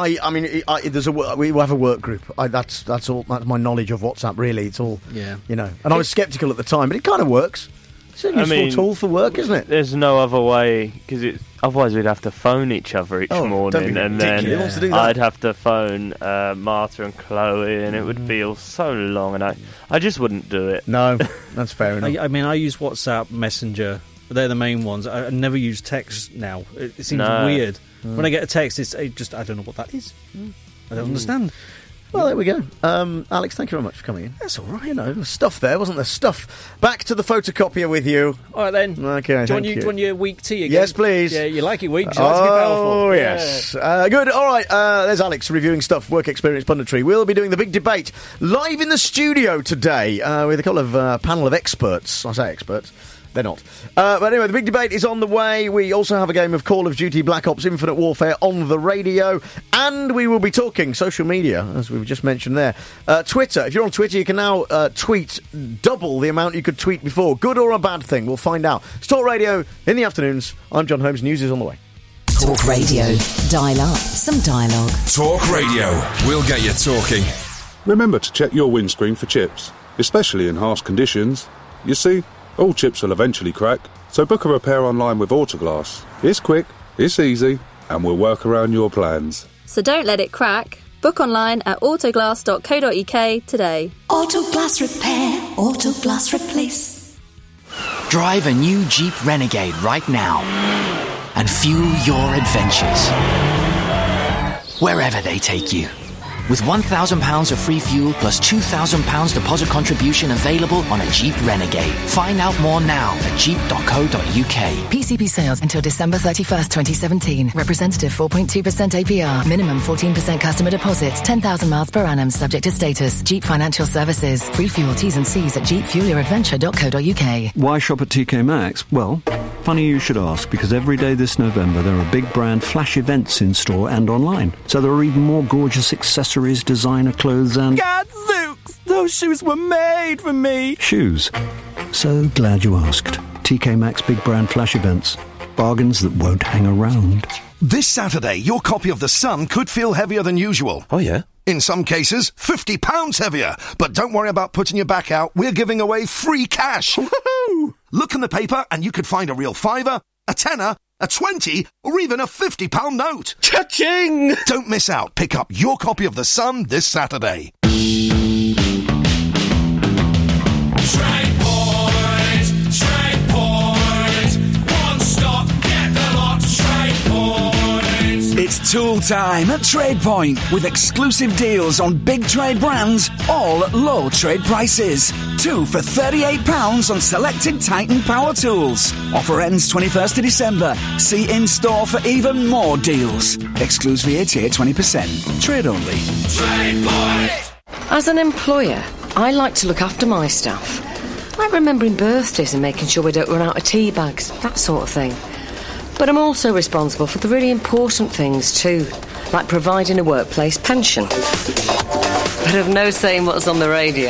we have a work group. That's all. That's my knowledge of WhatsApp. Really, it's all. Yeah. And I was sceptical at the time, but it kind of works. It's a useful tool for work, isn't it? There's no other way, because otherwise we'd have to phone each other each morning, and then I'd have to phone Martha and Chloe, and it would be all so long, and I just wouldn't do it. No, that's fair enough. I use WhatsApp, Messenger. They're the main ones. I never use text now. It seems weird. When I get a text, I don't know what that is. I don't understand. Well, there we go. Alex, thank you very much for coming in. That's all right. There was stuff there, wasn't there? Stuff. Back to the photocopier with you. All right, then. Okay, do you want your week tea again? Yes, please. Yeah, you like it weak. You like to be powerful. Oh, yes. Good. All right, there's Alex reviewing stuff, work experience, punditry. We'll be doing the big debate live in the studio today with a couple of panel of experts. I say experts. They're not. But anyway, the big debate is on the way. We also have a game of Call of Duty Black Ops Infinite Warfare on the radio. And we will be talking social media, as we've just mentioned there. Twitter. If you're on Twitter, you can now tweet double the amount you could tweet before. Good or a bad thing, we'll find out. It's Talk Radio in the afternoons. I'm John Holmes. News is on the way. Talk Radio. Dial up some dialogue. Talk Radio. We'll get you talking. Remember to check your windscreen for chips, especially in harsh conditions. You see, all chips will eventually crack, so book a repair online with Autoglass. It's quick, it's easy, and we'll work around your plans. So don't let it crack. Book online at autoglass.co.uk today. Autoglass repair, Autoglass replace. Drive a new Jeep Renegade right now and fuel your adventures wherever they take you. With £1,000 of free fuel plus £2,000 deposit contribution available on a Jeep Renegade. Find out more now at jeep.co.uk. PCP sales until December 31st, 2017. Representative 4.2% APR. Minimum 14% customer deposit. 10,000 miles per annum subject to status. Jeep Financial Services. Free fuel T's and C's at jeepfuelyouradventure.co.uk. Why shop at TK Maxx? Well, funny you should ask, because every day this November there are big brand flash events in store and online. So there are even more gorgeous accessories, designer clothes and... Gadzooks! Those shoes were made for me! Shoes. So glad you asked. TK Maxx big brand flash events. Bargains that won't hang around. This Saturday, your copy of The Sun could feel heavier than usual. Oh, yeah? In some cases, £50 heavier. But don't worry about putting your back out. We're giving away free cash. Woohoo! Look in the paper and you could find a real £5, a tenner, a 20, or even a £50 note. Cha-ching! Don't miss out. Pick up your copy of The Sun this Saturday. It's tool time at TradePoint with exclusive deals on big trade brands, all at low trade prices. 2 for £38 on selected Titan power tools. Offer ends 21st of December. See in-store for even more deals. Excludes VAT at 20%. Trade only. TradePoint! As an employer, I like to look after my staff. Like remembering birthdays and making sure we don't run out of tea bags, that sort of thing. But I'm also responsible for the really important things too, like providing a workplace pension. But I've no say in what's on the radio.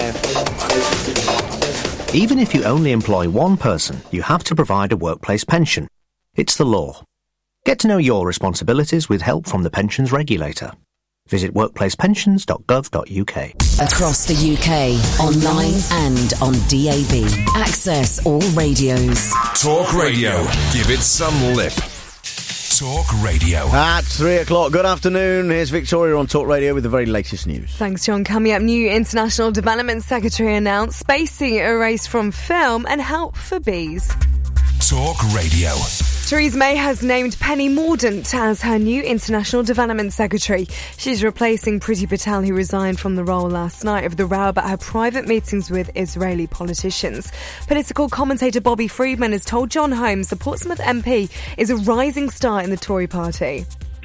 Even if you only employ one person, you have to provide a workplace pension. It's the law. Get to know your responsibilities with help from the pensions regulator. Visit workplacepensions.gov.uk. Across the UK, online and on DAB. Access all radios. Talk Radio. Give it some lip. Talk Radio. At 3 o'clock, good afternoon. Here's Victoria on Talk Radio with the very latest news. Thanks, John. Coming up, new International Development Secretary announced spacing erased from film and help for bees. Talk Radio. Theresa May has named Penny Mordaunt as her new International Development Secretary. She's replacing Priti Patel, who resigned from the role last night over the row about her private meetings with Israeli politicians. Political commentator Bobby Friedman has told John Holmes the Portsmouth MP is a rising star in the Tory party.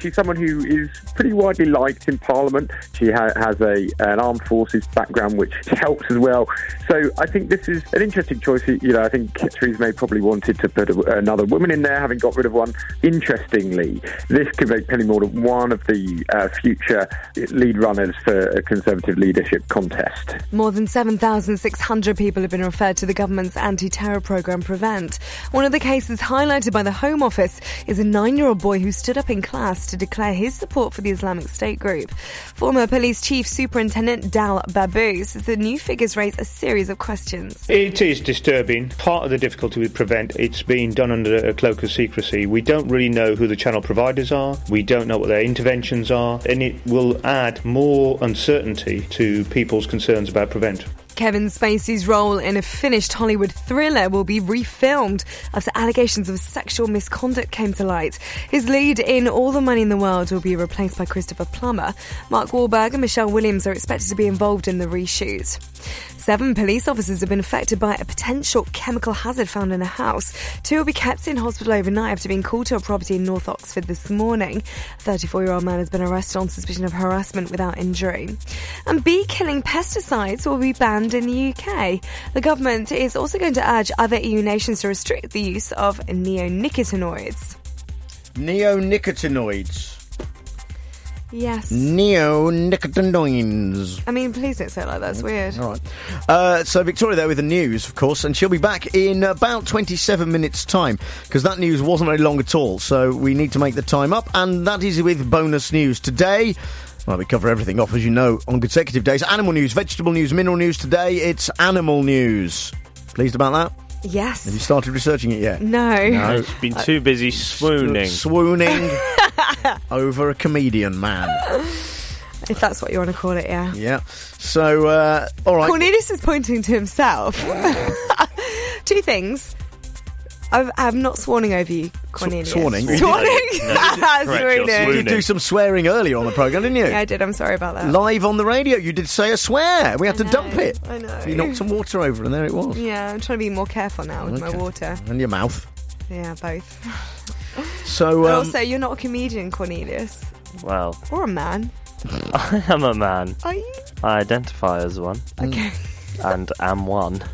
She's someone who is pretty widely liked in Parliament. She has an armed forces background, which helps as well. So I think this is an interesting choice. I think Theresa May probably wanted to put another woman in there, having got rid of one. Interestingly, this could make Penny Mordaunt one of the future lead runners for a Conservative leadership contest. More than 7,600 people have been referred to the government's anti-terror programme Prevent. One of the cases highlighted by the Home Office is a 9-year-old boy who stood up in class to declare his support for the Islamic State group. Former Police Chief Superintendent Dal Babu says the new figures raise a series of questions. It is disturbing. Part of the difficulty with Prevent, it's being done under a cloak of secrecy. We don't really know who the channel providers are. We don't know what their interventions are. And it will add more uncertainty to people's concerns about Prevent. Kevin Spacey's role in a finished Hollywood thriller will be refilmed after allegations of sexual misconduct came to light. His lead in All the Money in the World will be replaced by Christopher Plummer. Mark Wahlberg and Michelle Williams are expected to be involved in the reshoot. 7 police officers have been affected by a potential chemical hazard found in a house. 2 will be kept in hospital overnight after being called to a property in North Oxford this morning. A 34-year-old man has been arrested on suspicion of harassment without injury. And bee-killing pesticides will be banned in the UK. The government is also going to urge other EU nations to restrict the use of neonicotinoids. Neonicotinoids? Yes. Neonicotinoids. I mean, please don't say it like that. It's weird. All right. So Victoria there with the news, of course, and she'll be back in about 27 minutes' time, because that news wasn't very long at all, so we need to make the time up, and that is with bonus news today. Well, we cover everything off, as you know, on consecutive days. Animal news, vegetable news, mineral news. Today, it's animal news. Pleased about that? Yes. Have you started researching it yet? No. I've been too busy swooning. Swooning over a comedian man. If that's what you want to call it, yeah. Yeah. So, all right. Cornelius is pointing to himself. 2 things. I'm not swooning over you, Cornelius. Swooning? Swooning? You did do some swearing earlier on the programme, didn't you? Yeah, I did. I'm sorry about that. Live on the radio, you did say a swear. We had to dump it. I know. So you knocked some water over and there it was. Yeah, I'm trying to be more careful now with my water. And your mouth. Yeah, both. So, also, you're not a comedian, Cornelius. Well. Or a man. I am a man. Are you? I identify as one. Okay. And am one.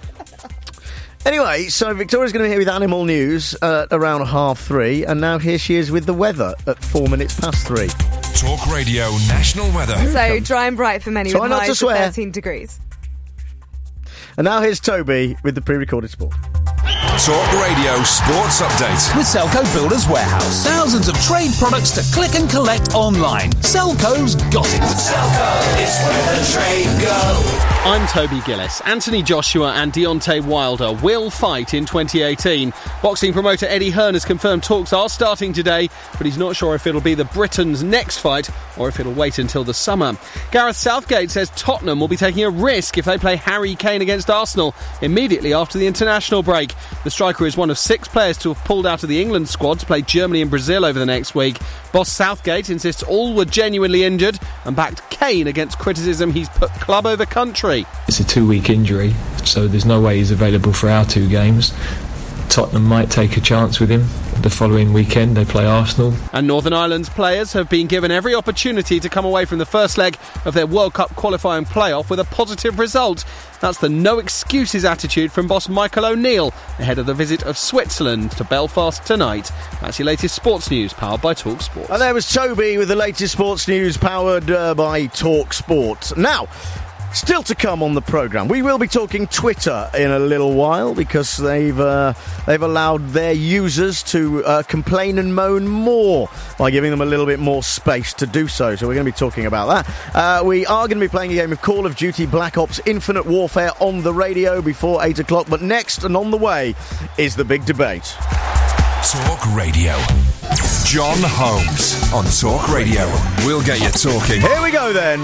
Anyway, so Victoria's going to be here with animal news around 3:30, and now here she is with the weather at 3:04. Talk Radio National Weather. So dry and bright for many Try with not to highs swear. of 13 degrees. And now here's Toby with the pre-recorded sport. Talk Radio Sports Update. With Selco Builders Warehouse. Thousands of trade products to click and collect online. Selco's got it. Selco is where the trade go. I'm Toby Gillis. Anthony Joshua and Deontay Wilder will fight in 2018. Boxing promoter Eddie Hearn has confirmed talks are starting today, but he's not sure if it'll be the Britain's next fight or if it'll wait until the summer. Gareth Southgate says Tottenham will be taking a risk if they play Harry Kane against Arsenal immediately after the international break. The striker is one of 6 players to have pulled out of the England squad to play Germany and Brazil over the next week. Boss Southgate insists all were genuinely injured and backed Kane against criticism he's put club over country. It's a 2-week injury, so there's no way he's available for our 2 games. Tottenham might take a chance with him. The following weekend they play Arsenal. And Northern Ireland's players have been given every opportunity to come away from the first leg of their World Cup qualifying playoff with a positive result. That's the no excuses attitude from boss Michael O'Neill ahead of the visit of Switzerland to Belfast tonight. That's your latest sports news powered by Talk Sport. And there was Toby with the latest sports news powered by Talk Sport. Now, still to come on the programme, we will be talking Twitter in a little while because they've allowed their users to complain and moan more by giving them a little bit more space to do so. So we're going to be talking about that. We are going to be playing a game of Call of Duty Black Ops Infinite Warfare on the radio before 8 o'clock. But next and on the way is the big debate. Talk Radio. John Holmes on Talk Radio. We'll get you talking. Here we go then.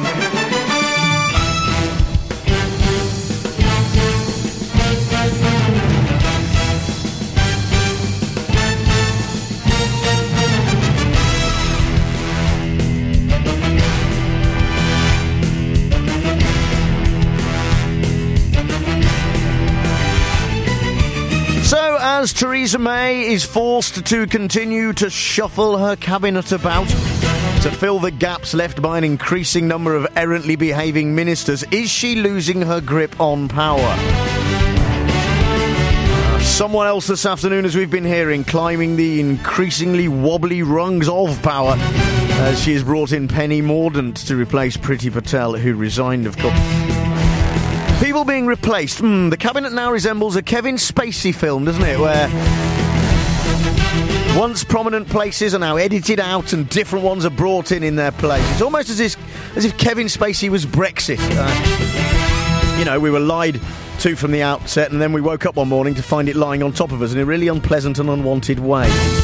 As Theresa Theresa May is forced to continue to shuffle her cabinet about to fill the gaps left by an increasing number of errantly behaving ministers. Is she losing her grip on power? Someone else this afternoon, as we've been hearing, climbing the increasingly wobbly rungs of power as she has brought in Penny Mordaunt to replace Priti Patel, who resigned, of course. People being replaced. The cabinet now resembles a Kevin Spacey film, doesn't it? Where once prominent places are now edited out and different ones are brought in their place. It's almost as if Kevin Spacey was Brexit. We were lied to from the outset, and then we woke up one morning to find it lying on top of us in a really unpleasant and unwanted way.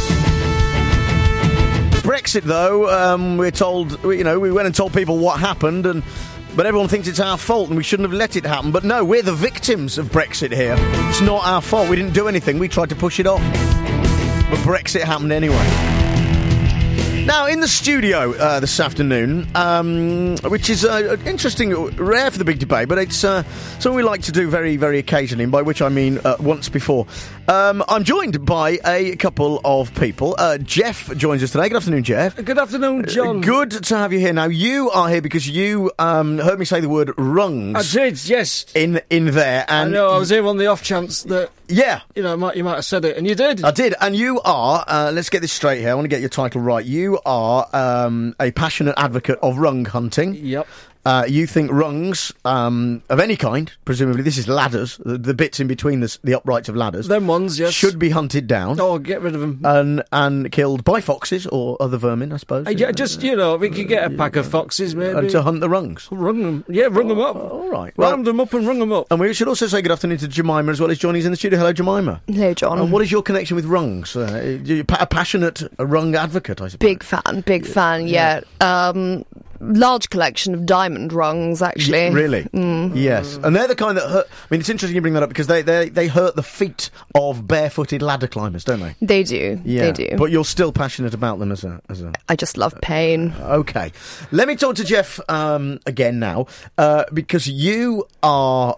Brexit, though, we're told, we went and told people what happened, but everyone thinks it's our fault and we shouldn't have let it happen. But no, we're the victims of Brexit here. It's not our fault. We didn't do anything. We tried to push it off. But Brexit happened anyway. Now, in the studio this afternoon, which is interesting, rare for the big debate, but it's something we like to do very, very occasionally, and by which I mean once before. I'm joined by a couple of people. Jeff joins us today. Good afternoon, Jeff. Good afternoon, John. Good to have you here. Now, you are here because you heard me say the word rungs. I did, yes. In there. And I know, I was here on the off chance that... Yeah. You might have said it, and you did. I did, and you are, let's get this straight here, I want to get your title right. You are a passionate advocate of rung hunting. Yep. You think rungs of any kind, presumably this is ladders, the bits in between the uprights of ladders, them ones, yes, should be hunted down. Oh, get rid of them and killed by foxes or other vermin, I suppose. Yeah, just we could get a pack of foxes maybe and to hunt the rungs. Rung them up. All right, round them up and rung them up. And we should also say good afternoon to Jemima as well, as Johnny's in the studio. Hello, Jemima. Hello, John. What is your connection with rungs? You're a passionate rung advocate, I suppose. Big fan. Yeah. Large collection of diamond rungs, actually. Yeah, really? Yes. And they're the kind that hurt. I mean, it's interesting you bring that up because they hurt the feet of barefooted ladder climbers, don't they? They do. Yeah. They do. But you're still passionate about them as a... I just love pain. Okay. Let me talk to Jeff again now because you are...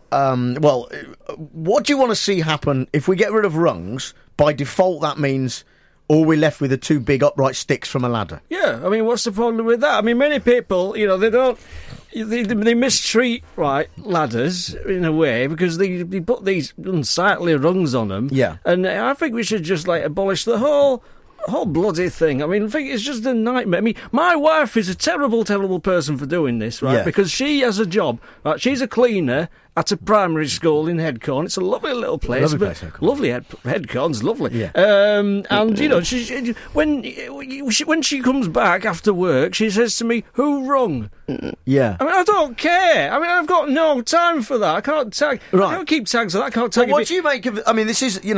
what do you want to see happen if we get rid of rungs? By default, that means... all we're left with are two big upright sticks from a ladder. Yeah, I mean, what's the problem with that? I mean, many people, they mistreat, ladders in a way because they put these unsightly rungs on them. Yeah. And I think we should just, abolish the whole bloody thing. I mean, I think it's just a nightmare. I mean, my wife is a terrible, terrible person for doing this, right? Yeah. Because she has a job, right? She's a cleaner at a primary school in Headcorn. It's a lovely little place. Lovely Headcorn's lovely. Yeah. She, when she comes back after work, she says to me, "Who rung?" Yeah. I mean, I don't care. I mean, I've got no time for that. I can't tag. Right. I don't keep tags on that. I can't tag. What do you make of? I mean, this is the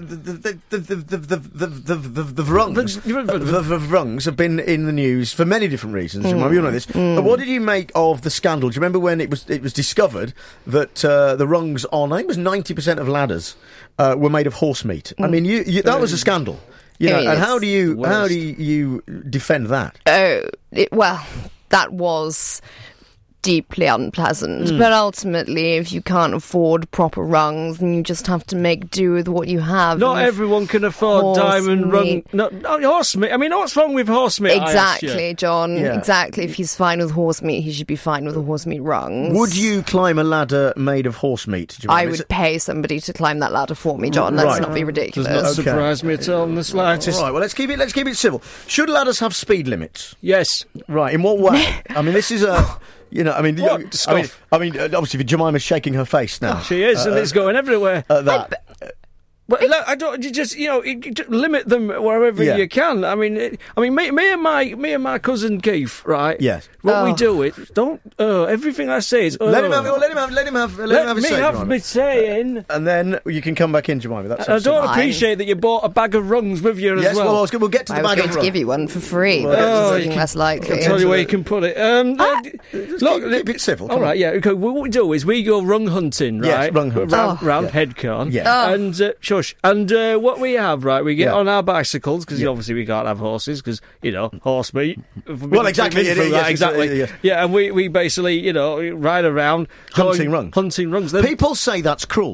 rungs. The rungs have been in the news for many different reasons. You know this. But what did you make of the scandal? Do you remember when it was discovered that the rungs on, I think it was 90% of ladders were made of horse meat? I mean, that was a scandal. And how do you defend that? That was deeply unpleasant. But ultimately, if you can't afford proper rungs, then you just have to make do with what you have. Not everyone can afford diamond rung. No, horse meat. I mean, what's wrong with horse meat? Exactly, John. Yeah. Exactly. If he's fine with horse meat, he should be fine with the horse meat rungs. Would you climb a ladder made of horse meat? I would pay somebody to climb that ladder for me, John. Let's not be ridiculous. Does not surprise me at all in the slightest. All right, well, let's keep it civil. Should ladders have speed limits? Yes. Right. In what way? I mean, this is a... obviously, Jemima's shaking her face now. She is, and it's going everywhere. But I don't. You just limit them wherever you can. I mean, me and my cousin Keith, right? Yes. When we do it, don't. Everything I say is. Let him have a say. Let me saying. And then you can come back in, Jemima. That's I don't appreciate that you bought a bag of rungs with you as well. Yes, we'll get to the bag of rungs. I was going to give you one for free, but it's less likely. I'll tell you where you can put it. Look, keep it civil. All right, yeah. Okay. Well, what we do is we go rung hunting, right? Yes, rung hunting. Round Headcorn. Yeah. And shush. And what we have, right, we get on our bicycles, because obviously we can't have horses, because, horse meat. Well, exactly. Exactly. Yeah, and we basically, ride around. Hunting rungs. Hunting rungs. People say that's cruel.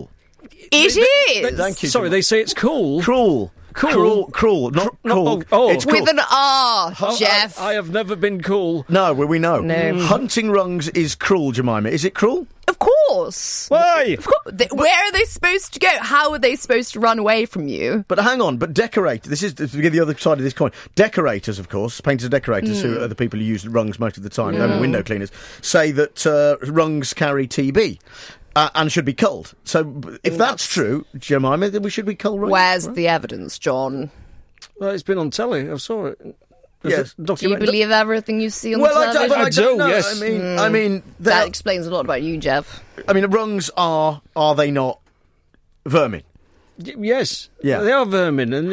It is. Thank you. Sorry, they say it's cool. Cruel. Cruel, not cool. It's with an R, Jeff. I have never been cool. No, we know. No. Hunting rungs is cruel, Jemima. Is it cruel? Of course. Why? Of course. Where are they supposed to go? How are they supposed to run away from you? But hang on, this is to give the other side of this coin. Decorators, of course, painters and decorators, who are the people who use rungs most of the time, window cleaners, say that rungs carry TB. And should be culled. So, if that's true, Jemima, then we should be culled. Where's the evidence, John? Well, it's been on telly. I saw it. Yes. Do you believe everything you see on television? I do. Know. Yes. I mean, that explains a lot about you, Jeff. I mean, rungs are they not vermin? Yes. Yeah. They are vermin, and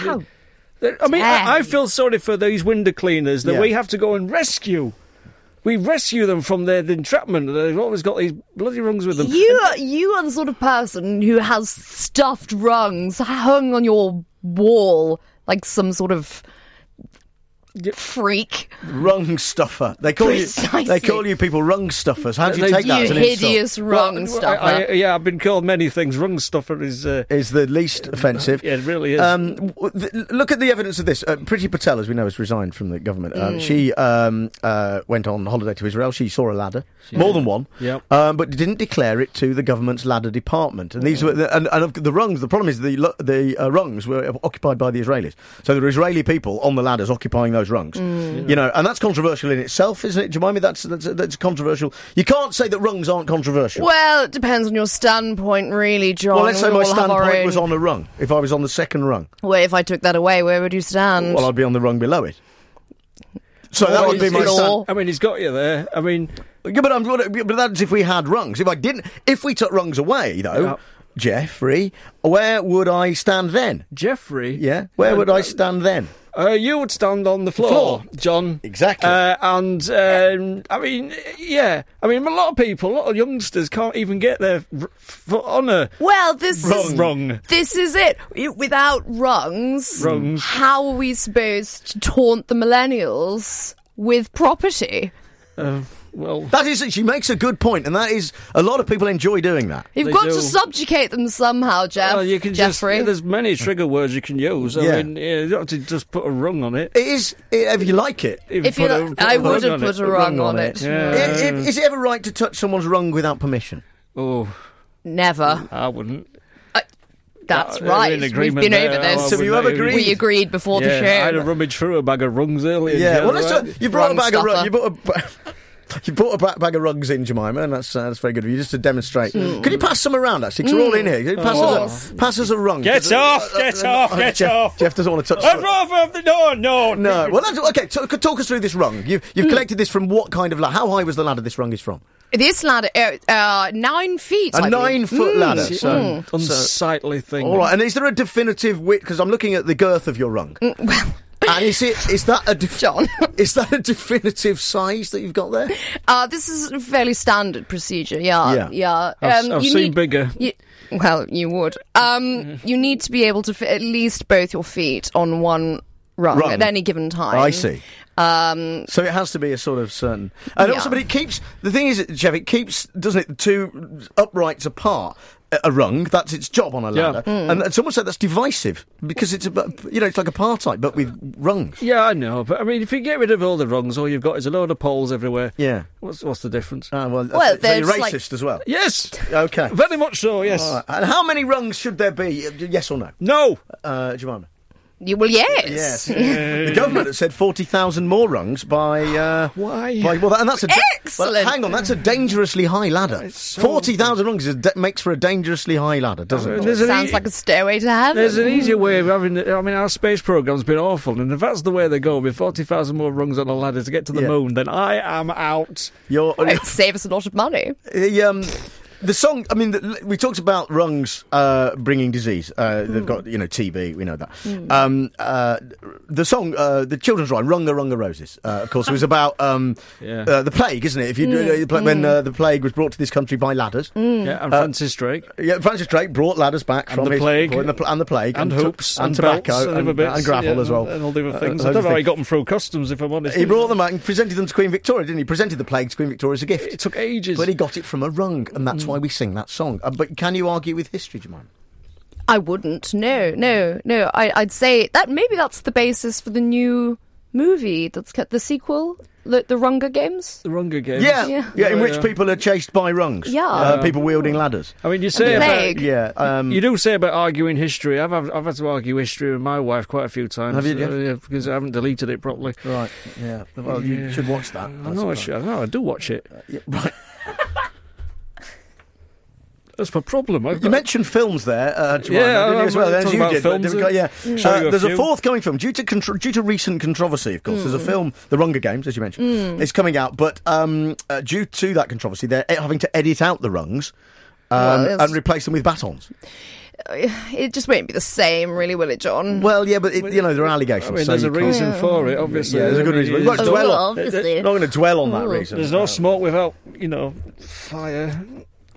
I feel sorry for these window cleaners that we have to go and rescue. We rescue them from their entrapment. They've always got these bloody rungs with them. You are the sort of person who has stuffed rungs hung on your wall like some sort of freak. Rung stuffer. They call you people rung stuffers. How do you take that as an insult? You hideous rung stuffer. I've been called many things. Rung stuffer is the least offensive. Yeah, it really is. Look at the evidence of this. Priti Patel, as we know, has resigned from the government. She went on holiday to Israel. She saw a ladder, more than one, but didn't declare it to the government's ladder department. And these were the rungs. The problem is the rungs were occupied by the Israelis. So there were Israeli people on the ladders occupying those rungs, and that's controversial in itself, isn't it, Jemima? That's controversial. You can't say that rungs aren't controversial. Well, it depends on your standpoint, really, John. Well, let's say my standpoint was on a rung. If I was on the second rung, well, if I took that away, where would you stand? Well, I'd be on the rung below it. So that would be my stand. I mean, he's got you there. I mean, but that's if we had rungs. If we took rungs away, though. Jeffrey, where would I stand then? Jeffrey? Yeah, where would I stand then? You would stand on the floor, John. Exactly. I mean, a lot of people, a lot of youngsters can't even get their foot on a rung. This is it. Without rungs, how are we supposed to taunt the millennials with property? Well, that is, she makes a good point, and that is, a lot of people enjoy doing that. You've got to subjugate them somehow, Jeff. Well, you can Jeffrey. There's many trigger words you can use. I mean, you don't have to just put a rung on it. It is, if you like it. I would have put a rung on it. Is it ever right to touch someone's rung without permission? Oh. Never. I wouldn't. That's right. We've been over this. So you have agreed? We agreed before the show. I had to rummage through a bag of rungs earlier. Yeah, well, you brought a bag of rungs. You brought a bag of rugs in, Jemima, and that's very good of you, just to demonstrate. Could you pass some around, actually? Because we're all in here. Could you pass us a rung? Get off! Jeff doesn't want to touch I'd rather have the... No. Well, okay, talk us through this rung. You've collected this from what kind of ladder? How high was the ladder this rung is from? This ladder, 9 feet. A 9-foot ladder. Unsightly thing. All right, and is there a definitive width? Because I'm looking at the girth of your rung. Well... And is that John? Is that a definitive size that you've got there? This is a fairly standard procedure. Yeah. I've seen bigger. You would. You need to be able to fit at least both your feet on one rung at any given time. I see. So it has to be a sort of certain, and also, but it keeps. The thing is, Jeff, it keeps, doesn't it, two uprights apart. A rung, that's its job on a ladder, and it's almost like that's divisive because it's it's like apartheid but with rungs. Yeah, I know, but I mean, if you get rid of all the rungs, all you've got is a load of poles everywhere. Yeah, what's the difference? Well, you're racist as well. Yes, okay, very much so. Yes. Right. And how many rungs should there be? Yes or no? No, Jemima. Well, yes. The government has said 40,000 more rungs by... Why? And that's excellent. Well, hang on, that's a dangerously high ladder. 40,000 rungs makes for a dangerously high ladder, doesn't it? Sounds like a stairway to heaven. There's an easier way of having... our space programme's been awful, and if that's the way they go, with 40,000 more rungs on a ladder to get to the moon, then I am out. It'd save us a lot of money. The song, I mean, we talked about rungs bringing disease. They've got, TB, we know that. The song, the children's rhyme, Runga Runga Roses, of course, was about the plague, isn't it? If when the plague was brought to this country by ladders. Yeah, and Francis Drake. Yeah, Francis Drake brought ladders back from the plague. And the plague. And hoops. And tobacco. And gravel as well. And all the other things. I don't know how he got them through customs, if I'm honest. He brought them back and presented them to Queen Victoria, didn't he? Presented the plague to Queen Victoria as a gift. It took ages. But he got it from a rung, and that's why why we sing that song. But can you argue with history, Jemima? I wouldn't. No. I'd say that maybe that's the basis for the new movie that's got the sequel. The Runga Games? The Runga Games. Yeah, in which people are chased by rungs. Yeah. People wielding ladders. I mean, you say about... Yeah. You do say about arguing history. I've had to argue history with my wife quite a few times. Have you? Yeah, because I haven't deleted it properly. Right, yeah. Well, you should watch that. I do watch it. Right. That's my problem. You mentioned films there, Jemima, as well, as you did. Films, there's a forthcoming film due to recent controversy. Of course, there's a film, The Runga Games, as you mentioned, is coming out. But due to that controversy, they're having to edit out the rungs and replace them with batons. It just won't be the same, really, will it, John? Well, yeah, but there are allegations. I mean, there's a reason for it, obviously. Yeah, there's a good reason. We're not going to dwell on that reason. There's no smoke without, fire.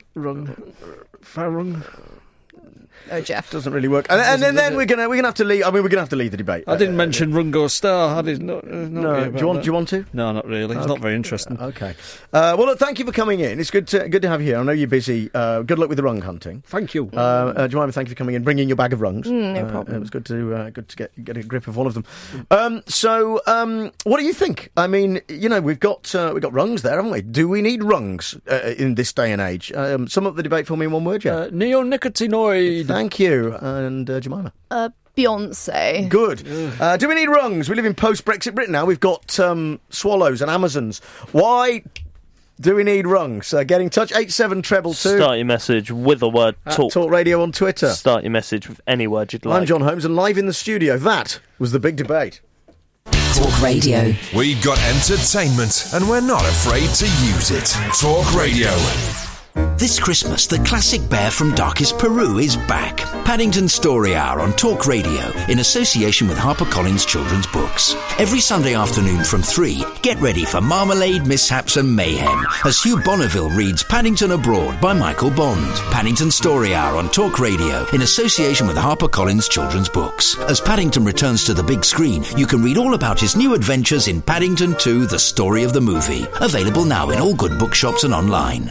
Fire rung. Oh, Jeff. Doesn't really work. And then we're gonna have to leave. I mean, we're gonna have to leave the debate. I didn't mention Rungo Star. I did not. No. Do you want to? No, not really. It's not very interesting. Okay. Well, look, thank you for coming in. It's good to have you here. I know you're busy. Good luck with the rung hunting. Thank you. Jemima, thank you for coming in, bringing your bag of rungs. No problem. It was good to get a grip of all of them. So, what do you think? I mean, we've got rungs there, haven't we? Do we need rungs in this day and age? Sum up the debate for me in one word, Jeff. Neonicotinoid. Thank you. And Jemima? Beyonce. Good. Do we need rungs? We live in post-Brexit Britain now. We've got Swallows and Amazons. Why do we need rungs? Get in touch, 87222. Start your message with the word talk. Talk Radio on Twitter. Start your message with any word you'd like. I'm John Holmes, and live in the studio, that was the big debate. Talk Radio. We've got entertainment, and we're not afraid to use it. Talk Radio. This Christmas, the classic bear from darkest Peru is back. Paddington Story Hour on Talk Radio in association with HarperCollins Children's Books. Every Sunday afternoon from 3, get ready for marmalade, mishaps and mayhem as Hugh Bonneville reads Paddington Abroad by Michael Bond. Paddington Story Hour on Talk Radio in association with HarperCollins Children's Books. As Paddington returns to the big screen, you can read all about his new adventures in Paddington 2, The Story of the Movie. Available now in all good bookshops and online.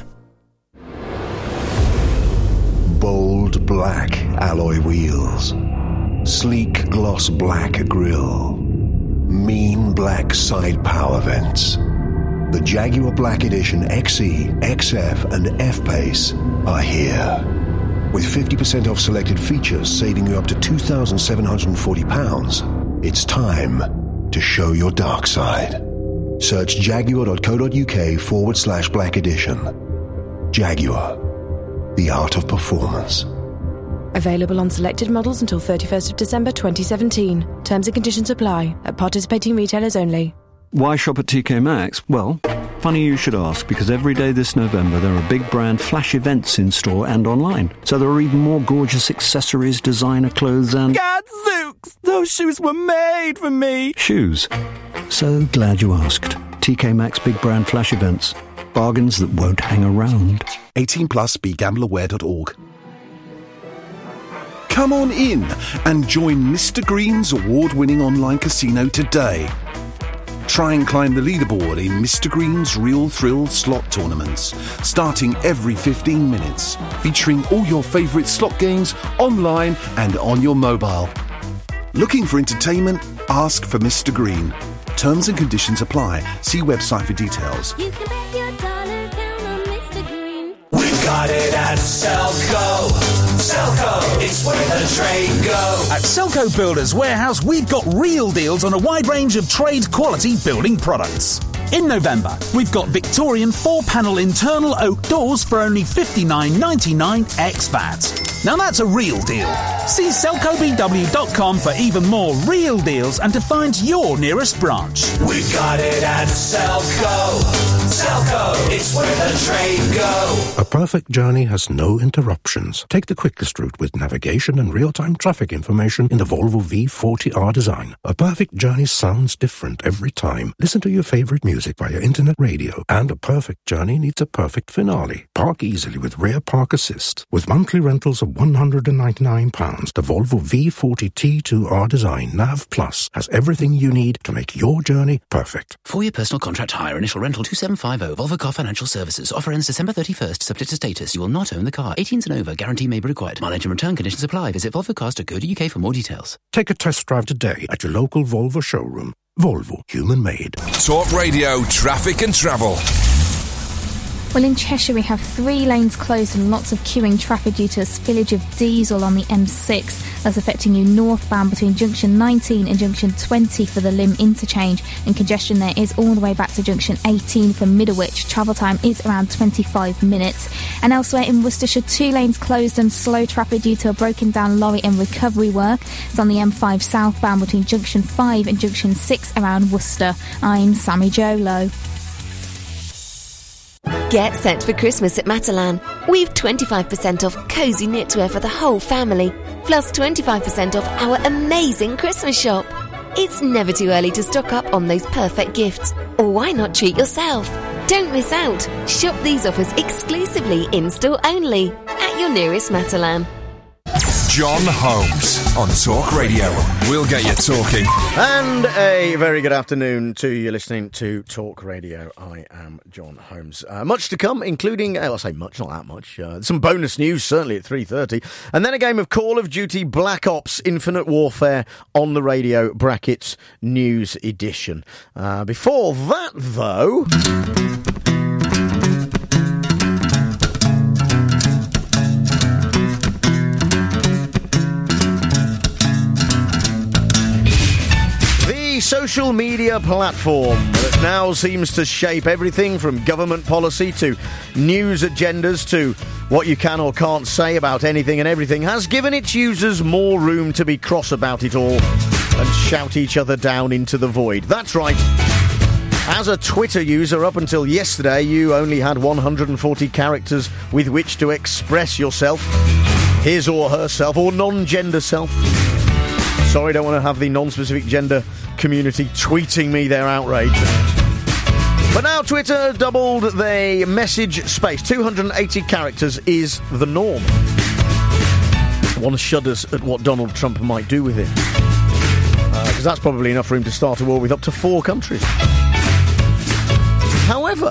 Bold black alloy wheels, sleek gloss black grille, mean black side power vents. The Jaguar Black Edition XE, XF and F-Pace are here. With 50% off selected features saving you up to £2,740, it's time to show your dark side. Search jaguar.co.uk/Black Edition. Jaguar. The art of performance. Available on selected models until 31st of December 2017. Terms and conditions apply at participating retailers only. Why shop at TK Maxx? Well, funny you should ask, because every day this November there are big brand flash events in store and online. So there are even more gorgeous accessories, designer clothes and... Gadzooks! Those shoes were made for me! Shoes. So glad you asked. TK Maxx big brand flash events. Bargains that won't hang around. 18 plus, begambleaware.org. Come on in and join Mr. Green's award-winning online casino today. Try and climb the leaderboard in Mr. Green's Real Thrill slot tournaments, starting every 15 minutes, featuring all your favourite slot games online and on your mobile. Looking for entertainment? Ask for Mr. Green. Terms and conditions apply. See website for details. You can bet your dollar down on Mr. Green. We've got it at Selco. Selco, it's where the trade go. At Selco Builders Warehouse, we've got real deals on a wide range of trade quality building products. In November, we've got Victorian 4-panel internal oak doors for only $59.99 ex-VAT. Now that's a real deal. See selcobw.com for even more real deals and to find your nearest branch. We've got it at Selco. Selco, it's where the trade go. A perfect journey has no interruptions. Take the quickest route with navigation and real-time traffic information in the Volvo V40R design. A perfect journey sounds different every time. Listen to your favorite music via internet radio. And a perfect journey needs a perfect finale. Park easily with rear park assist. With monthly rentals of £199, the Volvo V40 T2R design NAV Plus has everything you need to make your journey perfect. For your personal contract hire, initial rental $275 050 Volvo Car Financial Services. Offer ends December 31st, subject to status. You will not own the car. 18s and over. Guarantee may be required. Mileage and return conditions apply. Visit volvocars.co.uk for more details. Take a test drive today at your local Volvo showroom. Volvo, human made. Talk Radio, traffic and travel. Well, in Cheshire we have 3 lanes closed and lots of queuing traffic due to a spillage of diesel on the M6. That's affecting you northbound between junction 19 and junction 20 for the Lymm interchange, and congestion there is all the way back to junction 18 for Middlewich. Travel time is around 25 minutes. And elsewhere in Worcestershire, 2 lanes closed and slow traffic due to a broken down lorry and recovery work. It's on the M5 southbound between junction 5 and junction 6 around Worcester. I'm Sammy Jolo. Get set for Christmas at Matalan. We've 25% off cosy knitwear for the whole family, plus 25% off our amazing Christmas shop. It's never too early to stock up on those perfect gifts, or why not treat yourself? Don't miss out. Shop these offers exclusively in-store only at your nearest Matalan. John Holmes on Talk Radio. We'll get you talking. And a very good afternoon to you listening to Talk Radio. I am John Holmes. Much to come, including, I'll say much, not that much. Some bonus news, certainly at 3:30. And then a game of Call of Duty Black Ops Infinite Warfare on the radio, brackets, news edition. Before that, though... social media platform that now seems to shape everything from government policy to news agendas to what you can or can't say about anything and everything has given its users more room to be cross about it all and shout each other down into the void. That's right. As a Twitter user, up until yesterday, you only had 140 characters with which to express yourself, his or herself, or non-gender self. Sorry, don't want to have the non-specific gender community tweeting me their outrage. But now Twitter doubled the message space. 280 characters is the norm. One shudders at what Donald Trump might do with it. Because that's probably enough for him to start a war with up to 4 countries. However,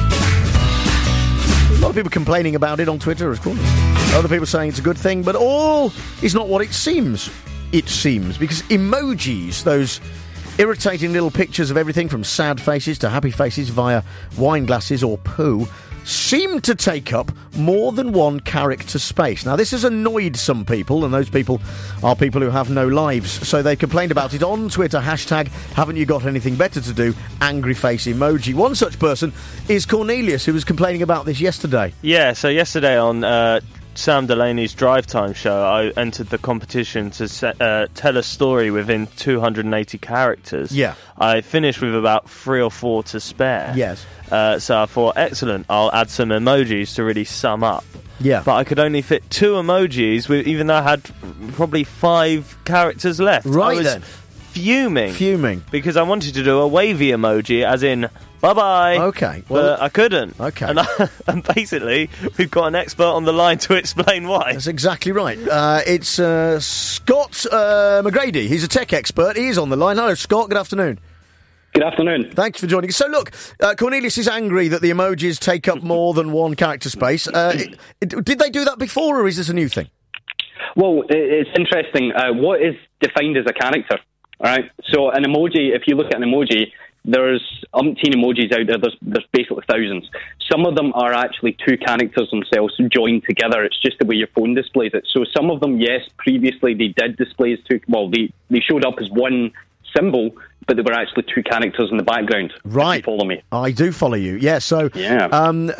a lot of people complaining about it on Twitter, of course. Other people saying it's a good thing, but all is not what it seems. It seems, because emojis, those irritating little pictures of everything from sad faces to happy faces via wine glasses or poo, seem to take up more than one character space. Now, this has annoyed some people, and those people are people who have no lives, so they complained about it on Twitter, hashtag, haven't you got anything better to do, angry face emoji. One such person is Cornelius, who was complaining about this yesterday. Yeah, so yesterday on Sam Delaney's Drive Time show, I entered the competition to tell a story within 280 characters. Yeah. I finished with about 3 or 4 to spare. Yes. So I thought, excellent, I'll add some emojis to really sum up. Yeah. But I could only fit 2 emojis, even though I had probably 5 characters left. Right, I was then. Fuming. Because I wanted to do a wavy emoji, as in... bye-bye. Okay. Well, but I couldn't. Okay. And basically, we've got an expert on the line to explain why. That's exactly right. It's Scott McGrady. He's a tech expert. He is on the line. Hello, Scott. Good afternoon. Good afternoon. Thanks for joining us. So, look, Cornelius is angry that the emojis take up more than one character space. Did they do that before, or is this a new thing? Well, it's interesting. What is defined as a character? All right. So, an emoji, if you look at an emoji, there's umpteen emojis out there. There's basically thousands. Some of them are actually 2 characters themselves joined together. It's just the way your phone displays it. So some of them, yes, previously they did display as 2. Well, they showed up as one symbol, but they were actually 2 characters in the background. Right. Follow me. I do follow you. Yeah. So. Yeah.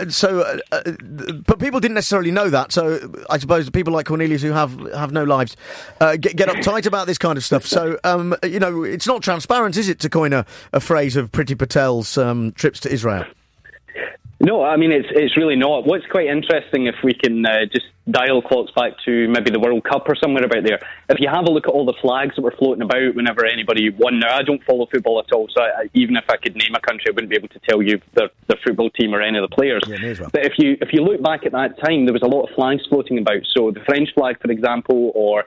But people didn't necessarily know that. So I suppose people like Cornelius who have no lives get uptight about this kind of stuff. So it's not transparent, is it, to coin a phrase of Priti Patel's trips to Israel? No, I mean it's really not. What's quite interesting, if we can just dial clocks back to maybe the World Cup or somewhere about there. If you have a look at all the flags that were floating about whenever anybody won, now I don't follow football at all, so even if I could name a country, I wouldn't be able to tell you their football team or any of the players. Well. But if you look back at that time, there was a lot of flags floating about. So the French flag, for example, or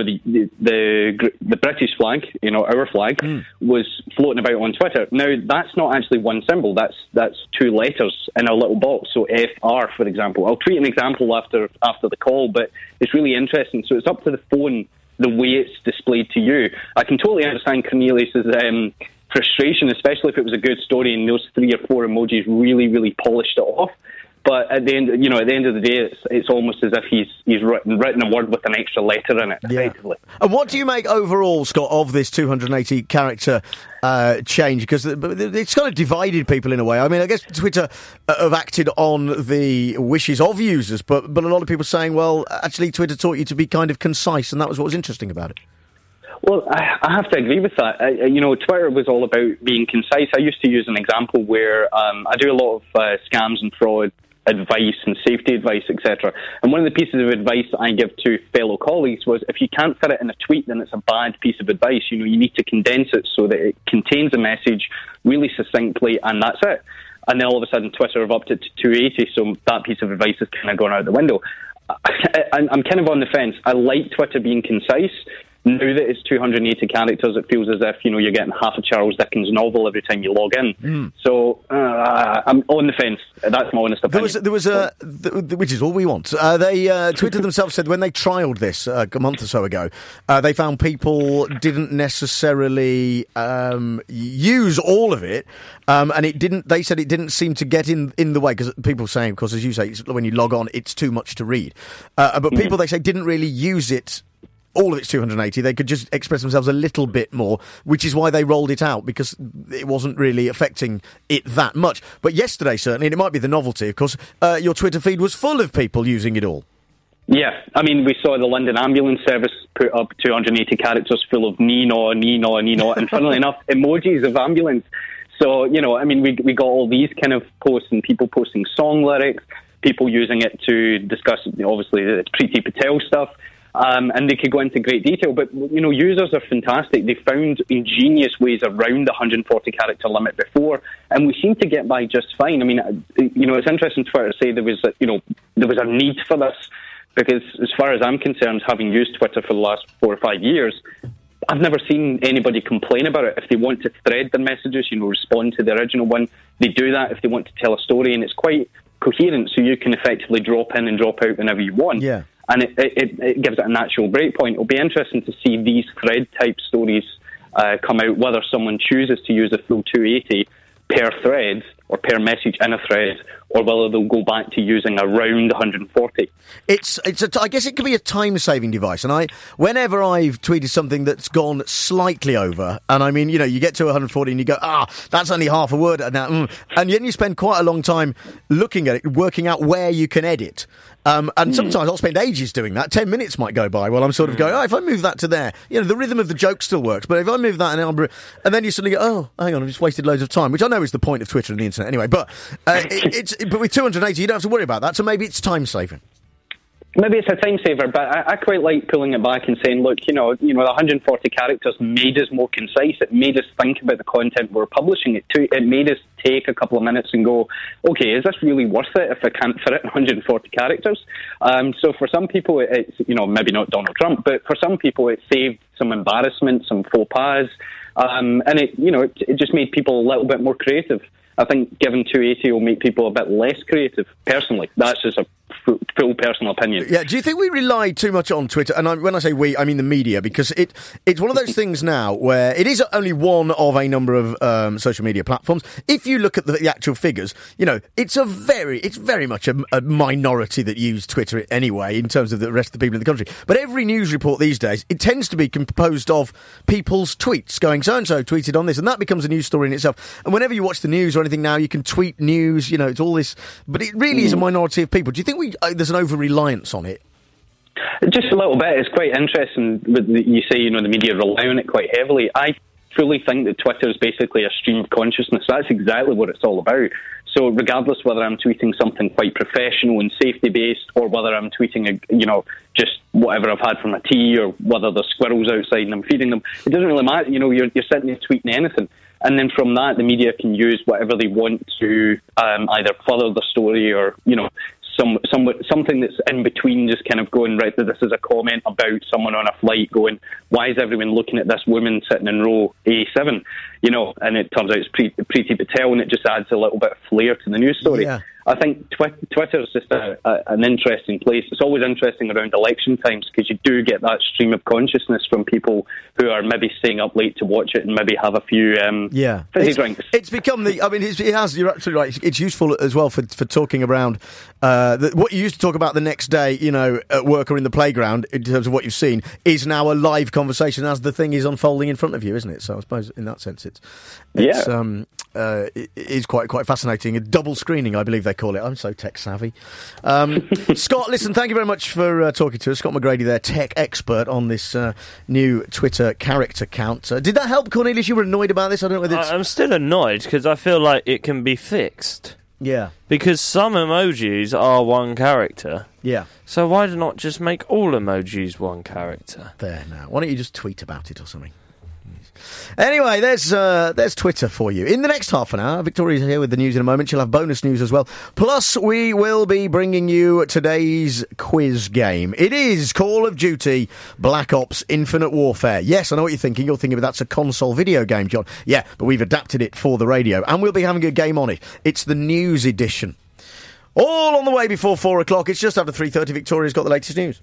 the British flag, our flag, was floating about on Twitter. Now that's not actually one symbol. That's two letters in a little box. So FR, for example. I'll tweet an example after the call, but it's really interesting. So it's up to the phone the way it's displayed to you. I can totally understand Cornelius's frustration, especially if it was a good story and those 3 or 4 emojis really, really polished it off. But at the end of the day, it's almost as if he's written a word with an extra letter in it, effectively. And what do you make overall, Scott, of this 280 character change? Because it's kind of divided people in a way. I mean, I guess Twitter have acted on the wishes of users, but a lot of people saying, well, actually, Twitter taught you to be kind of concise, and that was what was interesting about it. Well, I have to agree with that. Twitter was all about being concise. I used to use an example where I do a lot of scams and fraud advice and safety advice, etc. And one of the pieces of advice that I give to fellow colleagues was, if you can't fit it in a tweet, then it's a bad piece of advice. You need to condense it so that it contains a message really succinctly, and that's it. And then all of a sudden, Twitter have upped it to 280, so that piece of advice has kind of gone out the window. I'm kind of on the fence. I like Twitter being concise. Now that it's 280 characters, it feels as if, you're getting half a Charles Dickens novel every time you log in. So, I'm on the fence. That's my honest opinion. There was which is all we want. They Twitter themselves said when they trialled this a month or so ago, they found people didn't necessarily use all of it, and it didn't. They said it didn't seem to get in the way, because people saying, of course, as you say, when you log on, it's too much to read. But people, they say, didn't really use it. All of its 280, they could just express themselves a little bit more, which is why they rolled it out, because it wasn't really affecting it that much. But yesterday, certainly, and it might be the novelty, of course, your Twitter feed was full of people using it all. Yeah, I mean, we saw the London Ambulance Service put up 280 characters full of Nino, and funnily enough, emojis of ambulance. So, we got all these kind of posts, and people posting song lyrics, people using it to discuss, obviously, the Priti Patel stuff. And they could go into great detail, but users are fantastic. They found ingenious ways around the 140 character limit before, and we seem to get by just fine. I mean, it's interesting for Twitter to say there was a need for this, because as far as I'm concerned, having used Twitter for the last 4 or 5 years, I've never seen anybody complain about it. If they want to thread their messages, respond to the original one, they do that. If they want to tell a story, and it's quite coherent, so you can effectively drop in and drop out whenever you want. Yeah. And it gives it a natural breakpoint. It'll be interesting to see these thread-type stories come out, whether someone chooses to use a full 280 per thread or per message in a thread, or whether they'll go back to using around 140. I guess it could be a time-saving device. And whenever I've tweeted something that's gone slightly over, and I mean, you get to 140 and you go, that's only half a word now, and then you spend quite a long time looking at it, working out where you can edit. And sometimes I'll spend ages doing that. 10 minutes might go by while I'm sort of going, if I move that to there, the rhythm of the joke still works. But if I move that and then you suddenly go, hang on, I've just wasted loads of time, which I know is the point of Twitter and the internet anyway. But but with 280, you don't have to worry about that. So maybe it's time saving. Maybe it's a time saver, but I quite like pulling it back and saying, look, the 140 characters made us more concise. It made us think about the content we're publishing. It made us take a couple of minutes and go, okay, is this really worth it if I can't fit it in 140 characters? So for some people, it's, maybe not Donald Trump, but for some people, it saved some embarrassment, some faux pas, and it just made people a little bit more creative. I think given 280 will make people a bit less creative, personally. That's just a full personal opinion. Yeah, do you think we rely too much on Twitter? And when I say we, I mean the media, because it's one of those things now where it is only one of a number of social media platforms. If you look at the actual figures, it's very much a minority that use Twitter anyway, in terms of the rest of the people in the country. But every news report these days, it tends to be composed of people's tweets going, so-and-so tweeted on this, and that becomes a news story in itself. And whenever you watch the news or anything now, you can tweet news, it's all this, but it really is a minority of people. Do you think there's an over-reliance on it? Just a little bit. It's quite interesting. You say, the media rely on it quite heavily. I fully think that Twitter is basically a stream of consciousness. That's exactly what it's all about. So regardless whether I'm tweeting something quite professional and safety-based, or whether I'm tweeting, just whatever I've had for my tea, or whether there's squirrels outside and I'm feeding them, it doesn't really matter. You're sitting there tweeting anything. And then from that, the media can use whatever they want to either further the story, or, something that's in between, just kind of going, right, this is a comment about someone on a flight going, why is everyone looking at this woman sitting in row A7? And it turns out it's Priti Patel, and it just adds a little bit of flair to the news story. Yeah. I think Twitter is just an interesting place. It's always interesting around election times, because you do get that stream of consciousness from people who are maybe staying up late to watch it and maybe have a few fizzy drinks. It's become you're absolutely right. It's useful as well for talking around what you used to talk about the next day, at work or in the playground, in terms of what you've seen, is now a live conversation as the thing is unfolding in front of you, isn't it? So I suppose in that sense it is quite fascinating. A double screening, I believe they call it. I'm so tech savvy. Scott, listen, thank you very much for talking to us. Scott McGrady there, tech expert on this new Twitter character count. Did that help, Cornelius? You were annoyed about this? I don't know whether I'm still annoyed, because I feel like it can be fixed. Yeah. Because some emojis are one character. Yeah. So why not just make all emojis one character? There now. Why don't you just tweet about it or something? Anyway, there's Twitter for you. In the next half an hour, Victoria's here with the news in a moment. She'll have bonus news as well. Plus, we will be bringing you today's quiz game. It is Call of Duty Black Ops Infinite Warfare. Yes, I know what you're thinking. You're thinking that's a console video game, John. Yeah, but we've adapted it for the radio, and we'll be having a game on it. It's the news edition. All on the way before 4 o'clock. It's just after 3:30. Victoria's got the latest news.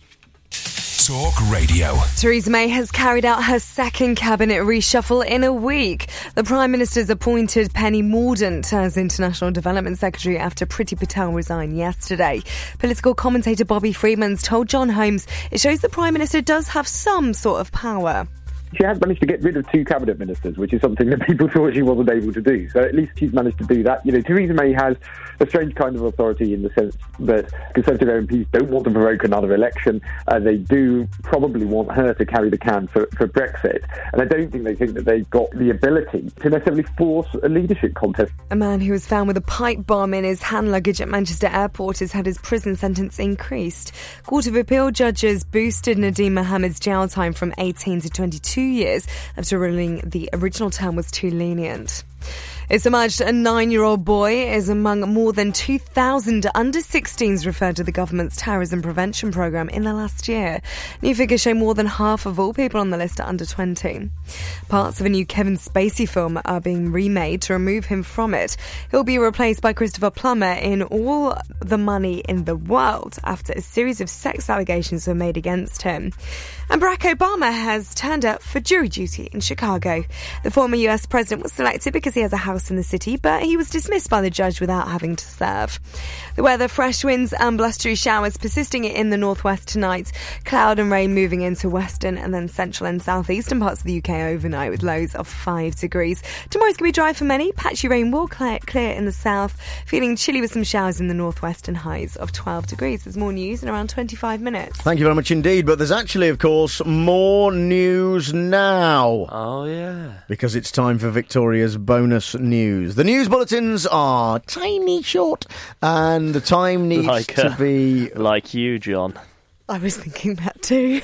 Talk Radio. Theresa May has carried out her second cabinet reshuffle in a week. The Prime Minister's appointed Penny Mordaunt as International Development Secretary after Priti Patel resigned yesterday. Political commentator Bobby Freeman's told John Holmes it shows the Prime Minister does have some sort of power. She has managed to get rid of 2 cabinet ministers, which is something that people thought she wasn't able to do. So at least she's managed to do that. Theresa May has a strange kind of authority in the sense that Conservative MPs don't want to provoke another election. They do probably want her to carry the can for Brexit. And I don't think they think that they've got the ability to necessarily force a leadership contest. A man who was found with a pipe bomb in his hand luggage at Manchester Airport has had his prison sentence increased. Court of Appeal judges boosted Nadeem Mohammed's jail time from 18 to 22 years after ruling the original term was too lenient. It's emerged a 9-year-old boy is among more than 2,000 under-16s referred to the government's terrorism prevention programme in the last year. New figures show more than half of all people on the list are under 20. Parts of a new Kevin Spacey film are being remade to remove him from it. He'll be replaced by Christopher Plummer in All the Money in the World after a series of sex allegations were made against him. And Barack Obama has turned up for jury duty in Chicago. The former US president was selected because he has a house in the city, but he was dismissed by the judge without having to serve. The weather, fresh winds and blustery showers persisting in the northwest tonight. Cloud and rain moving into western and then central and southeastern parts of the UK overnight with lows of 5 degrees. Tomorrow's going to be dry for many. Patchy rain will clear in the south. Feeling chilly with some showers in the northwest and highs of 12 degrees. There's more news in around 25 minutes. Thank you very much indeed. But there's actually, of course, more news now. Oh, yeah. Because it's time for Victoria's bonus news. The news bulletins are tiny short, and the time needs to be... Like you, John. I was thinking that too.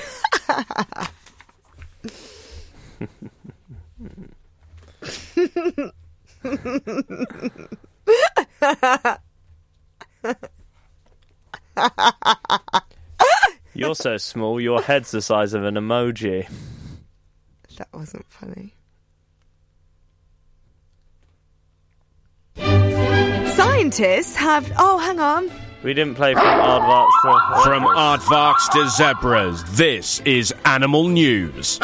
You're so small, your head's the size of an emoji. That wasn't funny. Scientists have... Oh, hang on. We didn't play from aardvarks to... From aardvarks to zebras, this is Animal News.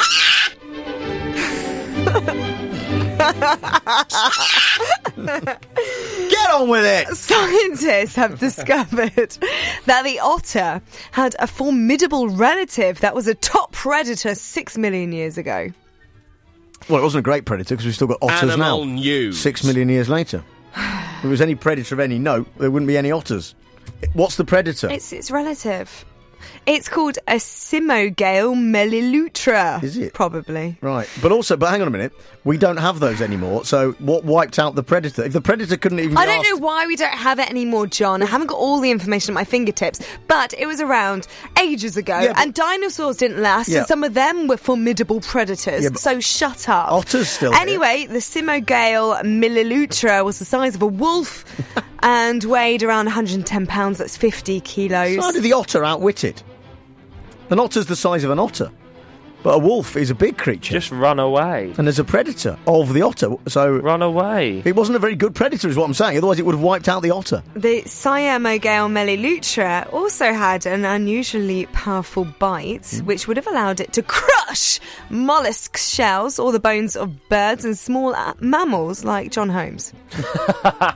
Get on with it! Scientists have discovered that the otter had a formidable relative that was a top predator 6 million years ago. Well, it wasn't a great predator because we've still got otters Animal now. News. 6 million years later. If there was any predator of any note, there wouldn't be any otters. What's the predator? It's relative. It's called a Cimogale melilutra. Is it? Probably. Right. But hang on a minute. We don't have those anymore. So what wiped out the predator? If the predator couldn't even I don't know why we don't have it anymore, John. I haven't got all the information at my fingertips, but it was around ages ago, and dinosaurs didn't last, and some of them were formidable predators. So shut up. Otters still Anyway, the Cimogale melilutra was the size of a wolf and weighed around 110 pounds. That's 50 kilos. So how did the otter outwit it? An otter's the size of an otter. But a wolf is a big creature. Just run away. And there's a predator of the otter, so... Run away. It wasn't a very good predator, is what I'm saying. Otherwise, it would have wiped out the otter. The Cimogale melilutra also had an unusually powerful bite, which would have allowed it to crush mollusk shells or the bones of birds and small mammals like John Holmes. I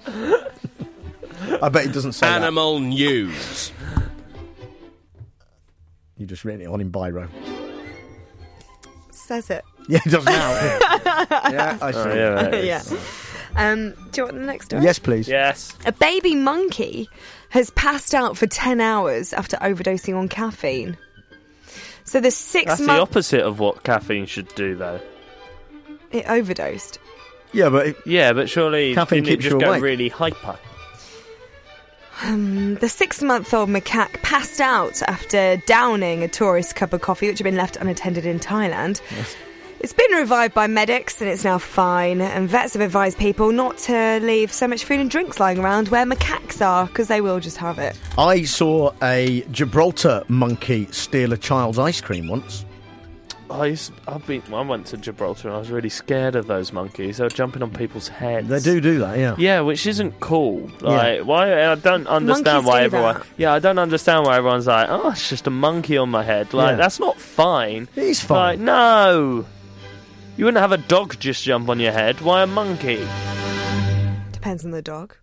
bet he doesn't say Animal news. You just written it on in biro. Says it. Yeah, it does now. Yeah, I see. Yeah. Do you want the next story? Yes, please. Yes. A baby monkey has passed out for 10 hours after overdosing on caffeine. So the 6 That's the opposite of what caffeine should do, though. It overdosed. Yeah, but surely caffeine keeps just you go awake. really hyper. The 6-month-old macaque passed out after downing a tourist cup of coffee which had been left unattended in Thailand. Yes. It's been revived by medics and it's now fine, and vets have advised people not to leave so much food and drinks lying around where macaques are, because they will just have it. I saw a Gibraltar monkey steal a child's ice cream once. I went to Gibraltar and I was really scared of those monkeys. They were jumping on people's heads. They do that, yeah. Yeah, which isn't cool. Like, why? I don't understand Monkeys why do everyone. that. Yeah, I don't understand why everyone's like, oh, it's just a monkey on my head. Like, that's not fine. It is fine. Like, no, you wouldn't have a dog just jump on your head. Why a monkey? Depends on the dog.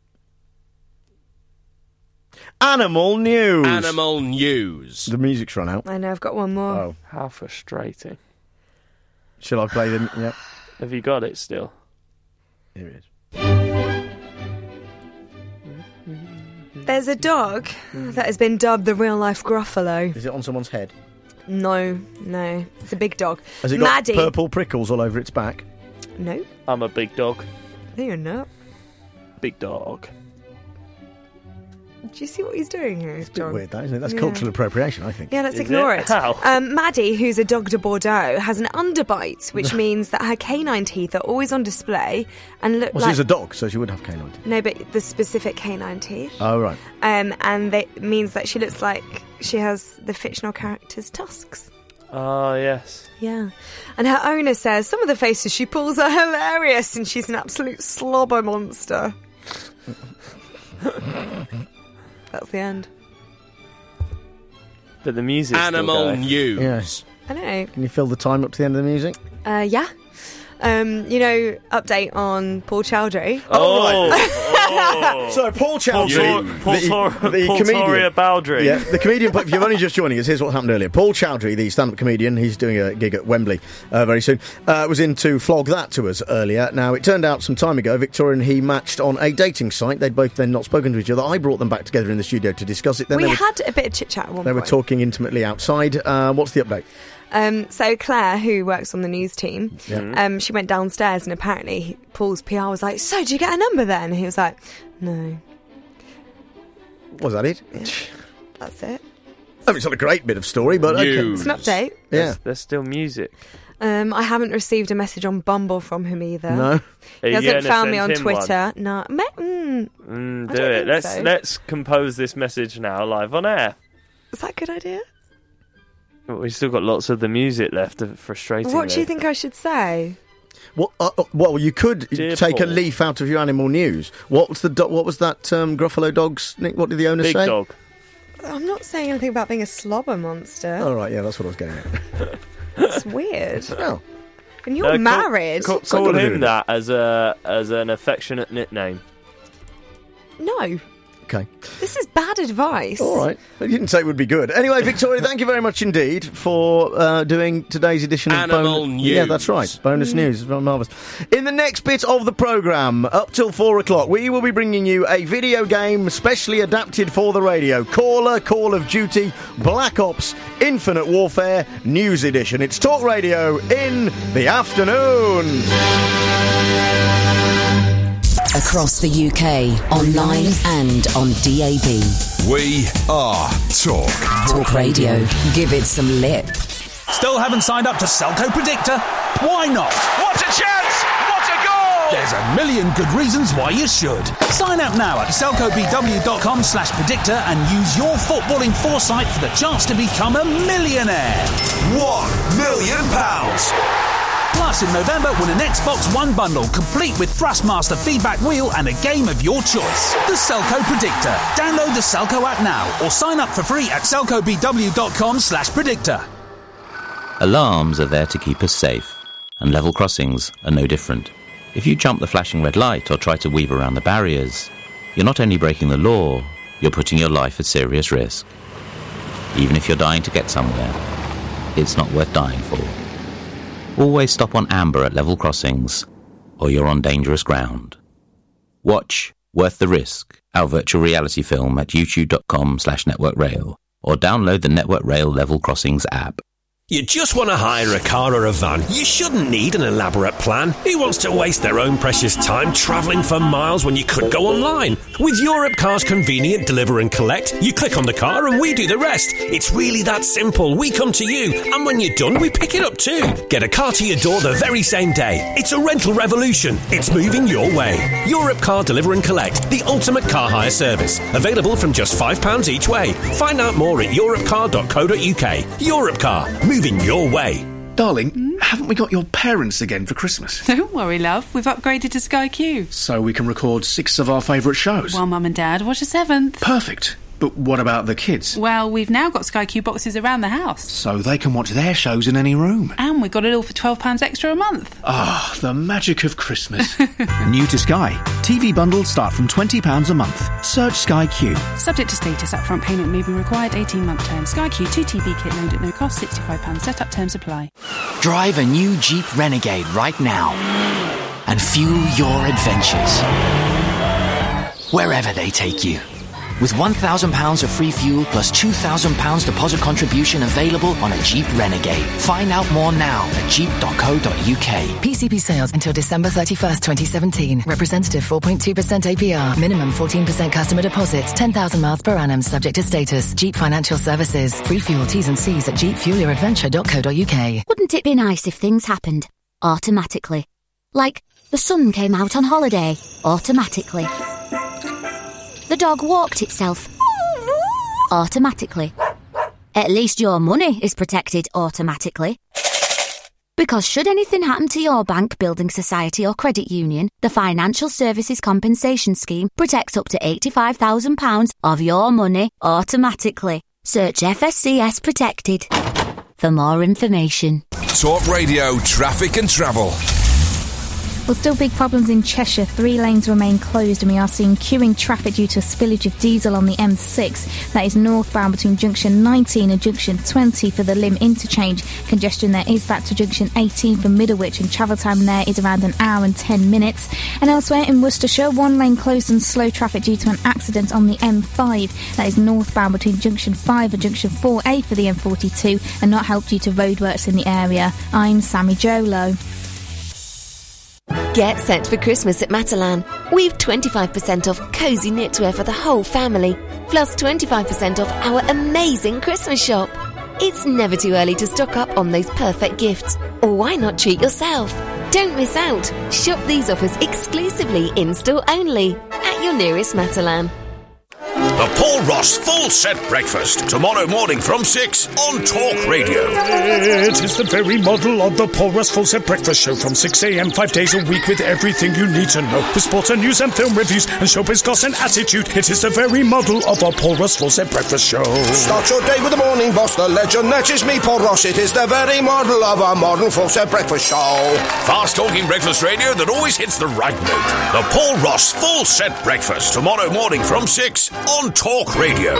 Animal news. Animal news. The music's run out. I know, I've got one more. Oh, how frustrating. Shall I play them? Yep. Have you got it still? Here it is. There's a dog that has been dubbed the real-life Gruffalo. Is it on someone's head? No. It's a big dog. Has it got Maddie. purple prickles all over its back? No. I'm a big dog. No, you're not. Big dog. Do you see what he's doing here, It's a John? bit weird, that, isn't it? That's cultural appropriation, I think. Yeah, let's ignore it. How? Maddie, who's a Dog de Bordeaux, has an underbite, which means that her canine teeth are always on display and look Well, like... she's a dog, so she would have canine teeth. No, but the specific canine teeth. Oh, right. And that means that she looks like she has the fictional character's tusks. Oh, yes. Yeah. And her owner says some of the faces she pulls are hilarious and she's an absolute slobber monster. That's the end. But the music. Animal news. Yes. I know. Can you fill the time up to the end of the music? Yeah. Update on Paul Chowdhury. So Paul Chowdhury, Paul Toria Bowdry. Yeah, the comedian. If you're only just joining us, here's what happened earlier. Paul Chowdhury, the stand-up comedian, he's doing a gig at Wembley very soon, was in to flog that to us earlier. Now, it turned out some time ago, Victoria and he matched on a dating site. They'd both then not spoken to each other. I brought them back together in the studio to discuss it. Then we had a bit of chit-chat at one point. They were talking intimately outside. What's the update? So Claire, who works on the news team, she went downstairs and apparently Paul's PR was like, so did you get a number then? And he was like, no. Was that it? Yeah, that's it. I mean, it's not a great bit of story, but okay. It's an update. Yeah. There's still music. I haven't received a message on Bumble from him either. No. He hasn't found me on Twitter. No. Do it. Let's compose this message now live on air. Is that a good idea? We've still got lots of the music left. Frustrating. What do you think I should say? Well, you could take Paul. a leaf out of your animal news. What was that Gruffalo dog's name? What did the owner say? Big dog. I'm not saying anything about being a slobber monster. Oh, right, yeah, that's what I was getting at. That's weird. Well, and you're married. Call him that as an affectionate nickname. No. Okay. This is bad advice. All right. You didn't say it would be good. Anyway, Victoria, thank you very much indeed for doing today's edition of Animal News. Yeah, that's right. Bonus news. Marvellous. In the next bit of the programme, up till 4 o'clock, we will be bringing you a video game specially adapted for the radio. Caller, Call of Duty, Black Ops, Infinite Warfare, News Edition. It's Talk Radio in the afternoon. Across the UK, online and on DAB. We are Talk. Talk Radio. Give it some lip. Still haven't signed up to Selco Predictor? Why not? What a chance! What a goal! There's a million good reasons why you should. Sign up now at selcobw.com/predictor and use your footballing foresight for the chance to become a millionaire. £1 million. Plus, in November, win an Xbox One bundle, complete with Thrustmaster feedback wheel and a game of your choice. The Selco Predictor. Download the Selco app now or sign up for free at selcobw.com/predictor. Alarms are there to keep us safe, and level crossings are no different. If you jump the flashing red light or try to weave around the barriers, you're not only breaking the law, you're putting your life at serious risk. Even if you're dying to get somewhere, it's not worth dying for. Always stop on amber at level crossings, or you're on dangerous ground. Watch Worth the Risk, our virtual reality film at youtube.com/networkrail, or download the Network Rail Level Crossings app. You just want to hire a car or a van. You shouldn't need an elaborate plan. Who wants to waste their own precious time travelling for miles when you could go online? With Europcar's convenient deliver and collect, you click on the car and we do the rest. It's really that simple. We come to you, and when you're done, we pick it up too. Get a car to your door the very same day. It's a rental revolution. It's moving your way. Europcar Deliver and Collect, the ultimate car hire service. Available from just £5 each way. Find out more at europcar.co.uk. Europcar. Moving your way. Darling, haven't we got your parents again for Christmas? Don't worry, love. We've upgraded to Sky Q. So we can record 6 of our favourite shows? While Mum and Dad watch a 7th. Perfect. But what about the kids? Well, we've now got Sky Q boxes around the house. So they can watch their shows in any room. And we got it all for £12 extra a month. Ah, the magic of Christmas. New to Sky. TV bundles start from £20 a month. Search Sky Q. Subject to status, upfront payment may be required, 18-month term. Sky Q 2TV kit load at no cost, £65. Set-up terms apply. Drive a new Jeep Renegade right now and fuel your adventures wherever they take you. With £1,000 of free fuel plus £2,000 deposit contribution available on a Jeep Renegade. Find out more now at jeep.co.uk. PCP sales until December 31st, 2017. Representative 4.2% APR. Minimum 14% customer deposits. 10,000 miles per annum subject to status. Jeep Financial Services. Free fuel T's and C's at jeepfuelyouradventure.co.uk. Wouldn't it be nice if things happened automatically? Like the sun came out on holiday automatically. The dog walked itself automatically. At least your money is protected automatically. Because should anything happen to your bank, building society or credit union, the Financial Services Compensation Scheme protects up to £85,000 of your money automatically. Search FSCS Protected for more information. Talk Radio Traffic and Travel. Well, still big problems in Cheshire. 3 lanes remain closed and we are seeing queuing traffic due to a spillage of diesel on the M6. That is northbound between junction 19 and junction 20 for the Lymm interchange. Congestion there is back to junction 18 for Middlewich, and travel time there is around an hour and 10 minutes. And elsewhere in Worcestershire, 1 lane closed and slow traffic due to an accident on the M5. That is northbound between junction 5 and junction 4A for the M42, and not helped due to roadworks in the area. I'm Sammy Jolo. Get set for Christmas at Matalan. We've 25% off cosy knitwear for the whole family, plus 25% off our amazing Christmas shop. It's never too early to stock up on those perfect gifts, or why not treat yourself? Don't miss out. Shop these offers exclusively in-store only at your nearest Matalan. The Paul Ross Full Set Breakfast. Tomorrow morning from 6 on Talk Radio. It is the very model of the Paul Ross Full Set Breakfast Show from 6 a.m. 5 days a week with everything you need to know. With sports and news and film reviews and showbiz goss and attitude. It is the very model of the Paul Ross Full Set Breakfast Show. Start your day with the morning boss, the legend. That is me, Paul Ross. It is the very model of a modern Full Set Breakfast Show. Fast-talking breakfast radio that always hits the right note. The Paul Ross Full Set Breakfast. Tomorrow morning from 6 on Talk Radio.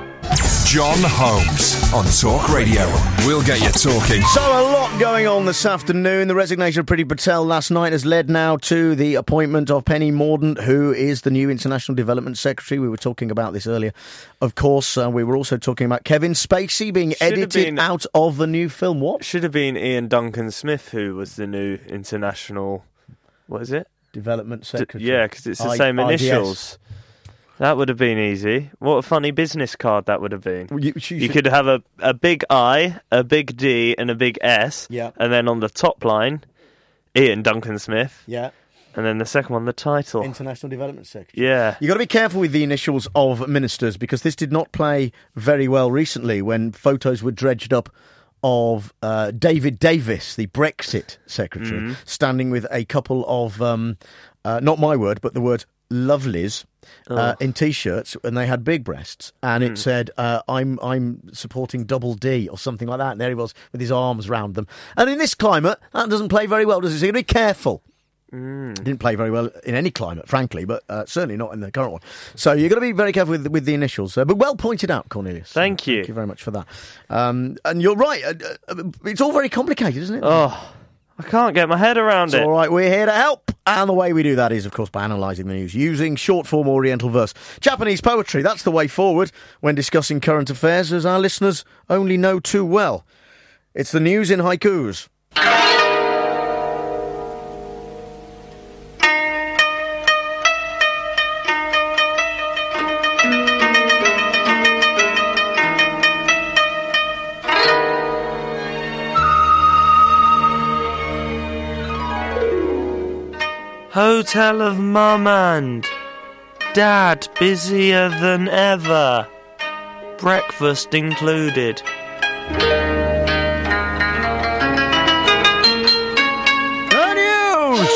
John Holmes on Talk Radio. We'll get you talking. So a lot going on this afternoon. The resignation of Priti Patel last night has led now to the appointment of Penny Mordaunt, who is the new International Development Secretary. We were talking about this earlier. Of course, we were also talking about Kevin Spacey being edited out of the new film. What? Should have been Ian Duncan Smith, who was the new International... What is it? Development Secretary. Yeah, because it's the same initials. That would have been easy. What a funny business card that would have been. You could have a big I, a big D, and a big S. Yeah. And then on the top line, Ian Duncan Smith. Yeah. And then the second one, the title. International Development Secretary. Yeah. You've got to be careful with the initials of ministers, because this did not play very well recently when photos were dredged up of David Davis, the Brexit secretary, standing with a couple of, not my word, but the word lovelies, in T-shirts, and they had big breasts, and it said, I'm supporting Double D, or something like that, and there he was with his arms round them. And in this climate, that doesn't play very well, does it? So you've got to be careful. It didn't play very well in any climate, frankly, but certainly not in the current one. So you've got to be very careful with the initials. But well pointed out, Cornelius. Thank you. Thank you very much for that. And you're right. It's all very complicated, isn't it? Oh, I can't get my head around it. All right, we're here to help. And the way we do that is, of course, by analysing the news using short-form Oriental verse. Japanese poetry, that's the way forward when discussing current affairs, as our listeners only know too well. It's the news in haikus. Hotel of Mum and Dad busier than ever. Breakfast included. The news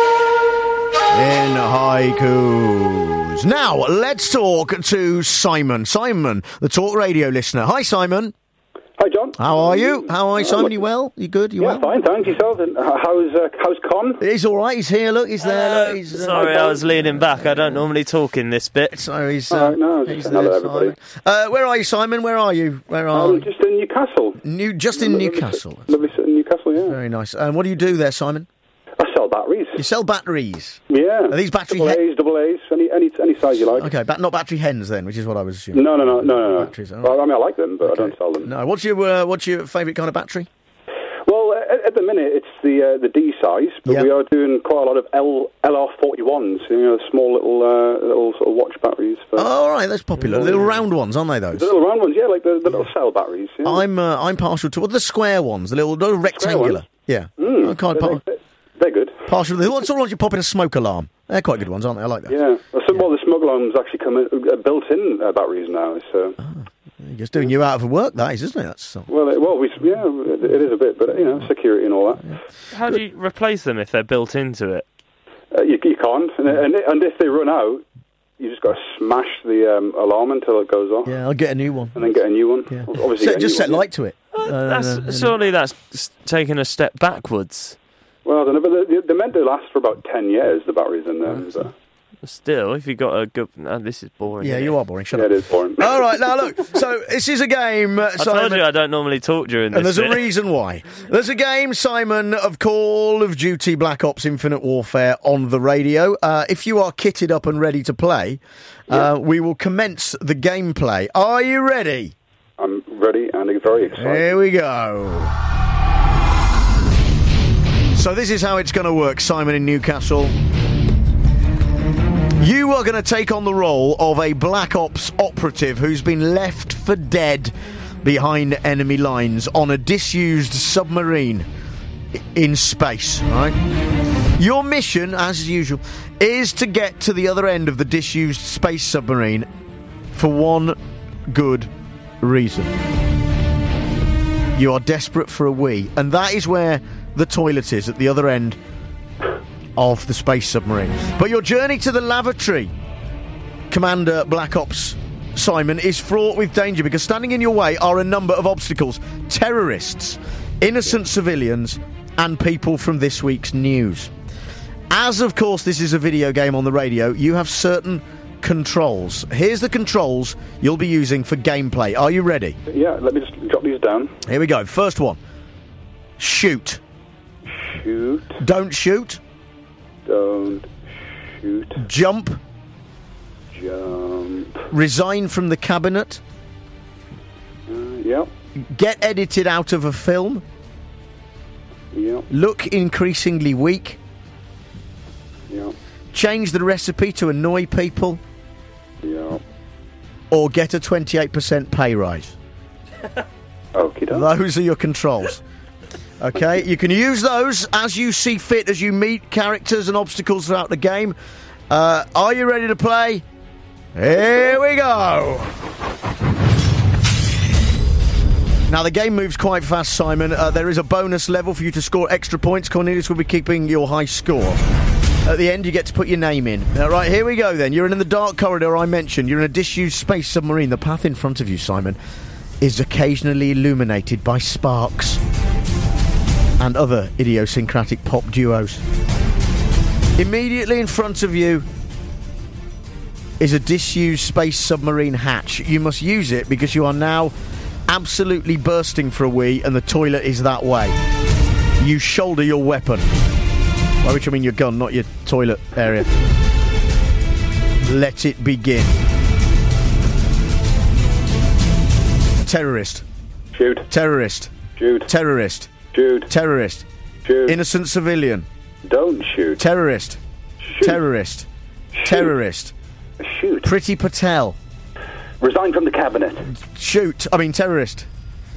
in haikus. Now, let's talk to Simon. Simon, the Talk Radio listener. Hi, Simon. Hi, John. How are you? How are you, Simon? You well? You good? You well? Fine, thanks. Yourself? And how's Con? He's all right. He's here. Look, he's there. Look, he's, sorry, I was leaning back. I don't normally talk in this bit. So he's. He's there, everybody. Where are you, Simon? Where are you? Where are you? Just in Newcastle. Just in Newcastle. Lovely in Newcastle, yeah. Very nice. And what do you do there, Simon? I sell batteries. You sell batteries? Yeah. Are these battery double A's, any size you like. Okay, not battery hens then, which is what I was assuming. No. Batteries, right. Well, I mean, I like them, but I don't sell them. No. What's your favourite kind of battery? Well, at the minute it's the D size, but we are doing quite a lot of LR41s. You know, small little sort of watch batteries. All right, that's popular. Little round ones, aren't they? Those the little round ones, yeah, like the little cell batteries. Yeah. I'm partial to the square ones, the little rectangular. Yeah, I can't. They're good. Partial. The ones you pop in a smoke alarm. They're quite good ones, aren't they? I like that. Yeah. Well, some of the smoke alarms actually come built-in batteries now. So. Just doing you out of work, that is, isn't it? That's it is a bit, but security and all that. Yeah. How do you replace them if they're built into it? You can't, and if they run out, you just got to smash the alarm until it goes off. Yeah, I'll get a new one. And then get a new one. Yeah. Obviously, just set light to it. Surely that's taking a step backwards. Well, I don't know, but they're meant to last for about 10 years, the batteries in there. So. Still, if you got a good... this is boring. Yeah, you are boring. Shut up. It is boring. All right, now look, so this is a game, Simon. I told you I don't normally talk during this. And there's a reason why. There's a game, Simon, of Call of Duty Black Ops Infinite Warfare on the radio. If you are kitted up and ready to play, we will commence the gameplay. Are you ready? I'm ready and very excited. Here we go. So this is how it's going to work, Simon in Newcastle. You are going to take on the role of a Black Ops operative who's been left for dead behind enemy lines on a disused submarine in space, right? Your mission, as usual, is to get to the other end of the disused space submarine For one good reason. You are desperate for a wee, and that is where the toilet is, at the other end of the space submarine. But your journey to the lavatory, Commander Black Ops Simon, is fraught with danger because standing in your way are a number of obstacles. Terrorists, innocent civilians, and people from this week's news. As, of course, this is a video game on the radio, you have certain controls. Here's the controls you'll be using for gameplay. Are you ready? Yeah, let me just jot these down. Here we go. First one. Shoot. Shoot. Don't shoot. Don't shoot. Jump. Jump. Resign from the cabinet. Yep. Get edited out of a film. Yep. Look increasingly weak. Yep. Change the recipe to annoy people. Yep. Or get a 28% pay rise. Okie doke. Those are your controls. Okay, you can use those as you see fit as you meet characters and obstacles throughout the game. Are you ready to play? Here we go. Now, the game moves quite fast, Simon. There is a bonus level for you to score extra points. Cornelius will be keeping your high score. At the end, you get to put your name in. All right, here we go then. You're in the dark corridor I mentioned. You're in a disused space submarine. The path in front of you, Simon, is occasionally illuminated by sparks and other idiosyncratic pop duos. Immediately in front of you is a disused space submarine hatch. You must use it because you are now absolutely bursting for a wee and the toilet is that way. You shoulder your weapon. By which I mean your gun, not your toilet area. Let it begin. Terrorist. Shoot. Terrorist. Shoot. Terrorist. Shoot. Terrorist. Shoot. Innocent civilian. Don't shoot. Terrorist. Shoot. Terrorist. Shoot. Terrorist. Shoot. Priti Patel. Resign from the cabinet. Shoot. I mean terrorist.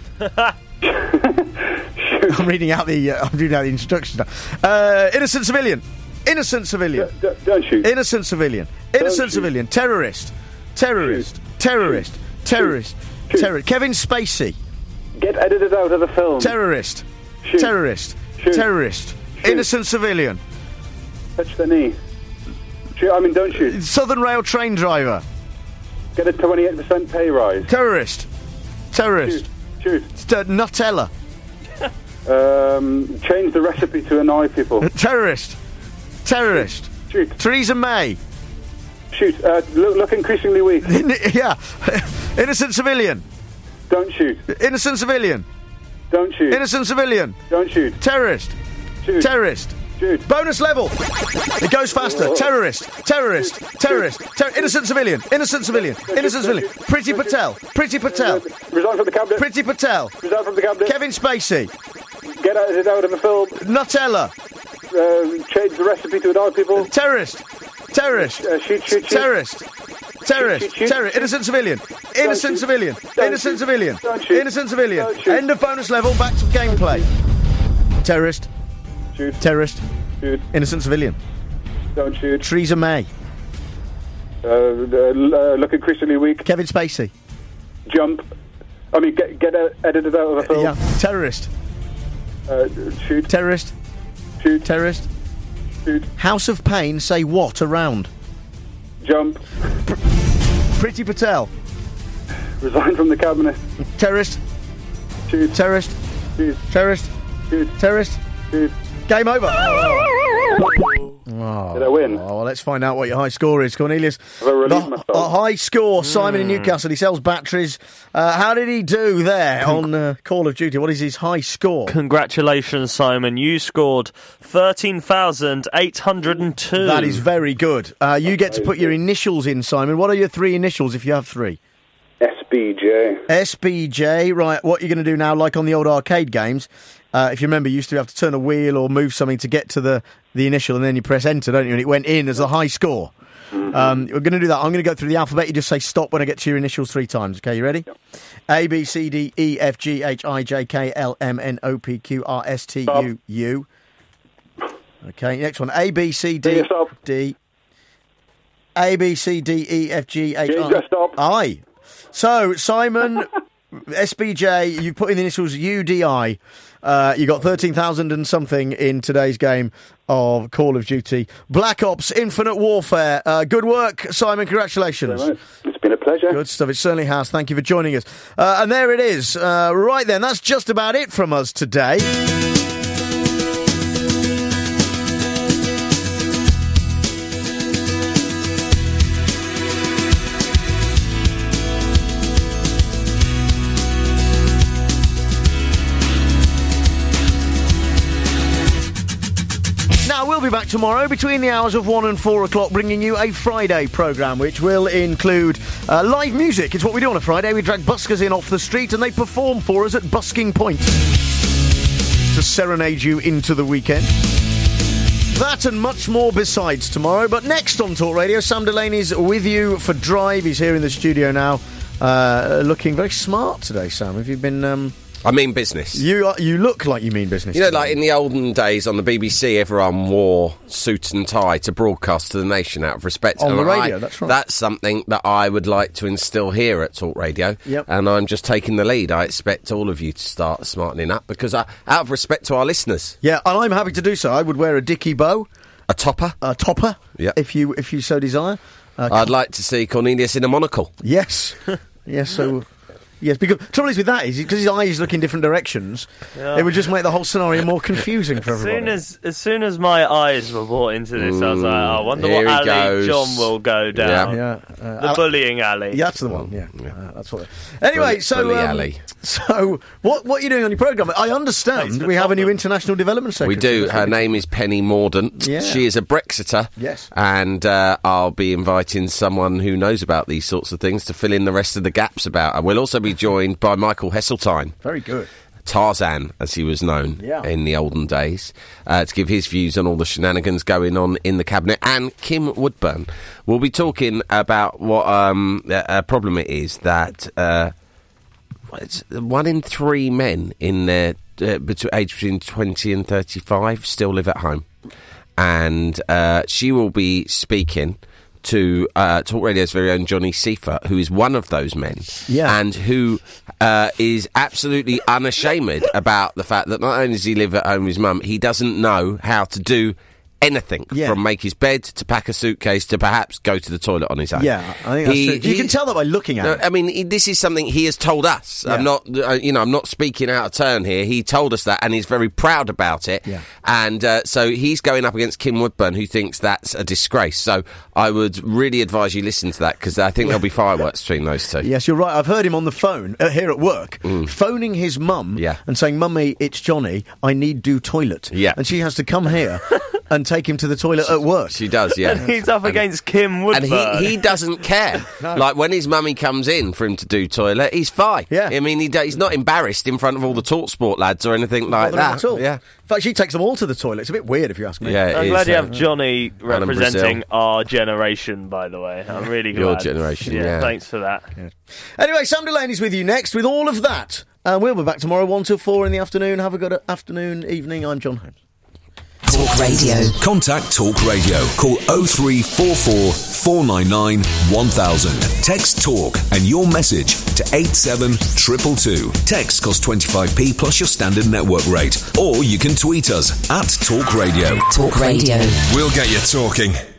I'm reading out the instructions now. Innocent civilian. Innocent civilian. Don't shoot. Innocent civilian. Innocent civilian. Terrorist. Terrorist. Terrorist. Terrorist. Terrorist. Kevin Spacey. Get edited out of the film. Terrorist. Shoot. Terrorist. Shoot. Terrorist. Shoot. Innocent civilian. Touch the knee. Shoot. I mean, don't shoot. Southern Rail train driver. Get a 28% pay rise. Terrorist. Terrorist. Shoot. Nutella. Change the recipe to annoy people. Terrorist. Terrorist. Shoot. Theresa May. Shoot. Look increasingly weak. Yeah. Innocent civilian. Don't shoot. Innocent civilian. Don't shoot. Innocent civilian. Don't shoot. Terrorist. Shoot. Terrorist. Shoot. Bonus level. It goes faster. Terrorist. Terrorist. Terrorist. Innocent civilian. Innocent civilian. Innocent civilian. Priti Patel. Priti Patel. Resign from the cabinet. Priti Patel. Resign from the cabinet. Kevin Spacey. Get edited out of the film. Nutella. Change the recipe to annoy people. Terrorist. Terrorist. Shoot. Terrorist. Terrorist. Shoot. Terrorist. Innocent civilian. Innocent civilian. Innocent civilian. Innocent civilian. End of bonus level. Back to gameplay. Terrorist. Shoot. Terrorist. Shoot. Innocent civilian. Don't shoot. Theresa May. Look increasingly weak. Kevin Spacey. Jump. I mean, get edited out of the film. Yeah. Terrorist. Shoot. Terrorist. Shoot. Terrorist. Shoot. House of Pain say what around? Jump. Priti Patel. Resign from the cabinet. Terrorist. Shoot. Terrorist. Shoot. Terrorist. Shoot. Terrorist. Shoot. Game over. Did I win? Oh, well, let's find out what your high score is, Cornelius. Have I relieved myself? A high score, Simon in Newcastle. He sells batteries. How did he do there on Call of Duty? What is his high score? Congratulations, Simon. You scored 13,802. That is very good. You get to put your initials in, Simon. What are your three initials if you have three? SBJ. SBJ, right. What you're going to do now, like on the old arcade games, if you remember, you used to have to turn a wheel or move something to get to the initial, and then you press enter, don't you? And it went in as a high score. Mm-hmm. We're going to do that. I'm going to go through the alphabet. You just say stop when I get to your initials 3 times. Okay, you ready? Yep. A, B, C, D, E, F, G, H, I, J, K, L, M, N, O, P, Q, R, S, T, U, U. Okay, next one. A, B, C, D, D. A, B, C, D, E, F, G, H, I. So, Simon, SBJ, you've put in the initials UDI. You got 13,000 and something in today's game of Call of Duty Black Ops Infinite Warfare. Good work, Simon. Congratulations. It's been a pleasure. Good stuff. It certainly has. Thank you for joining us. And there it is. Right then, that's just about it from us today. We'll be back tomorrow between the hours of 1 and 4 o'clock, bringing you a Friday programme, which will include live music. It's what we do on a Friday. We drag buskers in off the street and they perform for us at busking point to serenade you into the weekend. That and much more besides tomorrow. But next on Talk Radio, Sam Delaney's with you for Drive. He's here in the studio now, looking very smart today, Sam. Have you been... I mean business. You look like you mean business. You know, like in the olden days on the BBC, everyone wore suit and tie to broadcast to the nation out of respect. On the radio, that's right. That's something that I would like to instil here at Talk Radio. Yep. And I'm just taking the lead. I expect all of you to start smartening up because out of respect to our listeners. Yeah, and I'm happy to do so. I would wear a dicky bow. A topper. Yeah. If you so desire. I'd like to see Cornelius in a monocle. Yes. Yes, so... Yes, because the trouble is with that is because his eyes look in different directions, it would just make the whole scenario more confusing for everybody. As soon as my eyes were brought into this, I was like, I wonder what alley John will go down. Yeah. The bullying alley. Yeah, that's the one. Yeah. That's what. Anyway, so what are you doing on your programme? I understand we have a new international development secretary. We do. Her name is Penny Mordaunt. Yeah. She is a Brexiter. Yes. And I'll be inviting someone who knows about these sorts of things to fill in the rest of the gaps about her. We'll also be joined by Michael Heseltine. Very good. Tarzan, as he was known in the olden days, to give his views on all the shenanigans going on in the cabinet. And Kim Woodburn will be talking about what a problem it is that 1 in 3 men in their age between 20 and 35 still live at home. And she will be speaking to Talk Radio's very own Johnny Seifert, who is one of those men, and who is absolutely unashamed about the fact that not only does he live at home with his mum, he doesn't know how to do anything from make his bed to pack a suitcase to perhaps go to the toilet on his own. Yeah, I think that's true. You can tell that by looking at it. I mean, this is something he has told us. Yeah. I'm not speaking out of turn here. He told us that, and he's very proud about it. Yeah. And so he's going up against Kim Woodburn, who thinks that's a disgrace. So I would really advise you listen to that, because I think there'll be fireworks between those two. Yes, you're right. I've heard him on the phone here at work, phoning his mum and saying, "Mummy, it's Johnny. I need do toilet." Yeah. And she has to come here and take him to the toilet at work. She does, yeah. And he's up against Kim Woodburn. And he doesn't care. No. Like, when his mummy comes in for him to do toilet, he's fine. Yeah. I mean, he's not embarrassed in front of all the TalkSport lads or anything like that. At all. Yeah. In fact, she takes them all to the toilet. It's a bit weird, if you ask me. Yeah, I'm glad you have Johnny representing our generation, by the way. I'm really glad. Your generation, yeah. Thanks for that. Yeah. Anyway, Sam Delaney's with you next with all of that. We'll be back tomorrow 1 till 4 in the afternoon. Have a good afternoon, evening. I'm John Holmes. Talk Radio. Contact Talk Radio. Call 0344 499 1000. Text Talk and your message to 87222. Text costs 25p plus your standard network rate. Or you can tweet us at Talk Radio. Talk Radio. We'll get you talking.